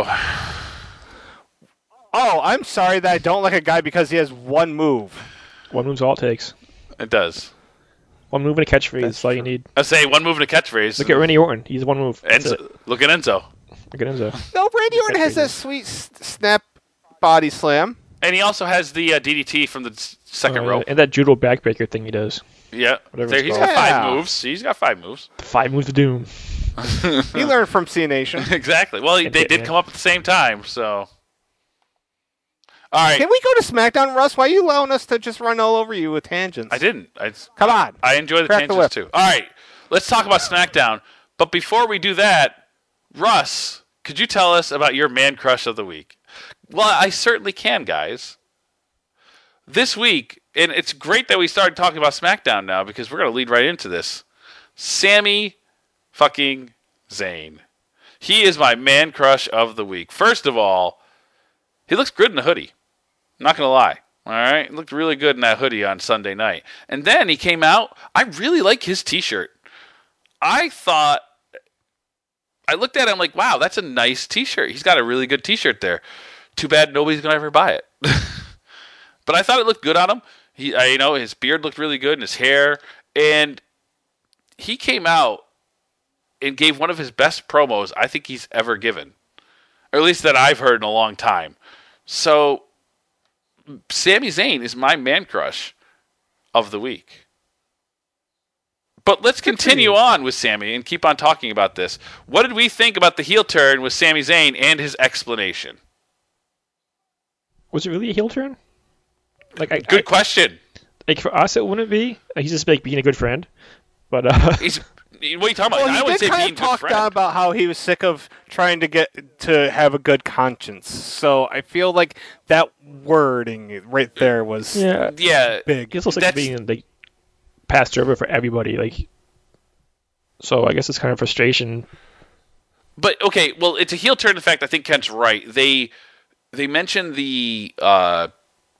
Oh, I'm sorry that I don't like a guy because he has one move. One move's all it takes. it does. One move and a catchphrase. That's That's all you true. need. I say one move and a catchphrase. Look at Randy Orton. He's one move. That's it. Enzo. Look at Enzo. Look at Enzo. No, Randy Orton has that sweet s- snap body slam. And he also has the uh, D D T from the s- second Uh, rope. and that judo backbreaker thing he does. Yeah. whatever There, it's he's called. got five Yeah. moves. He's got five moves. The five moves of doom. He learned from C Nation. exactly. Well, they And did Hitman. come up at the same time, so. All right. Can we go to SmackDown, Russ? Why are you allowing us to just run all over you with tangents? I didn't. I, Come on. I enjoy the Crack the tangents whip. too. All right. Let's talk about SmackDown. But before we do that, Russ, could you tell us about your man crush of the week? Well, I certainly can, guys. This week, and it's great that we started talking about SmackDown now because we're going to lead right into this. Sami fucking Zayn. He is my man crush of the week. First of all, he looks good in the hoodie. I'm not going to lie. All right? He looked really good in that hoodie on Sunday night. And then he came out. I really like his t-shirt. I thought, I looked at it, I'm like, wow, that's a nice t-shirt. He's got a really good t-shirt there. Too bad nobody's going to ever buy it. But I thought it looked good on him. He, I, you know, his beard looked really good and his hair. And he came out and gave one of his best promos I think he's ever given, or at least that I've heard in a long time. So, Sami Zayn is my man crush of the week. But let's continue on with Sami and keep on talking about this. What did we think about the heel turn with Sami Zayn and his explanation? Was it really a heel turn? Like, I, Good I, question. Like for us, it wouldn't be. Like, he's just like being a good friend. But uh, He's, what are you talking about? Well, I he would did say kind being of a good talk friend. down about how he was sick of trying to get to have a good conscience. So I feel like that wording right there was yeah, Yeah, big. he's also like That's- being like passed over for everybody. Like, so I guess it's kind of frustration. but okay. Well, it's a heel turn. In fact, I think Kent's right. They they mentioned the, uh,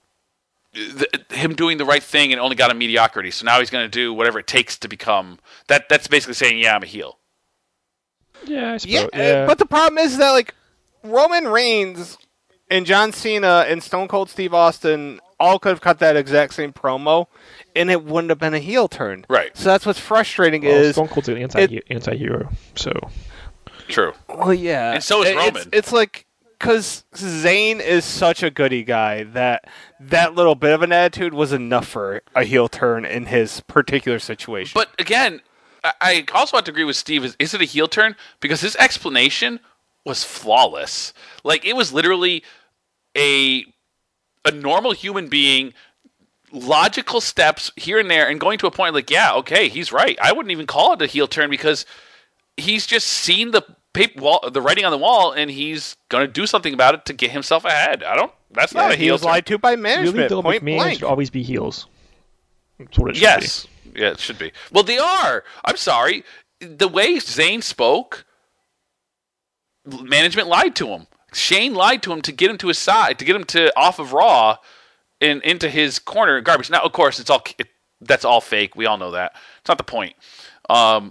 the him doing the right thing and only got a mediocrity. So now he's going to do whatever it takes to become that. That's basically saying, yeah, I'm a heel. Yeah, I suppose. Yeah, Yeah, uh, but the problem is that like Roman Reigns and John Cena and Stone Cold Steve Austin all could have cut that exact same promo, and it wouldn't have been a heel turn. Right. So that's what's frustrating well, is Stone Cold's an anti it- anti-hero. So True. well, yeah, And so is It- it's- Roman. It's, like because Zayn is such a goody guy that that little bit of an attitude was enough for a heel turn in his particular situation. But again, I- I also have to agree with Steve. Is, is it a heel turn? Because his explanation was flawless. Like, it was literally a a normal human being, logical steps here and there, and going to a point like, yeah, okay, he's right. I wouldn't even call it a heel turn because he's just seen the paper wall, the writing on the wall, and he's going to do something about it to get himself ahead. I don't. That's yeah, not a he heel was turn. lied to by really, management. though, point McMahon blank. should always be heels. That's what it should Yes. Yeah, it should be. Well, they are. I'm sorry. The way Zayn spoke, management lied to him. Shane lied to him to get him to his side, to get him to off of Raw and into his corner garbage. Now, of course, it's all it, that's all fake. We all know that. It's not the point. Um,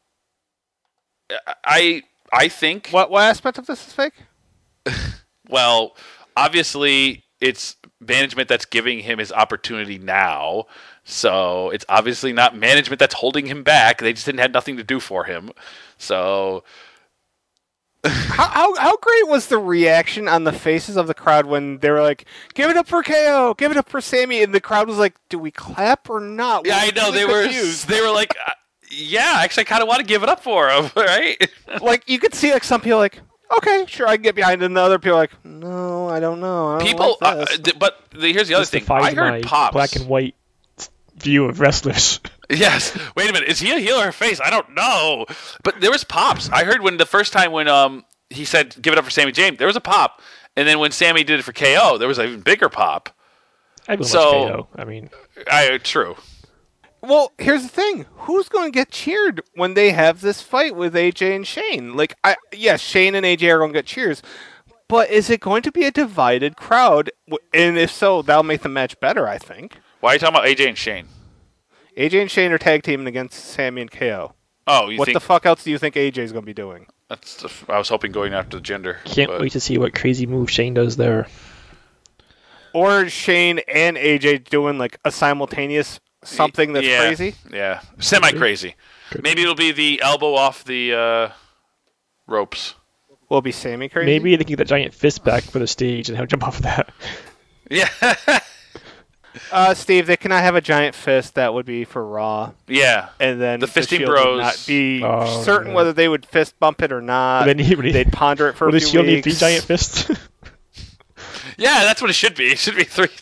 I I think. What what aspect of this is fake? Well, obviously, it's management that's giving him his opportunity now. So it's obviously not management that's holding him back. They just didn't have nothing to do for him. So How, how how great was the reaction on the faces of the crowd when they were like, "Give it up for K O, give it up for Sammy," and the crowd was like, "Do we clap or not?" yeah, We're I know really they were. confused. They were like, uh, yeah, actually, I kind of want to give it up for him, right? Like you could see like some people like, "Okay, sure, I can get behind," it," and the other people like, "No, I don't know." I don't People, like uh, this." th- but the, here's the other This thing. defies I heard my pops. black and white view of wrestlers. Yes. Wait a minute. Is he a heel or a face? I don't know. But there was pops. I heard when the first time when um he said give it up for Sami Zayn, there was a pop, and then when Sammy did it for K O, there was an even bigger pop. Everyone So- loves K O. I mean, I true. Well, here's the thing: who's going to get cheered when they have this fight with A J and Shane? Like, I yes, Shane and A J are going to get cheers, but is it going to be a divided crowd? W- And if so, that'll make the match better. I think Why are you talking about A J and Shane? A J and Shane are tag teaming against Sammy and K O. Oh, you What think the fuck else do you think A J is going to be doing? that's the, I was hoping going after the gender. can't but- wait to see what crazy move Shane does there. Or Shane and A J doing like a simultaneous something that's yeah, crazy? Yeah. Semi crazy. Could Maybe it'll be the elbow off the uh, ropes. Will it be Sammy crazy? Maybe they can get that giant fist back for the stage and have him jump off of that. Yeah. Uh, Steve, they cannot have a giant fist. That would be for Raw. yeah. And then The fisting Shield would bros. not be Oh, certain yeah. whether they would fist bump it or not. Then he- They'd ponder it for Will a the few Shield need weeks. three giant fists? Yeah, that's what it should be. It should be three.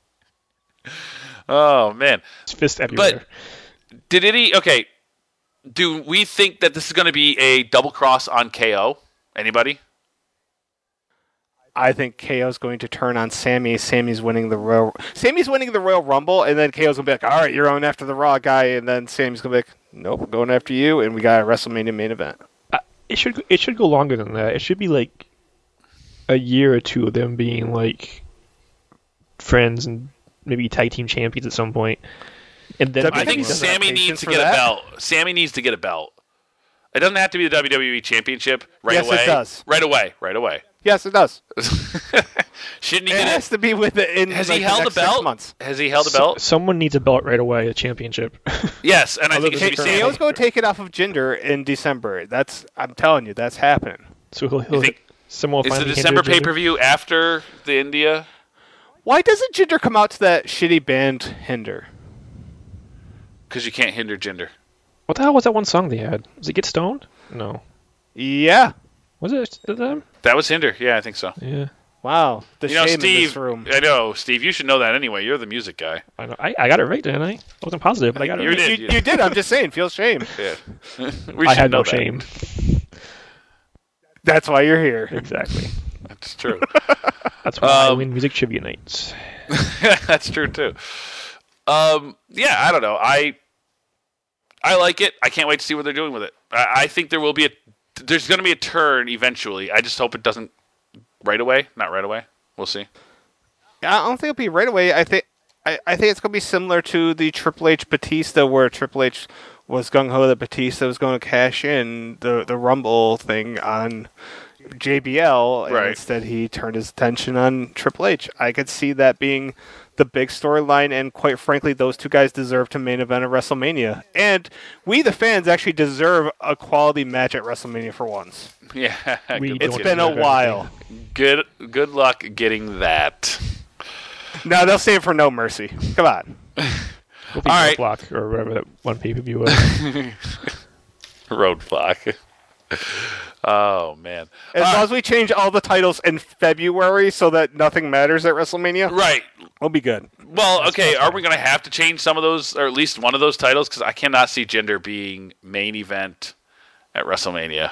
Oh, man. Fist everywhere. Did any. Okay. Do we think that this is going to be a double cross on K O? Anybody? I think K O's going to turn on Sammy. Sammy's winning the Royal. Sammy's winning the Royal Rumble, and then K O's gonna be like, "All right, you're going after the Raw guy," and then Sammy's gonna be like, "Nope, we're going after you," and we got a WrestleMania main event. Uh, it should it should go longer than that. It should be like a year or two of them being like friends and maybe tag team champions at some point. And then W I W E think doesn't have Sammy patience needs to for get that. a belt. Sammy needs to get a belt. It doesn't have to be the W W E Championship right Yes, it away. does. Right away. Right away. Yes, it does. Shouldn't he It get has it? to be with it in Has like, he the held a next six belt? months. Has he held a So- belt? someone needs a belt right away, a championship. Yes, and I think it Other should than be K- Sam. KO's going to take it off of Jinder in December. That's I'm telling you, that's happening. so he'll, he'll You think- someone will Is the finally December hinder Jinder. pay-per-view after the India? Why doesn't Jinder come out to that shitty band Hinder? Because you can't hinder Jinder. What the hell was that one song they had? Was it Get Stoned? No. Yeah. Was it them? That was hinder. Yeah, I think so. Yeah. Wow. The You know, shame in Steve. this room. I know, Steve. You should know that anyway. You're the music guy. I know. I, I got it right, didn't I? I wasn't positive, but I got it You right. did. You, you did. I'm just saying. Feel shame. Yeah. we I should had know no that. shame. That's why you're here. Exactly. That's true. That's why I Um, win music trivia nights. That's true too. Um, yeah, I don't know. I I like it. I can't wait to see what they're doing with it. I, I think there will be a there's going to be a turn eventually. I just hope it doesn't right away. Not right away. We'll see. I don't think it'll be right away. I think I, I think it's going to be similar to the Triple H Batista, where Triple H was gung ho that Batista was going to cash in the the Rumble thing on J B L, and Right. instead he turned his attention on Triple H. I could see that being the big storyline, and quite frankly, those two guys deserve to main event at WrestleMania. And we, the fans, actually deserve a quality match at WrestleMania for once. Yeah. We good, don't It's luck been a deserve while. good good luck getting that. No, they'll save for No Mercy. Come on. We'll be all right. Roadblock or whatever that one pay per view was. Roadblock. Oh man. As All long as we change all the titles in February so that nothing matters at WrestleMania, Right. we'll be good. Well, okay. Are we going to have to change some of those, or at least one of those titles? Because I cannot see Jinder being main event at WrestleMania.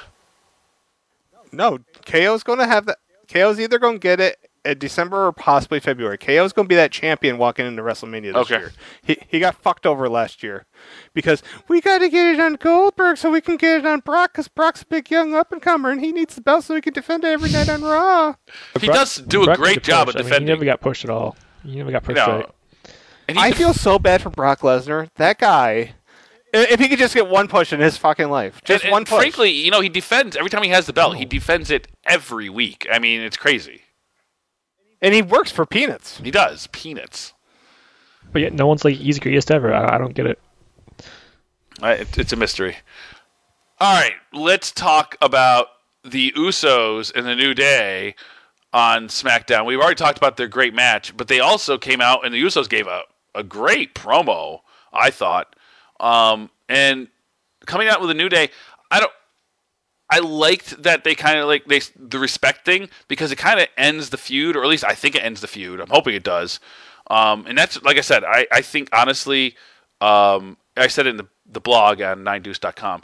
No, K O's going to have that. K O's either going to get it in December or possibly February. K O's going to be that champion walking into WrestleMania this Okay. year. He he got fucked over last year because we got to get it on Goldberg so we can get it on Brock because Brock's a big young up and comer and he needs the belt so he can defend it every night on Raw. He Brock- does do a Brock great didn't get job pushed. of I mean, defending. he never got pushed at all. He never got pushed No. right. And he I def- feel so bad for Brock Lesnar. That guy, i- if he could just get one push in his fucking life, just and- and one push. Frankly, you know, he defends every time he has the belt. He defends it every week. I mean, it's crazy. And he works for peanuts. He does peanuts. But yet, no one's like, he's the greatest ever. I, I don't get it. I, it, it's a mystery. All right, let's talk about the Usos and the New Day on SmackDown. We've already talked about their great match, but they also came out and the Usos gave a, a great promo, I thought. Um, and coming out with the New Day, I don't. I liked that they kind of like they the respect thing because it kind of ends the feud, or at least I think it ends the feud. I'm hoping it does. Um, and that's like I said, I, I think honestly, um, I said it in the, the blog on nine deuce dot com.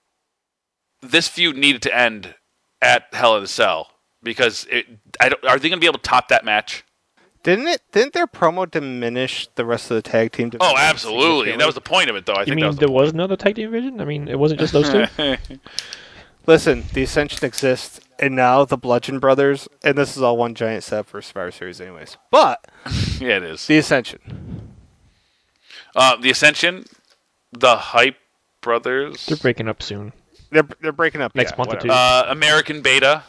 This feud needed to end at Hell in a Cell because it. I don't, are they going to be able to top that match? Didn't it? Didn't their promo diminish the rest of the tag team? Oh, division absolutely. That was the point of it, though. I You think mean that was there was another tag team division? I mean, it wasn't just those two? the Listen, the Ascension exists, and now the Bludgeon Brothers, and this is all one giant setup for Survivor Series, anyways. But yeah, it is. the Ascension, Uh, the Ascension, the Hype Brothers, They're breaking up soon. they're they're breaking up Next yeah, month or whatever. two. uh, American Beta.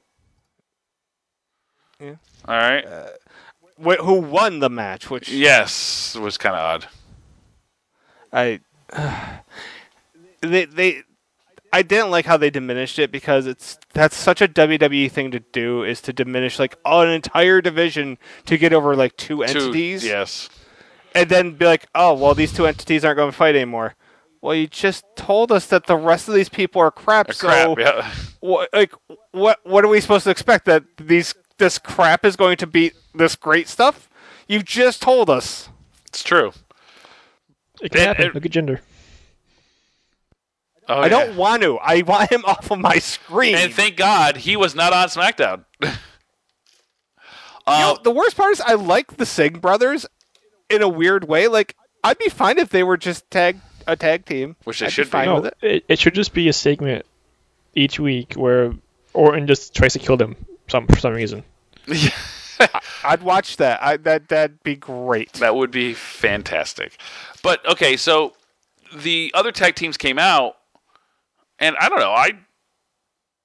Yeah. All right. Wh- who won the match? Which Yes, it was kind of odd. I they they I didn't like how they diminished it because it's that's such a W W E thing to do is to diminish like an entire division to get over like two Two- entities, yes. and then be like, oh well, these two entities aren't going to fight anymore. Well, you just told us that the rest of these people are crap. Uh, so crap. Yeah. what like what what are we supposed to expect that these this crap is going to beat this great stuff? You just told us. It's true. It can it- happen. it- Look at Jinder. Oh, I yeah. don't want to. I want him off of my screen. And thank God he was not on SmackDown. You uh, know, the worst part is I like the Singh brothers in a weird way. Like I'd be fine if they were just tag a tag team. Which they I'd should be. fine No, with it. it, it should just be a segment each week where Orton just tries to kill them some for some reason. I'd watch that. I, that that'd be great. that would be fantastic. But okay, so the other tag teams came out, and I don't know. I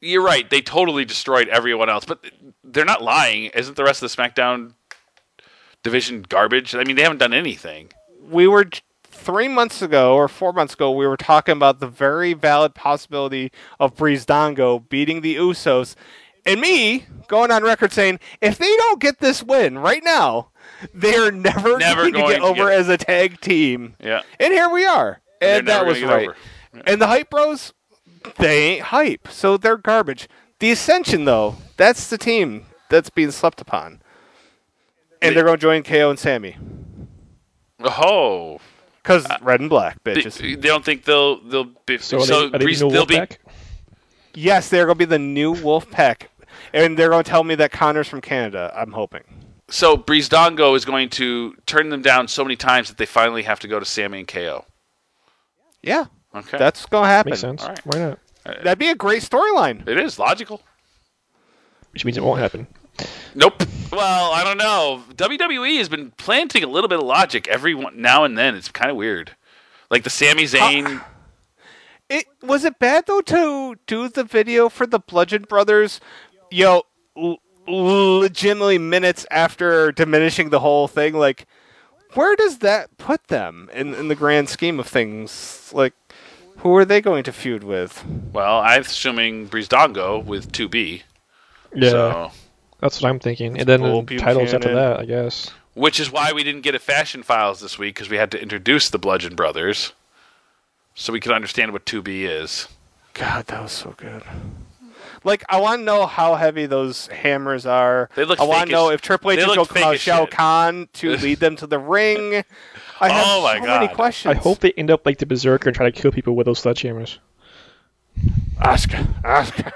you're right. They totally destroyed everyone else, but they're not lying. Isn't the rest of the SmackDown division garbage? I mean, they haven't done anything. We were three months ago or four months ago. We were talking about the very valid possibility of Breezango beating the Usos, and me going on record saying if they don't get this win right now, they are never, Never going, going to get to over get as a tag team. Yeah. And here we are, and, And they're that never was gonna get right. over. Yeah. And the Hype Bros, they ain't hype, so they're garbage. The Ascension, though, that's the team that's being slept upon. And They- they're going to join K O and Sammy. Oh. Because red and black, They, bitches. they don't think they'll they'll be So, are they, so are they Breeze- the new they'll be Wolfpack? Yes, they're going to be the new Wolfpack. And they're going to tell me that Connor's from Canada, I'm hoping. so Breezango is going to turn them down so many times that they finally have to go to Sammy and K O. Yeah, Okay. that's going to happen. Makes sense. All right. Why not? That'd be a great storyline. It is logical. Which means it won't happen. Nope. Well, I don't know. W W E has been planting a little bit of logic every one, now and then. It's kind of weird. Like the Sami Zayn. It was it bad though to do the video for the Bludgeon Brothers, you know, l- legitimately minutes after diminishing the whole thing? Like, where does that put them in in the grand scheme of things? Like, who are they going to feud with? Well, I'm assuming Breezango with two B. Yeah, So, that's what I'm thinking. And then Bull the titles after Buchanan. that, I guess. which is why we didn't get a Fashion Files this week because we had to introduce the Bludgeon Brothers so we could understand what two B is. God, that was so good. Like, I want to know how heavy those hammers are. They look I want fake to know as- if Triple H they is look going to come fake out as Shao shit. Kahn to lead them to the ring. I have Oh my so many God. questions. I hope they end up like the Berserker and try to kill people with those sledgehammers. Oscar, Oscar.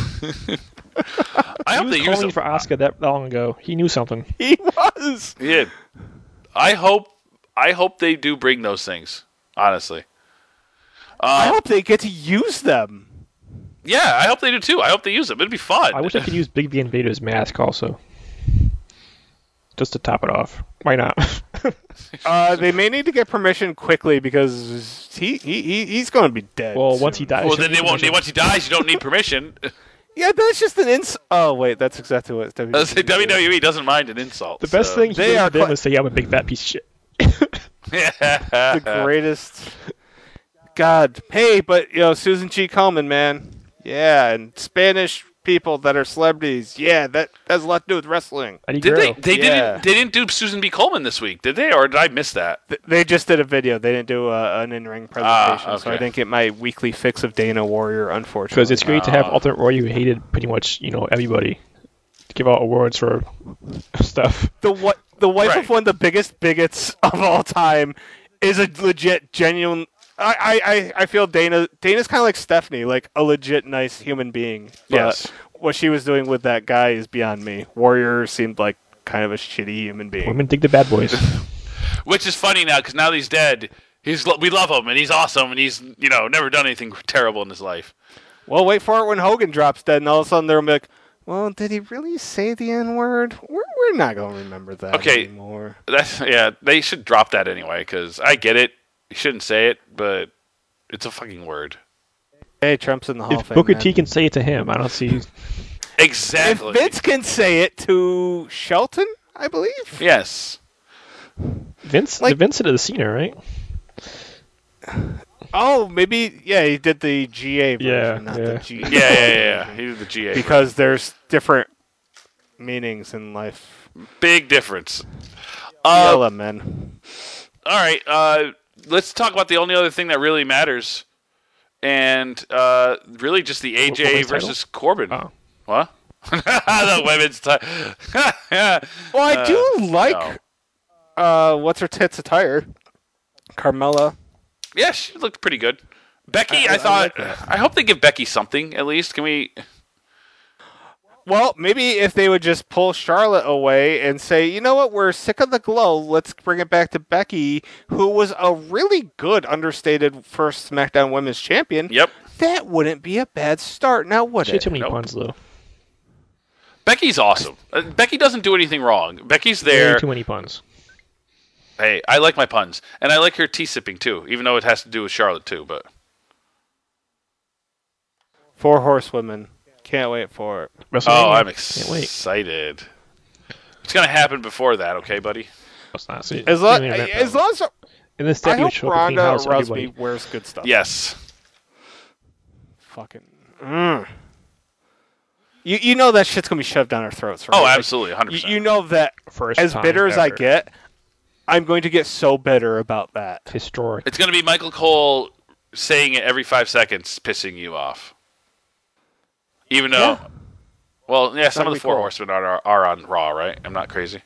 I He hope was they use calling them. for Asuka that long ago. He knew something. He was. Yeah. I hope I hope they do bring those things, honestly. I Uh, hope they get to use them. yeah, I hope they do too. I hope they use them. It'd be fun. I wish I could use Big V Invader's mask also. Just to top it off. Why not? Uh, they may need to get permission quickly because he, he, he he's going to be dead. well, once he soon. dies. Well, he'll then need they won't need. permission. Once he dies, you don't need permission. Yeah, that's just an ins. Oh wait, that's exactly what W W E. I say W W E doesn't mind an insult. The best so. thing he They did are to them quite- was say, I'm a big fat piece of shit. the greatest. God, hey, but you know Susan G. Komen, man, yeah, and Spanish people that are celebrities, yeah, that has a lot to do with wrestling. Eddie Did they? Guerrero. They Yeah. didn't. They didn't do Susan B. Coleman this week, did they? Or did I miss that? Th- They just did a video. They didn't do a, an in-ring presentation, Ah, so I okay. didn't get my weekly fix of Dana Warrior, unfortunately. Because it's great to have Ah. Ultimate Warrior who hated pretty much, you know, everybody. To give out awards for stuff. the what the wife Right. of one of the biggest bigots of all time is a legit, genuine. I I, I, I feel Dana Dana's kind of like Stephanie, like a legit nice human being. But Yes. what she was doing with that guy is beyond me. Warrior seemed like kind of a shitty human being. Women dig the bad boys. Which is funny now because now that he's dead, he's we love him and he's awesome and he's you know never done anything terrible in his life. Well, wait for it when Hogan drops dead, and all of a sudden they'll be like, "Well, did he really say the N word? We're we're not gonna remember that Okay. anymore." That's yeah. They should drop that anyway because I get it. You shouldn't say it, but it's a fucking word. Hey, Trump's in the Hall of If Fame. Booker man. T can say it to him, I don't see. Exactly. If Vince can say it to Shelton, I believe. Yes. Vince, Like- the Vince did the Cena, right? Oh, maybe yeah, he did the G A version, Yeah, not yeah. the G. Yeah, yeah, yeah. yeah. He did the G A. Because there's different meanings in life. Big difference. Uh, Yella, man. all right. Uh, let's talk about the only other thing that really matters, and uh, really just the A J Women's versus Corbin. Oh. What? The women's title. Well, I do Uh, like uh, what's her tits attire, Carmella. Yeah, she looked pretty good. Becky, I- I, I thought. like that. I hope they give Becky something at least. Can we? Well, maybe if they would just pull Charlotte away and say, you know what, we're sick of the glow, let's bring it back to Becky, who was a really good, understated first SmackDown Women's Champion. Yep. That wouldn't be a bad start, now would She had it? too many Nope. puns, though. Becky's awesome. Uh, Becky doesn't do anything wrong. Becky's Way there. too many puns. Hey, I like my puns, and I like her tea sipping too, even though it has to do with Charlotte too. But Four horsewomen. Can't wait for it. Oh, I'm Can't wait. excited. It's gonna happen before that, okay, buddy? It's not. See, As, lo- as long as and then I hope show up at Clean Ronda House, Rousey everybody. wears good stuff. Yes. Fucking. Mm. You you know that shit's gonna be shoved down our throats, right? Oh, Like, absolutely, one hundred you, percent. you know that First as time bitter as I ever. get, I'm going to get so bitter about that. Historic. It's gonna be Michael Cole saying it every five seconds, pissing you off. Even though, Yeah. well, yeah, some That'd of be the Four cool. Horsemen are, are are on Raw, right? I'm not crazy.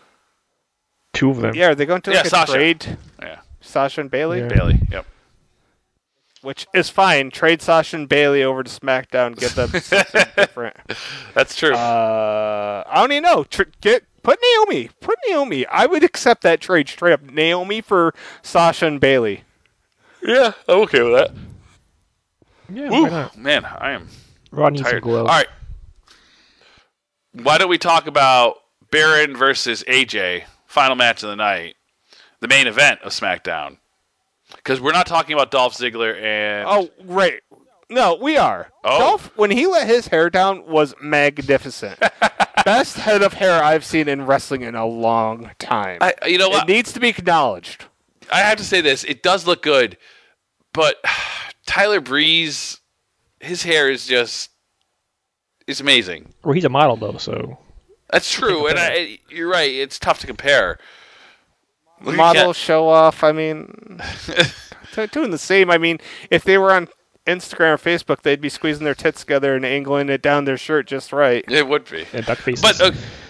Two of them. Yeah, are they going to Yeah, like a Sasha. trade Yeah, Sasha and Bailey? Yeah. Bailey. Yep. Which is fine. Trade Sasha and Bailey over to SmackDown. Get them something different. That's true. Uh, I don't even know. Tr- get put Naomi. Put Naomi. I would accept that trade straight up. Naomi for Sasha and Bailey. yeah, I'm okay with that. Yeah, Woo, why not? man, I am Raw needs some tired. glow. All right. Why don't we talk about Baron versus A J, final match of the night, the main event of SmackDown? Because we're not talking about Dolph Ziggler and... Oh, right. No, we are. Oh. Dolph, when he let his hair down, was magnificent. Best head of hair I've seen in wrestling in a long time. I, you know it what? needs to be acknowledged. I have to say this. It does look good, but Tyler Breeze, his hair is just... It's amazing. Well, he's a model though, so That's true, and I, you're right. It's tough to compare. We Model can't- show off. I mean, they're doing the same. I mean, if they were on Instagram or Facebook, they'd be squeezing their tits together and angling it down their shirt just right. It would be. and duck faces. But uh,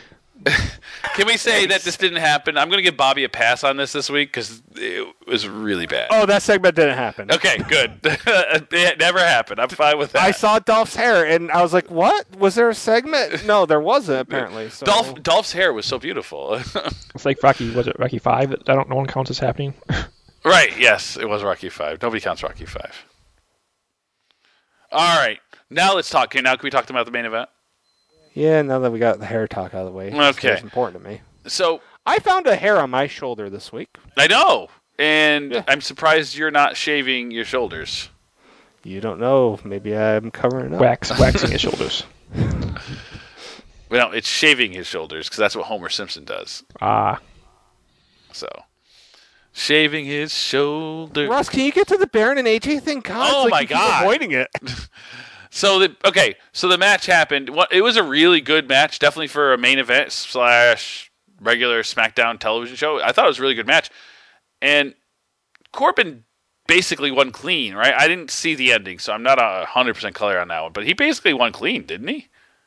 can we say that this didn't happen? I'm going to give Bobby a pass on this this week because it was really bad. Oh, that segment didn't happen. Okay, good. It never happened. I'm fine with that. I saw Dolph's hair and I was like, "What? Was there a segment?" No, there wasn't apparently. So. Dolph Dolph's hair was so beautiful. it's like Rocky. Was it Rocky Five? That I don't. No one counts as happening. Right? Yes, it was Rocky Five. Nobody counts Rocky Five. All right, now let's talk. Okay, now can we talk about the main event? Yeah, now that we got the hair talk out of the way, Okay. it's important to me. So I found a hair on my shoulder this week. I know, and Yeah. I'm surprised you're not shaving your shoulders. You don't know. Maybe I'm covering up. Wax, waxing his shoulders. Well, it's shaving his shoulders because that's what Homer Simpson does. Ah, So, shaving his shoulder. Ross, can you get to the Baron and A J thing? God, Oh it's like my you keep God. avoiding it. So the okay, so the match happened. What it was a really good match, definitely for a main event slash regular SmackDown television show. I thought it was a really good match, and Corbin basically won clean, right? I didn't see the ending, so I'm not a hundred percent clear on that one. But he basically won clean, didn't he?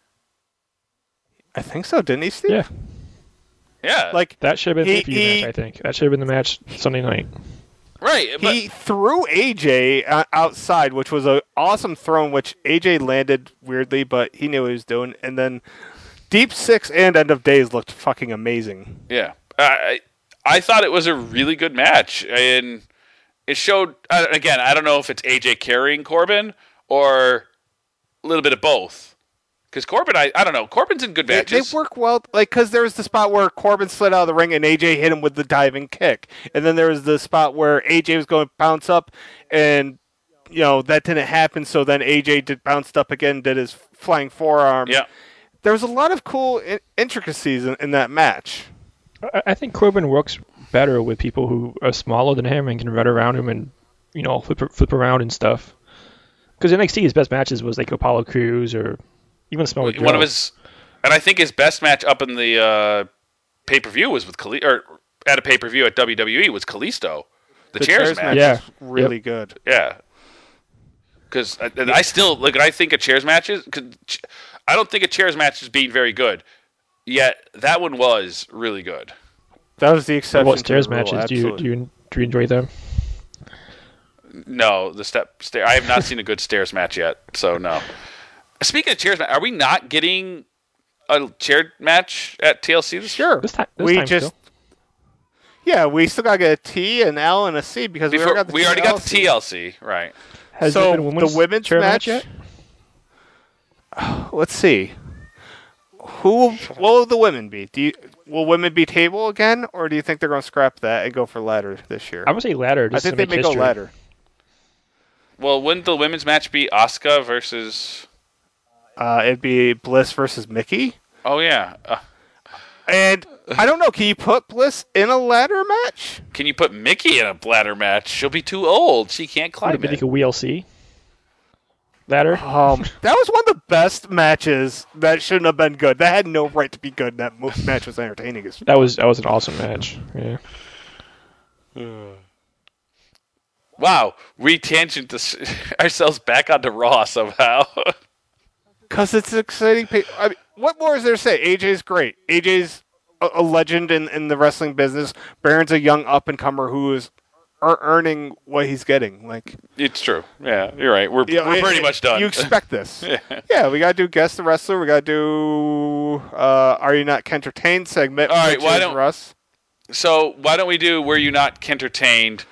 I think so, didn't he, Steve? yeah. Yeah, Like That should have been He- the pay-per-view he- match. I think that should have been the match Sunday night. right. But he threw A J uh, outside, which was an awesome throw, in which A J landed weirdly, but he knew what he was doing. And then Deep Six and End of Days looked fucking amazing. yeah, I I thought it was a really good match, and it showed. Uh, again, I don't know if it's A J carrying Corbin or a little bit of both. Because Corbin, I, I don't know. Corbin's in good They, they matches. work well, like because there was the spot where Corbin slid out of the ring and A J hit him with the diving kick, and then there was the spot where A J was going to bounce up, and you know that didn't happen. So then A J did bounced up again, did his flying forearm. Yeah. There was a lot of cool in- intricacies in, in that match. I, I think Corbin works better with people who are smaller than him and can run around him and you know flip flip around and stuff. Because N X T, his best matches was like Apollo Crews or even smaller. One Joe. of his, and I think his best match up in the uh, pay per view was with Kali, or at a pay per view at W W E was Kalisto, the, chairs, match. Yeah. was really good. Yeah, because I, and I still like. I think a chairs match is. 'cause ch- I don't think a chairs match is being very good. Yet that one was really good. That was the exception. What to stairs the rule, matches do you, do absolutely. you do you enjoy them? No, the step stair. I have not seen a good stairs match yet. So no. Speaking of chairs match, are we not getting a chair match at T L C this Sure. This time, this we time just still. yeah, we still gotta get a T, an L, and a C because we Before, already got the we already got the T T L C, right? Has so there been a women's the women's chair match. yet? Let's see. Who? What will the women be? Do you, will women be table again, or do you think they're going to scrap that and go for ladder this year? I would say ladder. I Just think to they make may go history. ladder. Well, wouldn't the women's match be Asuka versus Uh, it'd be Bliss versus Mickey. Oh yeah. Uh, And I don't know, can you put Bliss in a ladder match? can you put Mickey in a ladder match? She'll be too old. She can't Would climb it be it. like a W L C ladder? Um, that was one of the best matches that shouldn't have been good. That had no right to be good. That mo- match was entertaining as That was that was an awesome match. Yeah. Wow, we tangent this, ourselves back onto Raw somehow. because it's exciting. Pa- I mean, what more is there to say? A J's great. A J's a, a legend in, in the wrestling business. Baron's a young up and comer who is ear- earning what he's getting. Like, It's true. Yeah, you're right. We're you know, we're it- pretty it- much done. You expect this? Yeah. Yeah, we gotta do guess the wrestler. We gotta do uh, Are You Not Entertained segment. All right, which why is don't- Russ? So why don't we do Were You Not Entertained?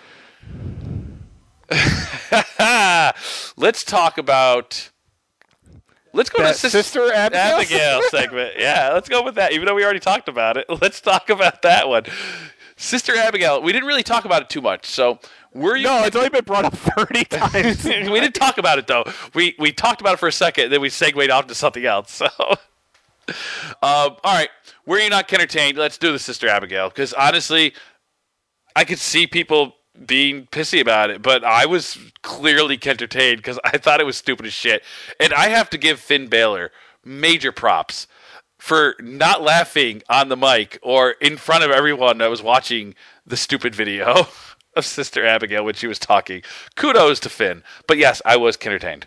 Let's talk about. Let's go That to Sis- Sister Abigail? Abigail segment. Yeah, let's go with that. Even though we already talked about it, let's talk about that one. Sister Abigail. We didn't really talk about it too much. So were you? No, it's only been brought up thirty times. we didn't talk about it though. We we talked about it for a second, then we segued off to something else. So, um, all right, were you not entertained? Let's do the Sister Abigail because honestly, I could see people being pissy about it, but I was clearly entertained because I thought it was stupid as shit. And I have to give Finn Balor major props for not laughing on the mic or in front of everyone that was watching the stupid video of Sister Abigail when she was talking. Kudos to Finn. But yes, I was entertained.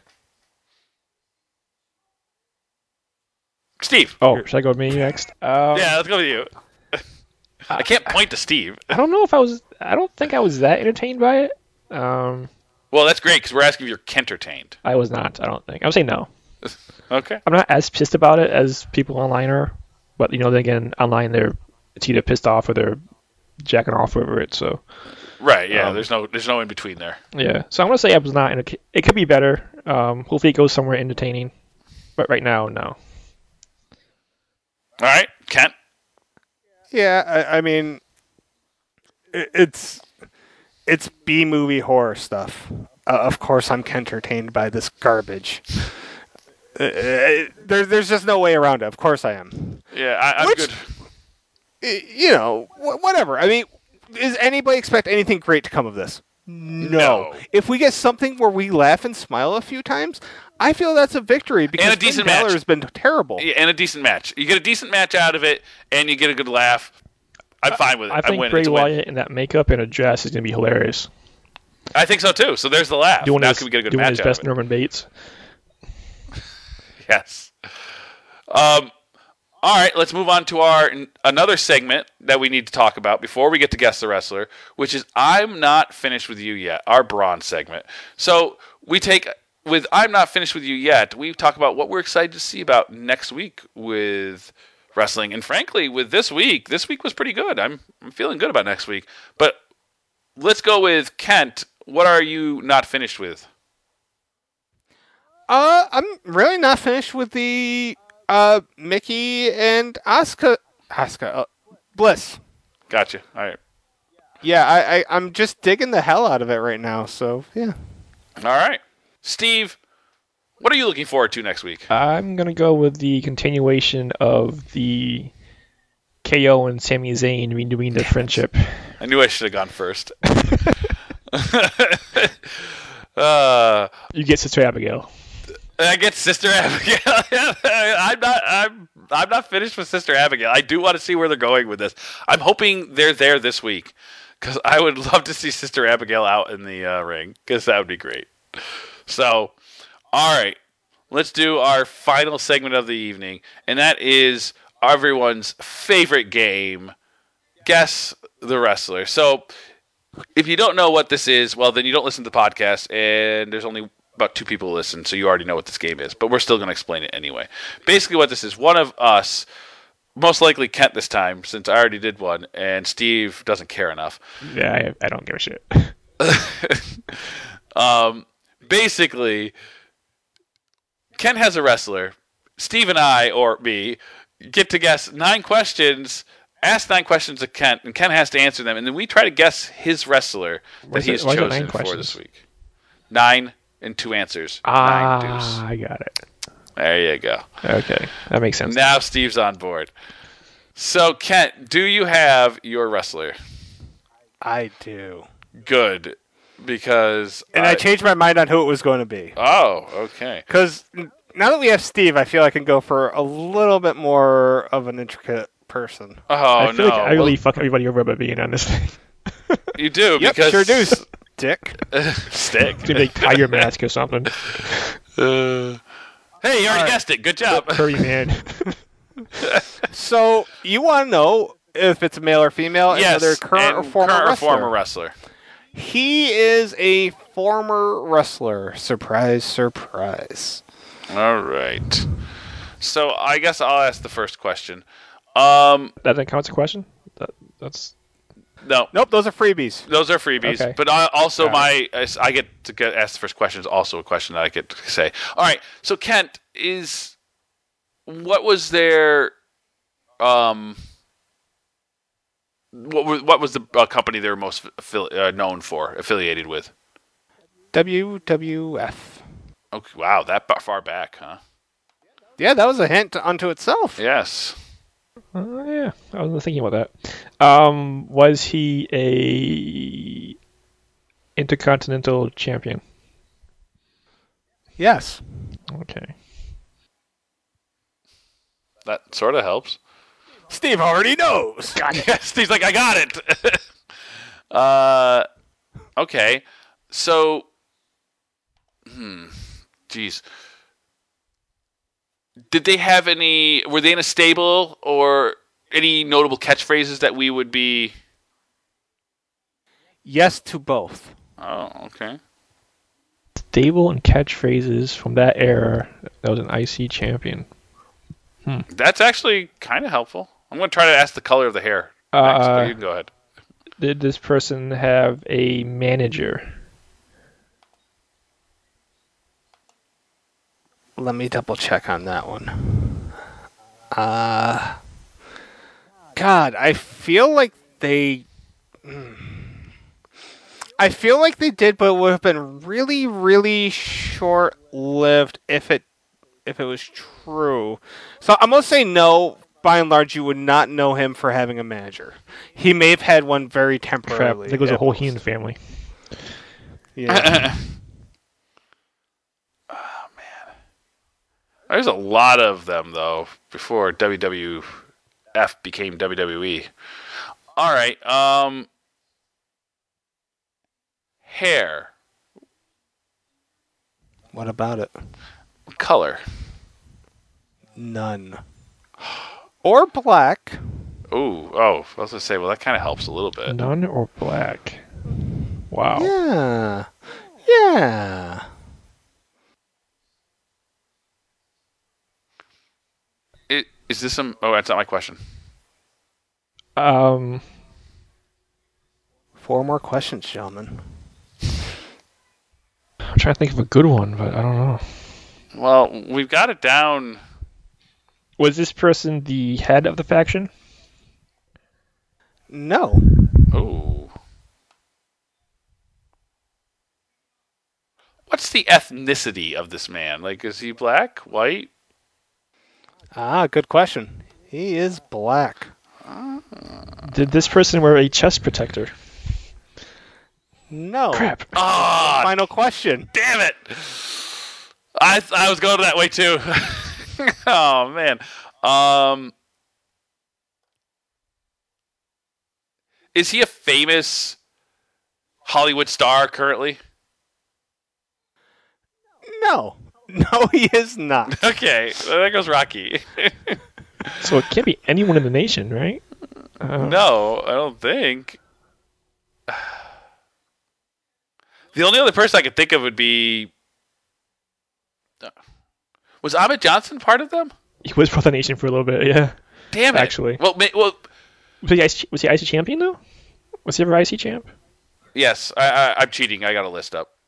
Steve. Oh, should I go with me next? Um, Yeah, let's go with you. I can't point to Steve. I don't know if I was. I don't think I was that entertained by it. Um, Well, that's great because we're asking if you're entertained. I was not. I don't think. I'm saying no. Okay. I'm not as pissed about it as people online are, but you know, then again, online they're it's either pissed off or they're jacking off over it. So Right. Yeah. Um, there's no there's no in between there. yeah, so I'm gonna say I was not. enter- It could be better. Um, hopefully, it goes somewhere entertaining. But right now, no. All right, Kent. Yeah, I, I mean, it, it's it's B movie horror stuff. Uh, of course, I'm entertained by this garbage. Uh, uh, there, there's just no way around it. Of course, I am. Yeah, I, I'm Which- good. Y- You know, wh- whatever. I mean, does anybody expect anything great to come of this? No. No. If we get something where we laugh and smile a few times, I feel that's a victory because And a Finn decent Balor match. has been terrible. Yeah, and a decent match. You get a decent match out of it, and you get a good laugh. I'm fine with it. I think win. Bray It's a win. Wyatt in that makeup and a dress is gonna be hilarious. I think so too. So there's the laugh. Doing now his, can we get a good doing match his out best of it? Norman Bates. Yes. Um. All right, let's move on to our another segment that we need to talk about before we get to Guess the Wrestler, which is I'm Not Finished With You Yet, our bronze segment. So we take, with I'm Not Finished With You Yet, we talk about what we're excited to see about next week with wrestling. And frankly, with this week, this week was pretty good. I'm, I'm feeling good about next week. But let's go with Kent. What are you not finished with? Uh, I'm really not finished with the uh Mickey and Asuka. Asuka uh, Bliss. Gotcha. All right. Yeah, I, I I'm just digging the hell out of it right now. So yeah. All right. Steve, what are you looking forward to next week? I'm gonna go with the continuation of the K O and Sami Zayn renewing their friendship. I knew I should have gone first. uh, You get Sister Abigail. I get Sister Abigail. I'm not. I'm. I'm not finished with Sister Abigail. I do want to see where they're going with this. I'm hoping they're there this week because I would love to see Sister Abigail out in the uh, ring because that would be great. So, all right, let's do our final segment of the evening, and that is everyone's favorite game, Guess the Wrestler. So, if you don't know what this is, well, then you don't listen to the podcast, and there's only about two people listen, so you already know what this game is, but we're still going to explain it anyway. Basically what this is, one of us, most likely Kent this time, since I already did one, and Steve doesn't care enough. Yeah, I, I don't give a shit. um, basically, Kent has a wrestler. Steve and I, or me, get to guess nine questions, ask nine questions to Kent, and Kent has to answer them, and then we try to guess his wrestler that Why is he it- has why is it chosen nine for questions? this week. Nine and two answers. Ah, Nine deuce. I got it. There you go. Okay, that makes sense. Now Steve's on board. So, Kent, do you have your wrestler? I do. Good, because And I, I changed my mind on who it was going to be. Oh, okay. Because now that we have Steve, I feel I can go for a little bit more of an intricate person. Oh, I feel no. like I really well, fuck everybody over by being on this thing. You do, Yep, because... sure do, Stick. Stick. It's gonna be like Tiger Mask or something. Uh, hey, you already right. guessed it. Good job. Curry Man. So, you want to know if it's a male or female, and Yes, whether current or and former current or wrestler. former wrestler. He is a former wrestler. Surprise, surprise. All right. So I guess I'll ask the first question. Um, That doesn't count as a question. That, that's no, Nope, those are freebies. those are freebies. Okay. But I, also, Got my I get to get asked the first question is also a question that I get to say. All right. So Kent, is what was their um. What was, what was the uh, company they were most affili- uh, known for, affiliated with? W W F. Okay, wow, that ba- far back, huh? Yeah, that was a hint unto itself. Yes. uh, yeah. I wasn't thinking about that. Um, was he a intercontinental champion? Yes. Okay. That sort of helps. Steve already knows. Steve's like, I got it. uh, okay. So, hmm, geez. Did they have any, were they in a stable or any notable catchphrases that we would be? Yes to both. Oh, okay. Stable and catchphrases from that era. That was an I C champion. That's actually kind of helpful. I'm going to try to ask the color of the hair next, Uh, but you can go ahead. Did this person have a manager? Let me double check on that one. Uh, God, I feel like they. I feel like they did, but it would have been really, really short-lived if it if it was true. So I'm gonna say no. By and large, you would not know him for having a manager. He may have had one very Crap. temporarily. I think it was a at whole most. Heenan family. Yeah. There's a lot of them, though, before W W F became W W E. All right. Um, hair. What about it? Color. None. Or black. Ooh, oh, I was going to say, well, that kind of helps a little bit. None or black? Wow. Yeah. Yeah. It, is this some... Oh, that's not my question. Um, Four more questions, gentlemen. I'm trying to think of a good one, but I don't know. Well, we've got it down... Was this person the head of the faction? No. Ooh. What's the ethnicity of this man? Like, is he black, white? Ah, good question. He is black. Did this person wear a chest protector? No. Crap. Ah, Final question. damn it! I I was going that way too. Oh man. Um, is he a famous Hollywood star currently? No. No, he is not. Okay, well, there goes Rocky. So it can't be anyone in the nation, right? Uh, No, I don't think. The only other person I could think of would be. Was Ahmed Johnson part of them? He was for the nation for a little bit, yeah. Damn it! Actually. well, ma- well, Was he, I C, was he I C champion, though? Was he ever I C champ? yes. I, I, I'm cheating. I got a list up.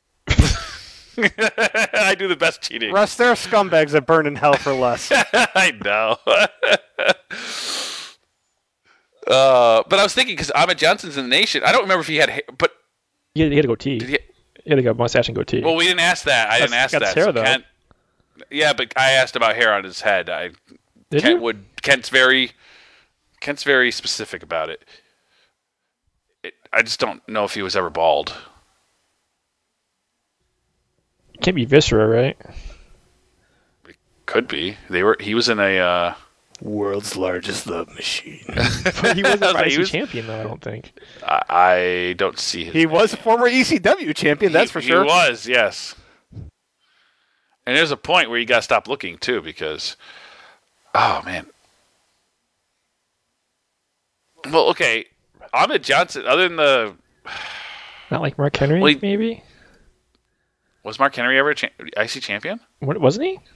I do the best cheating. Russ, there are scumbags that burn in hell for less. I know. uh, but I was thinking because Ahmed Johnson's in the nation. I don't remember if he had, hair, but He had, he had a goatee. did he? He had like a mustache and goatee. Well, we didn't ask that. I didn't That's- ask got that. hair, so though. Kent, Yeah, but I asked about hair on his head. I Did Kent you? would Kent's very Kent's very specific about it. it. I just don't know if he was ever bald. It can't be Viscera, right? Could be. They were. He was in a. Uh, World's largest love machine. But he wasn't I was like, I C he was- champion, though, I don't think. I, I don't see his. He was a former E C W champion, that's He- for sure. He was, yes. And there's a point where you got to stop looking too, because, oh man. Well, okay, Ahmed Johnson. Other than the, Not like Mark Henry, Well, he- maybe? was Mark Henry ever a cha- I C champion? What, wasn't he?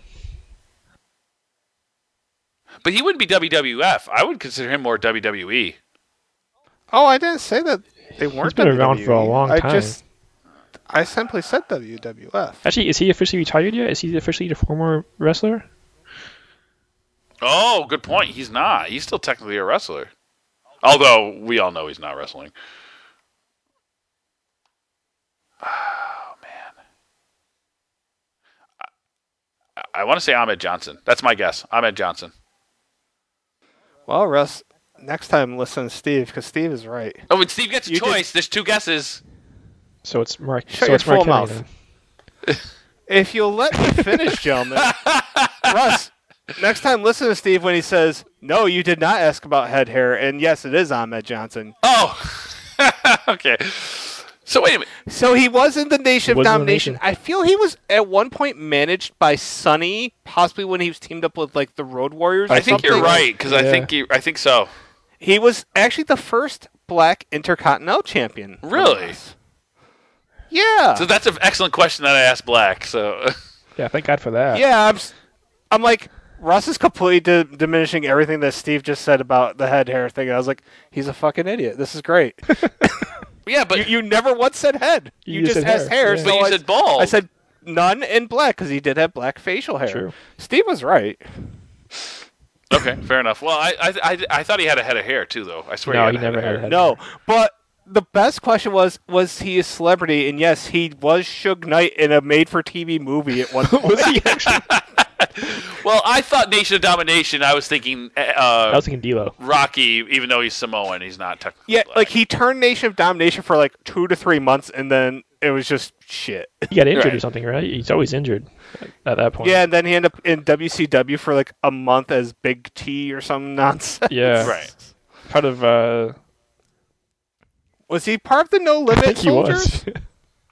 But he wouldn't be W W F. I would consider him more W W E. Oh, I didn't say that they weren't been around for a W W E. long I time. just, I simply said W W F. Actually, is he officially retired yet? Is he officially the former wrestler? Oh, good point. He's not. He's still technically a wrestler. Although we all know he's not wrestling. Oh man. I, I want to say Ahmed Johnson. That's my guess. Ahmed Johnson. Well, Russ, next time listen to Steve, because Steve is right. Oh, and Steve gets a You did- choice. There's two guesses. So it's Mark. Shut so your it's Mark full Henry mouth. then. If you'll let me finish, gentlemen. Russ, next time listen to Steve when he says, no, you did not ask about head hair, and yes, it is Ahmed Johnson. Oh, okay. So wait a minute. So he was in the Nation of Was in the Domination. Nation. I feel he was at one point managed by Sonny, possibly when he was teamed up with like the Road Warriors. Or I think you're something. right because I Yeah. think you, I think so. He was actually the first black Intercontinental champion. Really? Yeah. So that's an excellent question that I asked Black. So Yeah, thank God for that. yeah, I'm, s- I'm like, Russ is completely di- diminishing everything that Steve just said about the head hair thing. I was like, he's a fucking idiot. This is great. yeah, but you, you never once said head. You You, just just said asked hair, hair. yeah. so But you I, said bald. I said none in black because he did have black facial hair. True. Steve was right. okay, fair enough. Well, I, I I I thought he had a head of hair too, though. I swear. No, he, he had a never head had of a hair. head. No, but the best question was, was he a celebrity? And yes, he was Suge Knight in a made-for-T V movie at one point. Was he actually? Well, I thought Nation of Domination. I was thinking uh, I was thinking D'Lo. Rocky, even though he's Samoan, he's not technically. Yeah, black. like he turned Nation of Domination for like two to three months, and then it was just shit. He got injured Right. or something, right? He's always injured at that point. Yeah, and then he ended up in W C W for like a month as Big T or some nonsense. Yeah. Right. Part of. Uh, Was he part of the No I Limit think he Soldiers? was.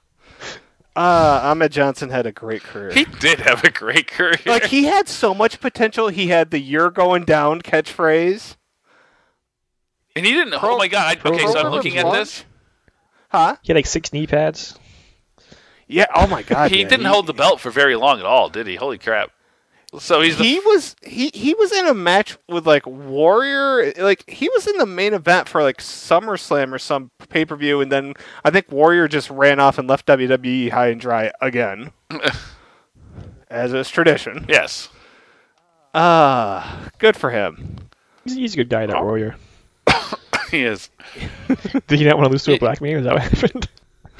Uh, Ahmed Johnson had a great career. He did have a great career. like he had so much potential. He had the "You're going down" catchphrase. and he didn't. Pro- oh my god! I, Pro okay, so I'm Rover looking at Plunge? this. Huh? He had like six knee pads. Yeah. Oh my God. He yeah, didn't hold the belt for very long at all, did he? Holy crap! So he's the He was he he was in a match with like Warrior. Like he was in the main event for like SummerSlam or some pay per view, and then I think Warrior just ran off and left W W E high and dry again, as is tradition. yes. Ah, good for him. He's, he's a good guy, that warrior. He is. Did he not want to lose to a black man? Is that what happened?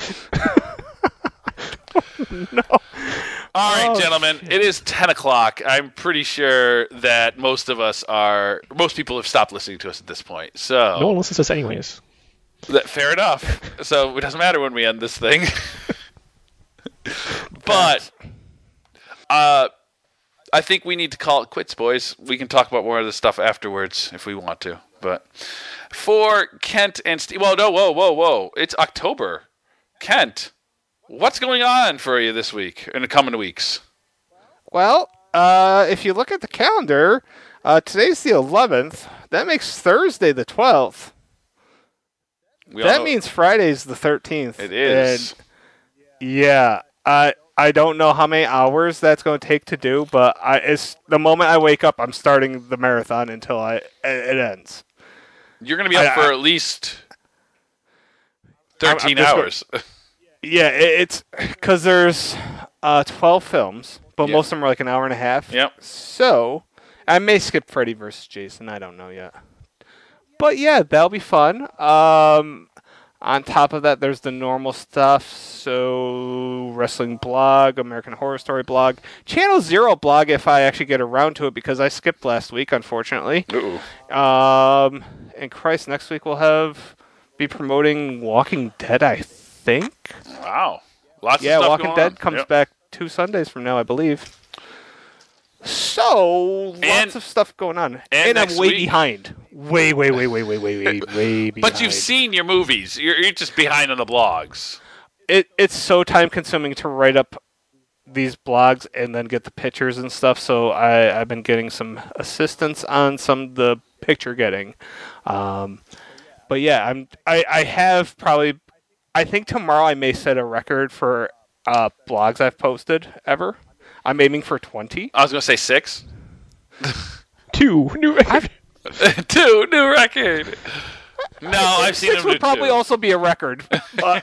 All right, Oh, gentlemen, it is ten o'clock. I'm pretty sure that most of us are, most people have stopped listening to us at this point. So, No one listens to us anyways. that, fair enough. So, it doesn't matter when we end this thing. But, uh, I think we need to call it quits, boys. We can talk about more of this stuff afterwards if we want to. But for Kent and Steve, well, no, whoa, whoa, whoa. It's October. Kent, what's going on for you this week, in the coming weeks? Well, uh, if you look at the calendar, uh, today's the eleventh. That makes Thursday the twelfth. We all That know- means Friday's the thirteenth. It is. And yeah, I I don't know how many hours that's going to take to do, but I it's the moment I wake up, I'm starting the marathon until I it ends. You're going to be up I- for I- at least I'm- I'm thirteen just go- hours. Yeah, it, it's because there's uh, twelve films, but Yeah. most of them are like an hour and a half. Yep. So I may skip Freddy versus Jason. I don't know yet. But yeah, that'll be fun. Um, On top of that, there's the normal stuff. So, Wrestling Blog, American Horror Story Blog, Channel Zero Blog, if I actually get around to it, because I skipped last week, unfortunately. Ooh. Um, and Christ, next week we'll have be promoting Walking Dead, I think. Wow. Lots Yeah, of stuff Walking going Dead on. comes Yep. back two Sundays from now, I believe. So, lots And- of stuff going on. and I'm next way week- behind. Way, way, way, way, way, way, way, way behind. But you've seen your movies. You're, you're just behind on the blogs. it. It's so time consuming to write up these blogs and then get the pictures and stuff. So I, I've been getting some assistance on some of the picture getting. Um, but yeah, I'm. I, I have probably. I think tomorrow I may set a record for uh, blogs I've posted ever. I'm aiming for twenty. I was going to say six. Two new record. Two, new record. No, I've seen Six them would do probably two. also be a record. but-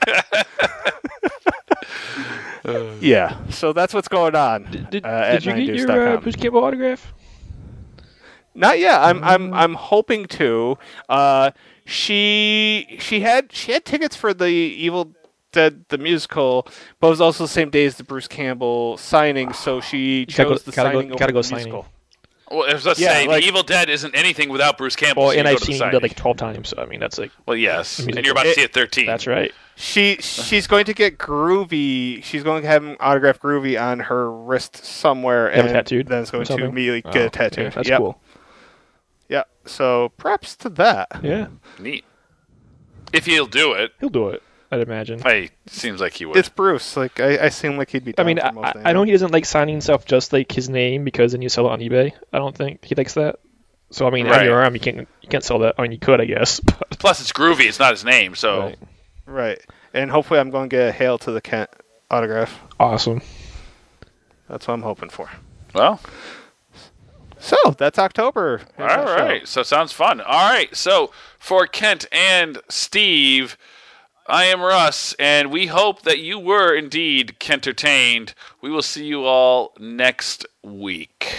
yeah, so that's what's going on. Did, uh, at did you nine get deuce your dot uh, com. Bruce Campbell autograph? Not yet. I'm I'm I'm hoping to. Uh, she she had she had tickets for the Evil Dead the musical, but it was also the same day as the Bruce Campbell signing, so she gotta chose go- the gotta go- signing over gotta go the signing. musical. Well, I was just Yeah, saying, like- The Evil Dead isn't anything without Bruce Campbell. Well, so you and go I've to the seen him signing. like twelve times, so I mean that's like Well, yes, I mean, and you're about it- to see it thirteen. that's right. She she's going to get Groovy. She's going to have him autograph Groovy on her wrist somewhere, Have it and tattooed then it's going or to something? immediately Oh, get a tattoo. okay, that's Yep. cool. Yeah. So props to that. Yeah, Neat. If he'll do it, he'll do it. I'd imagine. hey, seems like he would. It's Bruce. Like I, I seem like he'd be. I Down mean, for I, most I- things. I know he doesn't like signing stuff just like his name because then you sell it on eBay. I don't think he likes that. So I mean, Right. on your arm, you can't you can't sell that. I mean, you could, I guess. But, Plus, it's groovy. It's not his name, so right. Right. And hopefully, I'm going to get a Hail to the Kent autograph. Awesome. That's what I'm hoping for. well. So that's October. Here's All that show. right, so sounds fun. All right, so for Kent and Steve, I am Russ, and we hope that you were indeed Kentertained. We will see you all next week.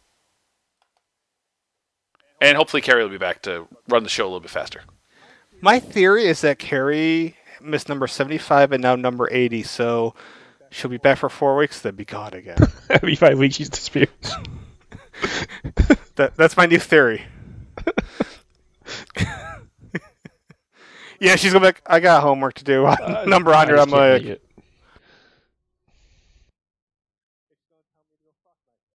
And hopefully Carrie will be back to run the show a little bit faster. My theory is that Carrie missed number seventy-five and now number eighty, so she'll be back for four weeks, then be gone again. Every five weeks, she's disappeared. that, that's my new theory. Yeah, she's going to be like, I got homework to do. number I one hundred, just I'm can't like, make it.